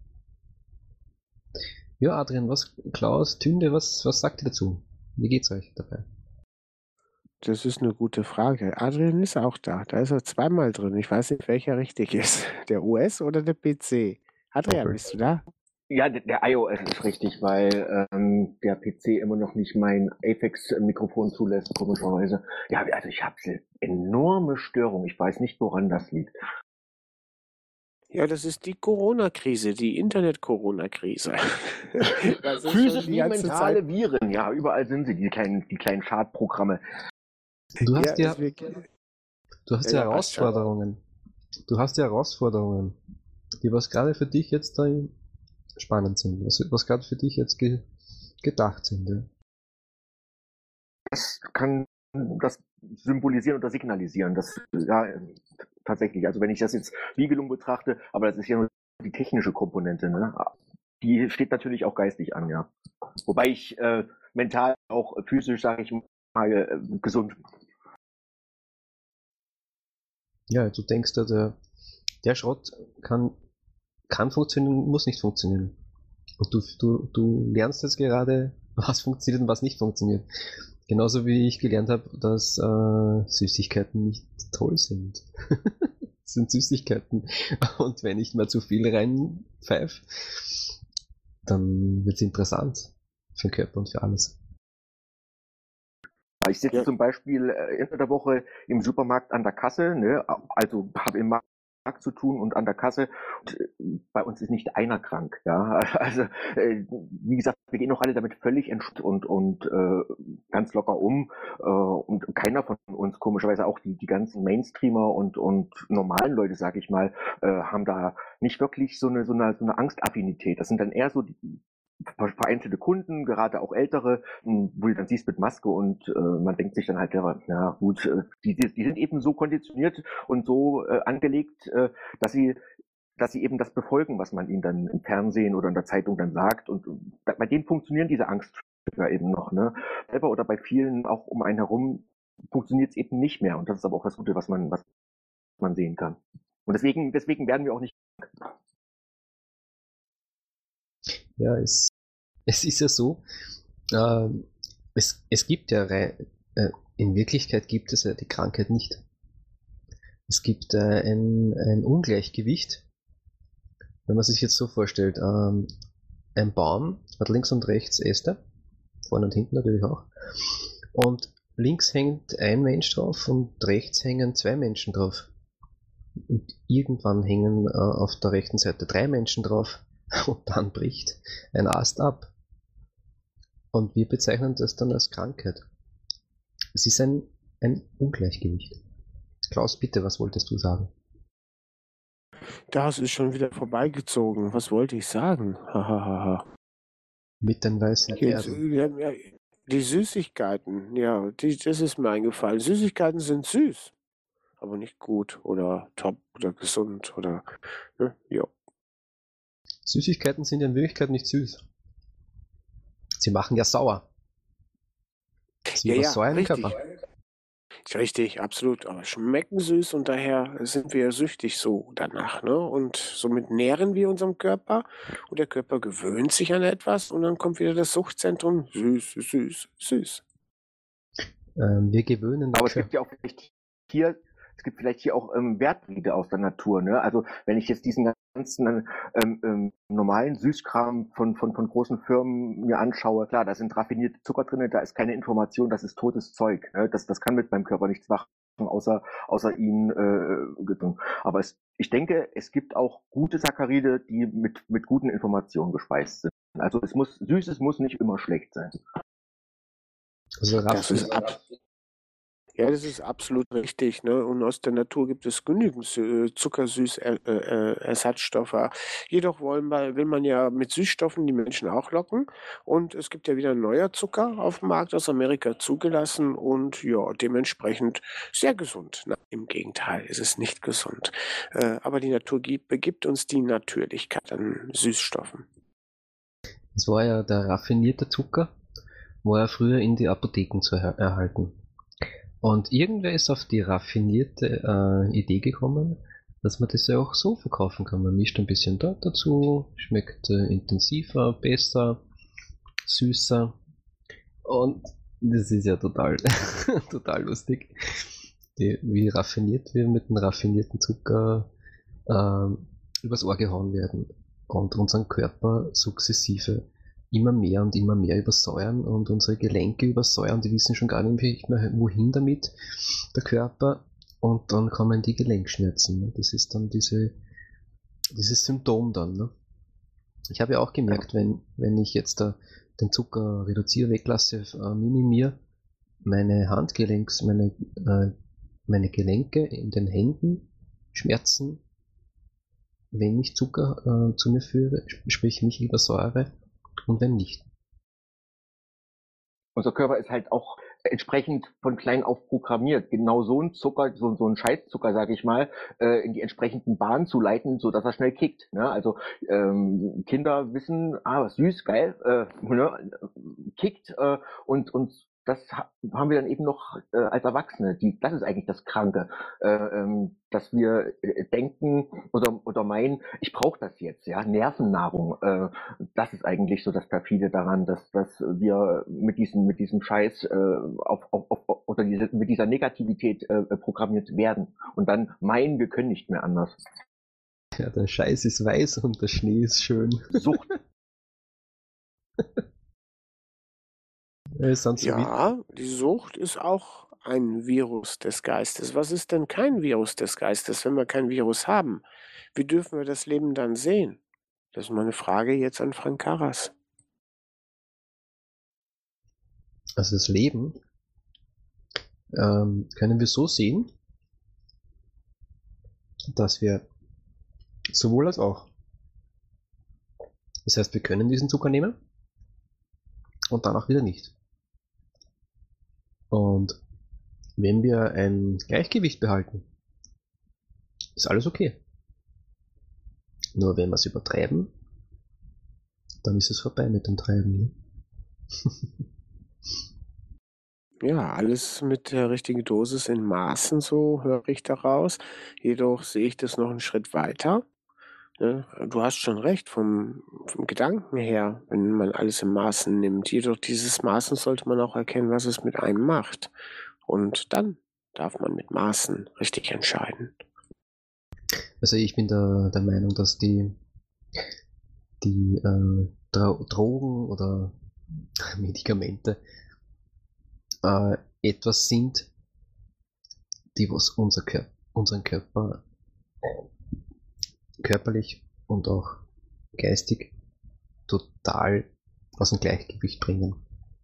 [SPEAKER 3] Ja, Adrian, was, Klaus, Tünde, was, was sagt ihr dazu? Wie geht's euch dabei?
[SPEAKER 2] Das ist eine gute Frage. Adrian ist auch da. Da ist er zweimal drin. Ich weiß nicht, welcher richtig ist. Der U S oder der P C? Adrian, bist du da?
[SPEAKER 5] Ja, der, der iOS ist richtig, weil ähm, der P C immer noch nicht mein Apex-Mikrofon zulässt, komischerweise. Ja, also ich habe eine enorme Störung. Ich weiß nicht, woran das liegt.
[SPEAKER 2] Ja, das ist die Corona-Krise, die Internet-Corona-Krise. Das ist schon
[SPEAKER 5] Physisch
[SPEAKER 2] die
[SPEAKER 5] wie
[SPEAKER 2] ganze
[SPEAKER 5] mentale
[SPEAKER 2] Zeit.
[SPEAKER 5] Viren. Ja, überall sind sie, die kleinen, die kleinen Schadprogramme.
[SPEAKER 3] Du hast ja,
[SPEAKER 2] es wird-
[SPEAKER 3] du hast
[SPEAKER 2] Ja,
[SPEAKER 3] ja
[SPEAKER 2] ja, passt schon.
[SPEAKER 3] Herausforderungen. Du hast ja Herausforderungen, die was gerade für dich jetzt da spannend sind, was, was gerade für dich jetzt ge, gedacht sind. Ja.
[SPEAKER 5] Das kann das symbolisieren oder signalisieren. Das, ja, tatsächlich. Also wenn ich das jetzt wie gelungen betrachte, aber das ist ja nur die technische Komponente, ne? Die steht natürlich auch geistig an, ja. Wobei ich äh, mental, auch physisch, sage ich mal, äh, gesund.
[SPEAKER 3] Ja, du denkst, ja, der, der Schrott kann, kann funktionieren, muss nicht funktionieren. Und du, du, du lernst jetzt gerade, was funktioniert und was nicht funktioniert. Genauso wie ich gelernt habe, dass äh, Süßigkeiten nicht toll sind. Das sind Süßigkeiten. Und wenn ich mal zu viel reinpfeife, dann wird es interessant für den Körper und für alles.
[SPEAKER 5] Ich sitze
[SPEAKER 2] Ja.
[SPEAKER 5] zum Beispiel äh, Ende der Woche im Supermarkt an der Kasse, ne? Also habe im Markt zu tun und an der Kasse. Und, äh, bei uns ist nicht einer krank, ja. Also äh, wie gesagt, wir gehen auch alle damit völlig entspannt und und äh, ganz locker um äh, und keiner von uns, komischerweise auch die die ganzen Mainstreamer und und normalen Leute, sage ich mal, äh, haben da nicht wirklich so eine so eine so eine Angstaffinität. Das sind dann eher so die vereinzelte Kunden, gerade auch ältere, m, wo du dann siehst mit Maske und äh, man denkt sich dann halt, ja, ja gut, äh, die, die die sind eben so konditioniert und so äh, angelegt, äh, dass sie dass sie eben das befolgen, was man ihnen dann im Fernsehen oder in der Zeitung dann sagt. Und äh, bei denen funktionieren diese Angsttrigger eben noch, ne? Selber oder bei vielen auch um einen herum funktioniert es eben nicht mehr. Und das ist aber auch das Gute, was man, was man sehen kann. Und deswegen, deswegen werden wir auch nicht.
[SPEAKER 3] Ja, es, es ist ja so, ähm, es, es gibt ja, rei- äh, in Wirklichkeit gibt es ja die Krankheit nicht. Es gibt äh, ein, ein Ungleichgewicht, wenn man sich jetzt so vorstellt, ähm, ein Baum hat links und rechts Äste, vorne und hinten natürlich auch, und links hängt ein Mensch drauf und rechts hängen zwei Menschen drauf. Und irgendwann hängen äh, auf der rechten Seite drei Menschen drauf und dann bricht ein Ast ab. Und wir bezeichnen das dann als Krankheit. Es ist ein, ein Ungleichgewicht. Klaus, bitte, was wolltest du sagen?
[SPEAKER 2] Das ist schon wieder vorbeigezogen. Was wollte ich sagen? Hahaha.
[SPEAKER 3] Mit den weißen
[SPEAKER 2] Jetzt,
[SPEAKER 3] Pferden.
[SPEAKER 2] ja, ja, die Süßigkeiten, ja, die, das ist mir eingefallen. Süßigkeiten sind süß, aber nicht gut oder top oder gesund oder, ne, ja.
[SPEAKER 3] Süßigkeiten sind ja in Wirklichkeit nicht süß. Sie machen ja sauer. Sie
[SPEAKER 2] Ja, ja,
[SPEAKER 3] übersäuern den
[SPEAKER 2] richtig.
[SPEAKER 3] Körper.
[SPEAKER 2] Richtig, absolut. Aber schmecken süß und daher sind wir ja süchtig so danach, ne? Und somit nähren wir unseren Körper und der Körper gewöhnt sich an etwas und dann kommt wieder das Suchtzentrum. Süß, süß, süß.
[SPEAKER 3] Ähm, wir gewöhnen den
[SPEAKER 5] Aber es
[SPEAKER 3] Körper.
[SPEAKER 5] gibt ja auch vielleicht hier, es gibt vielleicht hier auch ähm, Wertriede aus der Natur, ne? Also wenn ich jetzt diesen ganzen ähm, ähm, normalen Süßkram von, von, von großen Firmen mir anschaue, klar, da sind raffinierte Zucker drin, da ist keine Information, das ist totes Zeug. Ne? Das, das kann mit meinem Körper nichts machen, außer, außer ihn äh, gedrungen. Aber es, ich denke, es gibt auch gute Saccharide, die mit, mit guten Informationen gespeist sind. Also es muss, Süßes muss nicht immer schlecht sein.
[SPEAKER 3] Also
[SPEAKER 2] Das ist
[SPEAKER 3] Raffin
[SPEAKER 2] ab ja, das ist absolut richtig, ne? Und aus der Natur gibt es genügend Sü- äh, Zuckersüß-Ersatzstoffe. Jedoch wollen wir, will man ja mit Süßstoffen die Menschen auch locken. Und es gibt ja wieder ein neuer Zucker auf dem Markt aus Amerika zugelassen und ja, dementsprechend sehr gesund. Na, im Gegenteil, es ist nicht gesund. Äh, aber die Natur gibt, begibt uns die Natürlichkeit an Süßstoffen.
[SPEAKER 3] Es war ja der raffinierte Zucker, war ja früher in die Apotheken zu er erhalten. Und irgendwer ist auf die raffinierte äh, Idee gekommen, dass man das ja auch so verkaufen kann. Man mischt ein bisschen dort dazu, schmeckt äh, intensiver, besser, süßer. Und das ist ja total, total lustig, die, wie raffiniert wir mit dem raffinierten Zucker ähm, übers Ohr gehauen werden und unseren Körper sukzessive immer mehr und immer mehr übersäuern und unsere Gelenke übersäuern, die wissen schon gar nicht mehr wohin damit, der Körper, und dann kommen die Gelenkschmerzen. Ne? Das ist dann diese, dieses Symptom dann. Ne? Ich habe ja auch gemerkt, wenn, wenn ich jetzt da den Zucker reduziere, weglasse, äh, minimiere, meine Handgelenks, meine, äh, meine Gelenke in den Händen schmerzen, wenn ich Zucker äh, zu mir führe, sprich mich übersäure, und wenn nicht.
[SPEAKER 5] Unser Körper ist halt auch entsprechend von klein auf programmiert, genau so ein Zucker, so, so ein Scheißzucker, sage ich mal, äh, in die entsprechenden Bahnen zu leiten, so dass er schnell kickt. Ne? Also ähm, Kinder wissen, ah, was süß, geil, äh, ne? kickt äh, und und das ha- haben wir dann eben noch äh, als Erwachsene. Die, das ist eigentlich das Kranke, äh, ähm, dass wir äh, denken oder, oder meinen, ich brauche das jetzt, ja, Nervennahrung. Äh, das ist eigentlich so das Perfide daran, dass, dass wir mit diesem, mit diesem Scheiß äh, auf, auf, auf, oder diese, mit dieser Negativität äh, programmiert werden und dann meinen, wir können nicht mehr anders.
[SPEAKER 3] Ja, der Scheiß ist weiß und der Schnee ist schön.
[SPEAKER 5] Sucht.
[SPEAKER 3] Es sind so wie,
[SPEAKER 2] Ja, die Sucht ist auch ein Virus des Geistes. Was ist denn kein Virus des Geistes, wenn wir kein Virus haben? Wie dürfen wir das Leben dann sehen? Das ist meine Frage jetzt an Frank Karras.
[SPEAKER 3] also das Leben ähm, können wir so sehen, dass wir sowohl als auch. Das heißt, wir können diesen Zucker nehmen und danach wieder nicht. Und wenn wir ein Gleichgewicht behalten, ist alles okay. Nur wenn wir es übertreiben, dann ist es vorbei mit dem Treiben. Ne?
[SPEAKER 2] Ja, alles mit der richtigen Dosis in Maßen, so höre ich daraus. Jedoch sehe ich das noch einen Schritt weiter. Ne? Du hast schon recht, vom, vom Gedanken her, wenn man alles in Maßen nimmt. Jedoch dieses Maßen sollte man auch erkennen, was es mit einem macht. Und dann darf man mit Maßen richtig entscheiden.
[SPEAKER 3] Also ich bin der, der Meinung, dass die, die äh, Dro Drogen oder Medikamente äh, etwas sind, die was unser Kör unseren Körper körperlich und auch geistig total aus dem Gleichgewicht bringen.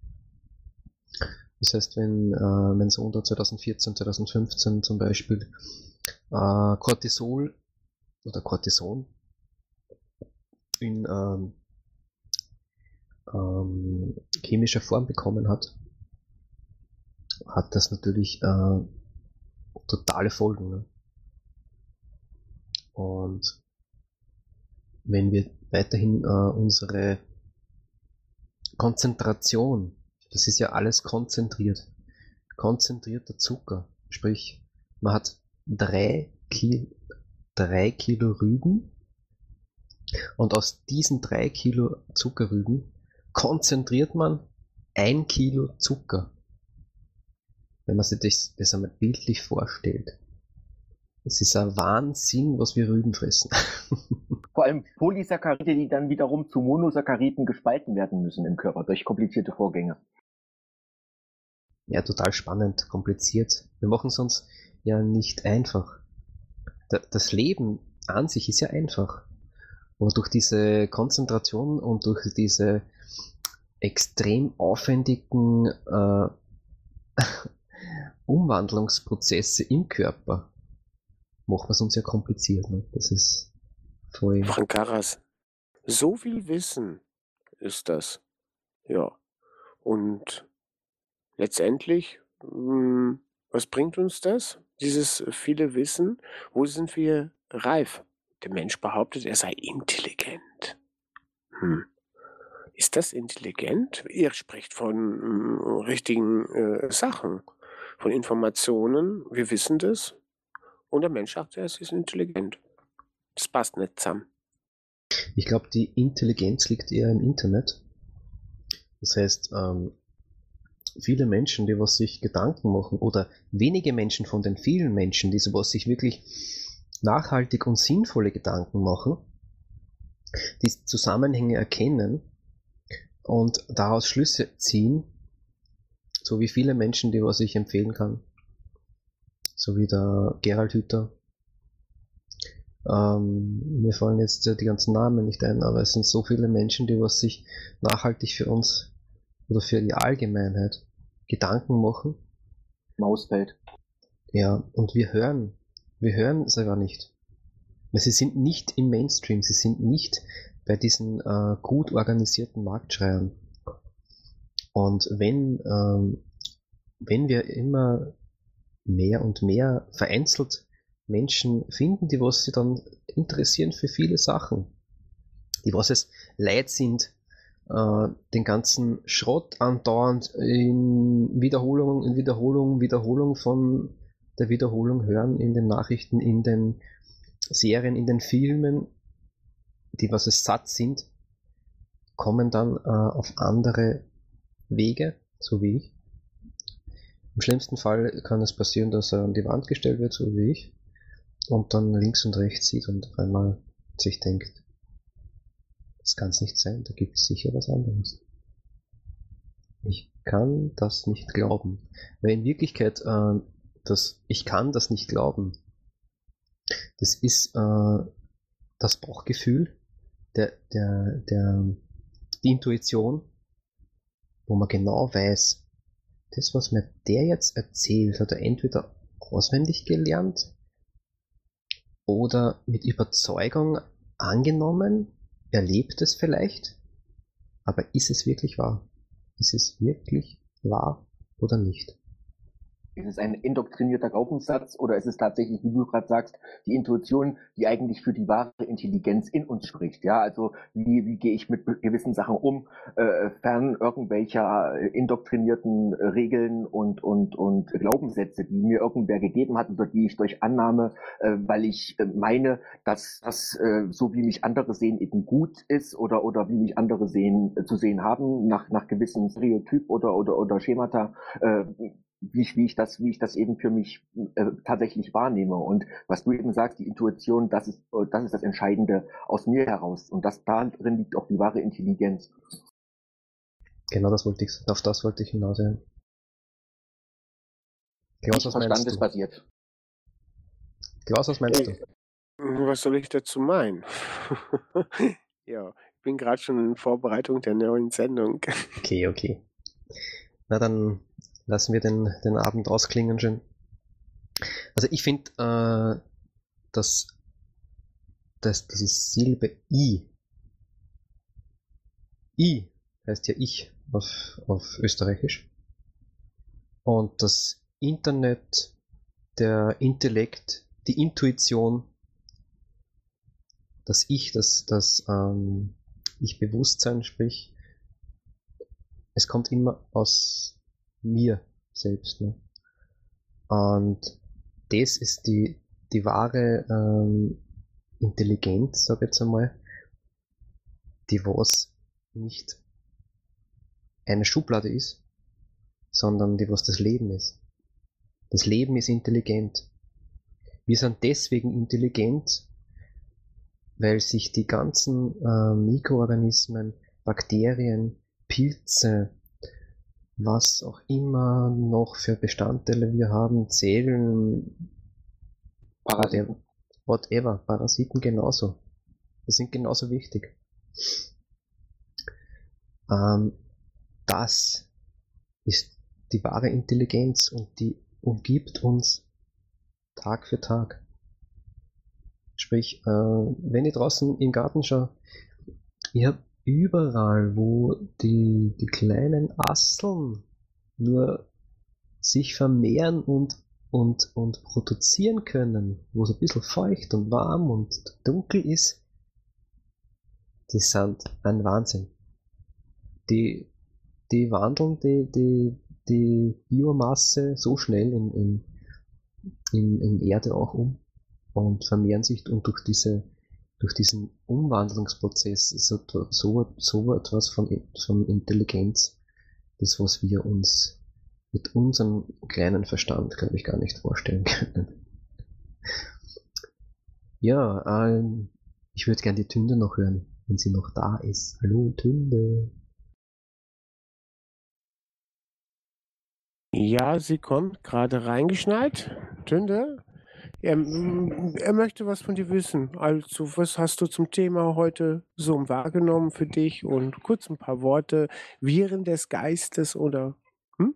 [SPEAKER 3] Das heißt, wenn äh, mein Sohn da zwanzig vierzehn, zwanzig fünfzehn zum Beispiel äh, Cortisol oder Cortison in ähm, ähm, chemischer Form bekommen hat, hat das natürlich äh, totale Folgen. Ne? Und wenn wir weiterhin äh, unsere Konzentration, das ist ja alles konzentriert, konzentrierter Zucker, sprich, man hat drei Kilo, drei Kilo Rüben und aus diesen drei Kilo Zuckerrüben konzentriert man ein Kilo Zucker. Wenn man sich das, das einmal bildlich vorstellt. Es ist ein Wahnsinn, was wir Rüben fressen.
[SPEAKER 5] Vor allem Polysaccharide, die dann wiederum zu Monosacchariden gespalten werden müssen im Körper durch komplizierte Vorgänge.
[SPEAKER 3] Ja, total spannend, kompliziert. Wir machen es uns ja nicht einfach. Das Leben an sich ist ja einfach. Aber durch diese Konzentration und durch diese extrem aufwendigen äh, Umwandlungsprozesse im Körper machen wir es uns ja kompliziert. Ne? Das ist voll.
[SPEAKER 2] Frank Karras, so viel Wissen ist das. Ja. Und letztendlich, mh, was bringt uns das? Dieses viele Wissen? Wo sind wir reif? Der Mensch behauptet, er sei intelligent. Hm. Ist das intelligent? Ihr sprecht von mh, richtigen äh, Sachen, von Informationen. Wir wissen das. Und der Mensch sagt, er ist intelligent. Das passt nicht zusammen.
[SPEAKER 3] Ich glaube, die Intelligenz liegt eher im Internet. Das heißt, ähm, viele Menschen, die was sich Gedanken machen, oder wenige Menschen von den vielen Menschen, die sowas sich wirklich nachhaltig und sinnvolle Gedanken machen, die Zusammenhänge erkennen und daraus Schlüsse ziehen, so wie viele Menschen, die was ich empfehlen kann. So wie der Gerald Hüther. Ähm, mir fallen jetzt die ganzen Namen nicht ein, aber es sind so viele Menschen, die was sich nachhaltig für uns oder für die Allgemeinheit Gedanken machen.
[SPEAKER 5] Mausfeld.
[SPEAKER 3] Ja, und wir hören, wir hören es aber nicht. Weil sie sind nicht im Mainstream, sie sind nicht bei diesen äh, gut organisierten Marktschreiern. Und wenn, ähm, wenn wir immer mehr und mehr vereinzelt Menschen finden, die was sie dann interessieren für viele Sachen, die was es leid sind, äh, den ganzen Schrott andauernd in Wiederholung, in Wiederholung, Wiederholung von der Wiederholung hören in den Nachrichten, in den Serien, in den Filmen, die was es satt sind, kommen dann äh, auf andere Wege, so wie ich. Im schlimmsten Fall kann es passieren, dass er an die Wand gestellt wird, so wie ich, und dann links und rechts sieht und auf einmal sich denkt, das kann es nicht sein, da gibt es sicher was anderes. Ich kann das nicht glauben. Weil in Wirklichkeit, äh, das, ich kann das nicht glauben, das ist äh, das Bauchgefühl, der, der, der, die Intuition, wo man genau weiß, das, was mir der jetzt erzählt, hat er entweder auswendig gelernt oder mit Überzeugung angenommen, erlebt es vielleicht, aber ist es wirklich wahr? Ist es wirklich wahr oder nicht?
[SPEAKER 5] Ist es ein indoktrinierter Glaubenssatz oder ist es tatsächlich, wie du gerade sagst, die Intuition, die eigentlich für die wahre Intelligenz in uns spricht? Ja, also wie, wie gehe ich mit gewissen Sachen um, äh, fern irgendwelcher indoktrinierten Regeln und, und, und Glaubenssätze, die mir irgendwer gegeben hat oder die ich durch Annahme, äh, weil ich äh, meine, dass das, äh, so wie mich andere sehen, eben gut ist oder, oder wie mich andere sehen, äh, zu sehen haben, nach, nach gewissen Stereotyp oder, oder, oder Schemata, äh, wie ich, wie ich das, wie ich das eben für mich äh, tatsächlich wahrnehme. Und was du eben sagst, die Intuition, das ist, das ist das Entscheidende aus mir heraus. Und das darin liegt auch die wahre Intelligenz.
[SPEAKER 3] Genau, das wollte ich, auf das wollte ich hinaus. Ja. Klaus, was meinst du?
[SPEAKER 5] Verstandesbasiert.
[SPEAKER 3] Klaus, was meinst du?
[SPEAKER 2] Was soll ich dazu meinen? Ja, ich bin gerade schon in Vorbereitung der neuen Sendung.
[SPEAKER 3] Okay, okay. Na dann lassen wir den, den Abend ausklingen schön. Also ich finde, äh, dass, dass diese Silbe I, I heißt ja ich auf, auf Österreichisch, und das Internet, der Intellekt, die Intuition, das Ich, das, das ähm, Ich-Bewusstsein, sprich, es kommt immer aus mir selbst. Ne? Und das ist die, die wahre ähm, Intelligenz, sag ich jetzt einmal, die was nicht eine Schublade ist, sondern die was das Leben ist. Das Leben ist intelligent. Wir sind deswegen intelligent, weil sich die ganzen äh, Mikroorganismen, Bakterien, Pilze, was auch immer noch für Bestandteile wir haben, Zellen,
[SPEAKER 5] Parasiten.
[SPEAKER 3] whatever, Parasiten genauso. Die sind genauso wichtig. Ähm, das ist die wahre Intelligenz und die umgibt uns Tag für Tag. Sprich, äh, wenn ich draußen im Garten schaue, ich habe überall, wo die, die kleinen Asseln nur sich vermehren und, und, und produzieren können, wo es ein bisschen feucht und warm und dunkel ist, die sind ein Wahnsinn. Die, die wandeln die, die, die Biomasse so schnell in, in, in, in Erde auch um und vermehren sich, und durch diese durch diesen Umwandlungsprozess ist so, so, so etwas von, von Intelligenz, das was wir uns mit unserem kleinen Verstand, glaube ich, gar nicht vorstellen können. Ja, ähm, ich würde gerne die Tünde noch hören, wenn sie noch da ist. Hallo Tünde.
[SPEAKER 2] Ja, sie kommt gerade reingeschneit. Tünde? Er, er möchte was von dir wissen. Also, was hast du zum Thema heute so wahrgenommen für dich? Und kurz ein paar Worte. Viren des Geistes oder? Hm?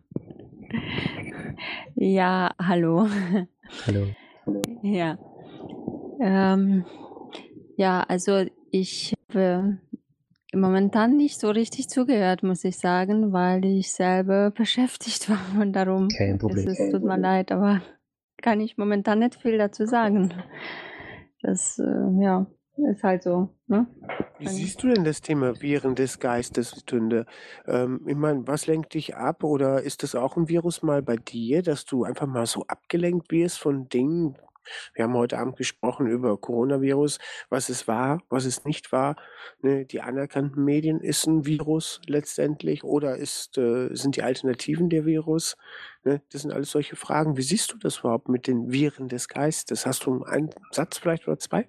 [SPEAKER 4] Ja, hallo.
[SPEAKER 3] Hallo.
[SPEAKER 4] Ja. Ähm, ja, also ich habe momentan nicht so richtig zugehört, muss ich sagen, weil ich selber beschäftigt war und darum.
[SPEAKER 3] Kein Problem.
[SPEAKER 4] Es ist, tut mir leid, aber kann ich momentan nicht viel dazu sagen. Das, äh, ja. ist halt so, ne?
[SPEAKER 2] Wie siehst du denn das Thema Viren des Geistes, Tünde? Ähm, ich meine, was lenkt dich ab? Oder ist das auch ein Virus mal bei dir, dass du einfach mal so abgelenkt wirst von Dingen? Wir haben heute Abend gesprochen über Coronavirus, was es war, was es nicht war. Ne, die anerkannten Medien ist ein Virus letztendlich oder ist, äh, sind die Alternativen der Virus? Ne, das sind alles solche Fragen. Wie siehst du das überhaupt mit den Viren des Geistes? Hast du einen Satz vielleicht oder zwei?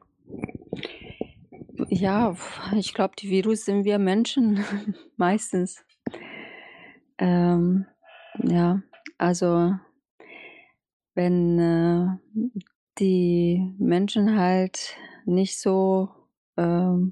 [SPEAKER 4] Ja, ich glaube, die Virus sind wir Menschen meistens. Ähm, ja, also wenn äh, die Menschen halt nicht so ähm,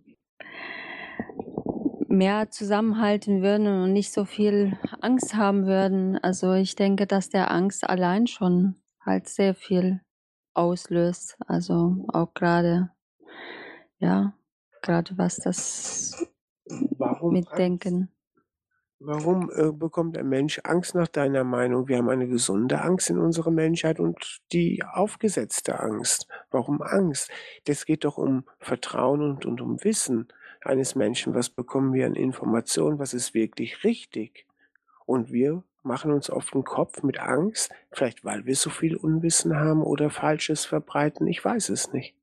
[SPEAKER 4] mehr zusammenhalten würden und nicht so viel Angst haben würden. Also ich denke, dass der Angst allein schon halt sehr viel auslöst. Also auch gerade, ja, gerade was das
[SPEAKER 2] Warum
[SPEAKER 4] mit
[SPEAKER 2] Angst?
[SPEAKER 4] Denken.
[SPEAKER 2] Warum äh, bekommt ein Mensch Angst nach deiner Meinung? Wir haben eine gesunde Angst in unserer Menschheit und die aufgesetzte Angst. Warum Angst? Das geht doch um Vertrauen und, und um Wissen eines Menschen. Was bekommen wir an Informationen? Was ist wirklich richtig? Und wir machen uns oft den Kopf mit Angst, vielleicht weil wir so viel Unwissen haben oder Falsches verbreiten. Ich weiß es nicht.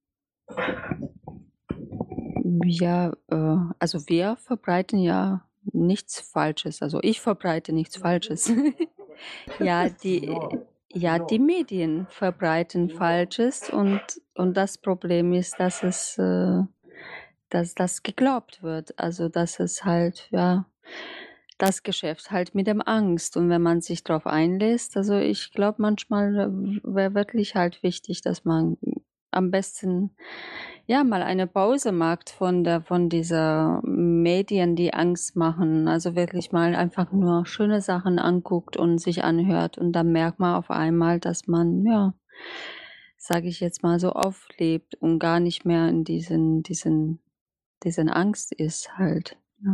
[SPEAKER 4] Ja, äh, also wir verbreiten ja nichts Falsches. Also ich verbreite nichts Falsches. Ja, die, ja, die Medien verbreiten Falsches und, und das Problem ist, dass es, äh, dass das geglaubt wird. Also dass es halt, ja, das Geschäft halt mit dem Angst. Und wenn man sich darauf einlässt, also ich glaube manchmal äh, wäre wirklich halt wichtig, dass man am besten ja mal eine Pause macht von der von dieser Medien, die Angst machen. Also wirklich mal einfach nur schöne Sachen anguckt und sich anhört und dann merkt man auf einmal, dass man ja, sage ich jetzt mal so auflebt und gar nicht mehr in diesen diesen diesen Angst ist halt. Ja.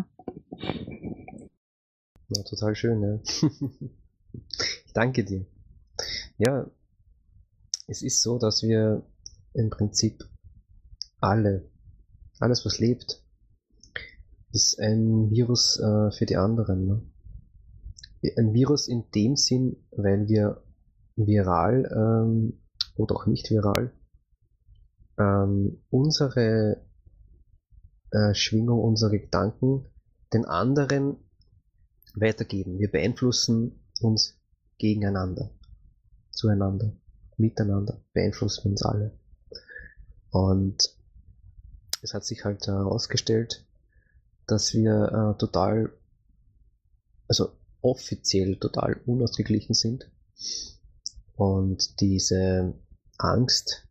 [SPEAKER 3] Ja, total schön, ja. Ich danke dir. Ja, es ist so, dass wir im Prinzip alle, alles was lebt, ist ein Virus äh, für die anderen. Ne? Ein Virus in dem Sinn, weil wir viral ähm, oder auch nicht viral ähm, unsere äh, Schwingung, unsere Gedanken den anderen weitergeben. Wir beeinflussen uns gegeneinander, zueinander, miteinander, beeinflussen wir uns alle. Und es hat sich halt herausgestellt, dass wir äh, total, also offiziell total unausgeglichen sind. Und diese Angst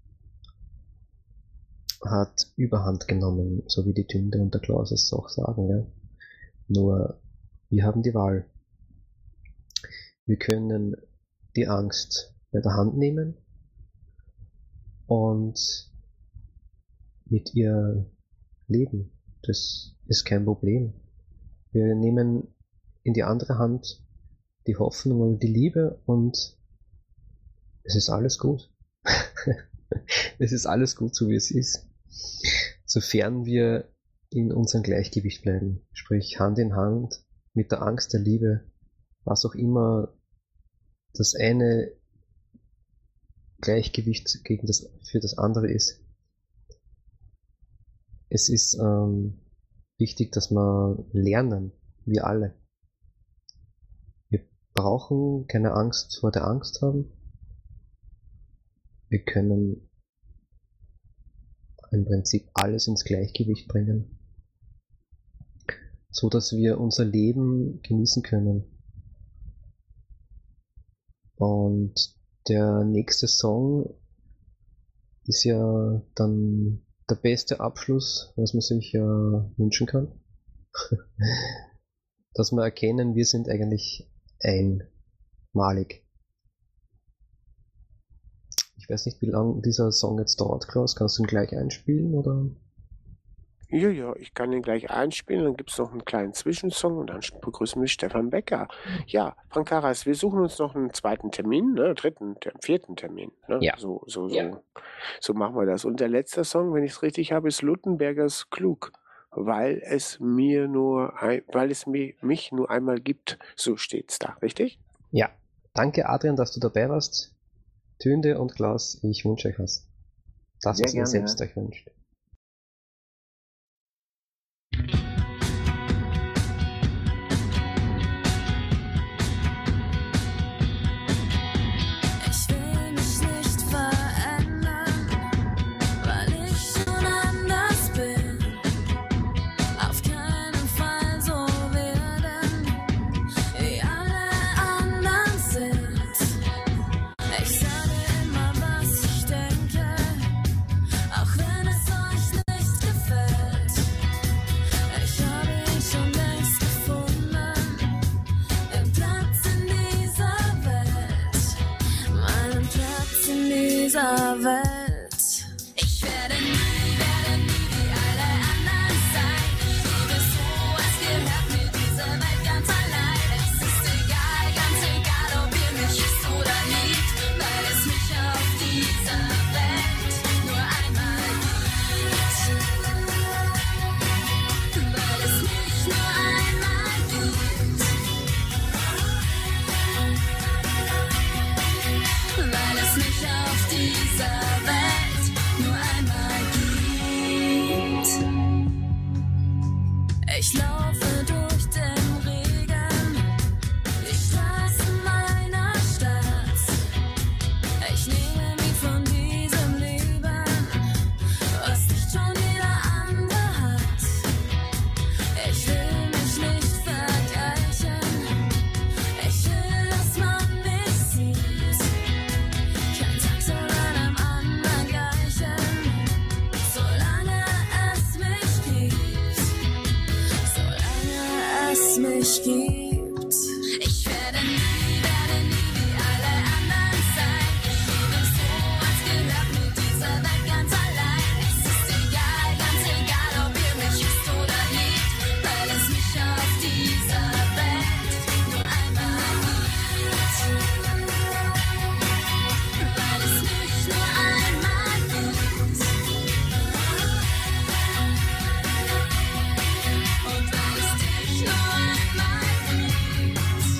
[SPEAKER 3] hat Überhand genommen, so wie die Tünde und der Klaus es auch sagen. Ja. Nur wir haben die Wahl. Wir können die Angst bei der Hand nehmen und mit ihr leben. Das ist kein Problem. Wir nehmen in die andere Hand die Hoffnung und die Liebe und es ist alles gut. Es ist alles gut, so wie es ist. Sofern wir in unserem Gleichgewicht bleiben, sprich Hand in Hand mit der Angst, der Liebe, was auch immer das eine Gleichgewicht gegen das, für das andere ist. Es ist ähm, wichtig, dass wir lernen, wir alle. Wir brauchen keine Angst vor der Angst haben. Wir können im Prinzip alles ins Gleichgewicht bringen, so dass wir unser Leben genießen können. Und der nächste Song ist ja dann der beste Abschluss, was man sich äh, wünschen kann. Dass wir erkennen, wir sind eigentlich einmalig. Ich weiß nicht, wie lange dieser Song jetzt dauert, Klaus. Kannst du ihn gleich einspielen, oder?
[SPEAKER 2] Ja, ja, ich kann ihn gleich einspielen, dann gibt es noch einen kleinen Zwischensong und dann begrüßen wir Stefan Becker. Ja, Frank Karras, wir suchen uns noch einen zweiten Termin, ne, dritten, vierten Termin, ne,
[SPEAKER 3] Ja.
[SPEAKER 2] so, so, so.
[SPEAKER 3] Ja.
[SPEAKER 2] So machen wir das. Und der letzte Song, wenn ich es richtig habe, ist Luttenbergers Klug. Weil es mir nur, ein, weil es mir, mich nur einmal gibt, so steht's da, richtig?
[SPEAKER 3] Ja, danke Adrian, dass du dabei warst. Tünde und Klaus, ich wünsche euch was. Das,
[SPEAKER 5] Sehr
[SPEAKER 3] was ihr
[SPEAKER 5] gerne.
[SPEAKER 3] selbst euch wünscht.
[SPEAKER 6] Ich will mich nicht verändern, weil ich schon anders bin. Auf keinen Fall so werden, wie alle anderen sind. Ich sage immer, was ich denke, auch wenn es euch nicht gefällt. Ich habe ihn schon längst gefunden, den Platz in dieser Welt, meinen Platz in dieser Welt. Ich werde nie, werde nie wie alle anderen sein. Ich liebe so, es gehört mir diese Welt ganz allein. Es ist egal, ganz egal, ob ihr mich hasst oder liebt, weil es mich auf dieser Welt nur einmal gibt. Weil es mich nur einmal gibt. Weil es mich auf dieser Welt nur einmal gibt. Ich laufe durch den Regen, die Straßen meiner Stadt. Ich nehme mich von diesem Leben, was nicht schon jeder andere hat. Ich will mich nicht vergleichen, ich will, dass man mich sieht. Kein Tag soll einem anderen gleichen, solange es mich gibt. Solange es mich gibt. Ich werde nie, werde nie wie alle anderen sein. Ich liebe so, als gehört mir diese Welt ganz allein. Es ist egal, ganz egal, ob ihr mich hasst oder liebt, weil es mich auf dieser Welt nur einmal gibt. Weil es mich nur einmal gibt. Und weil es dich nur einmal gibt.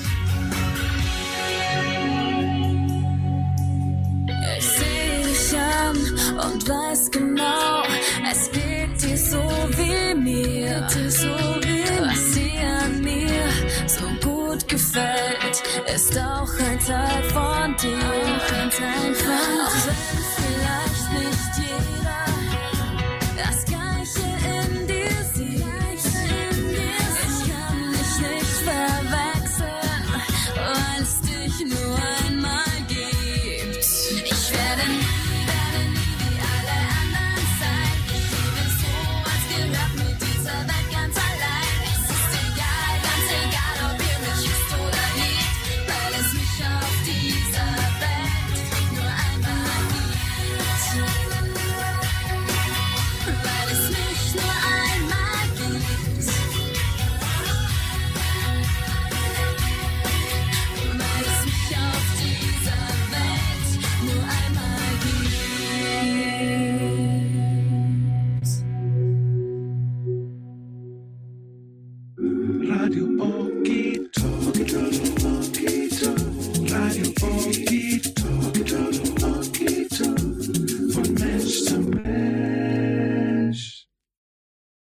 [SPEAKER 6] Ich sehe dich an und weiß genau, es geht dir so wie mir. Was dir an mir so gut gefällt, ist auch ein Teil von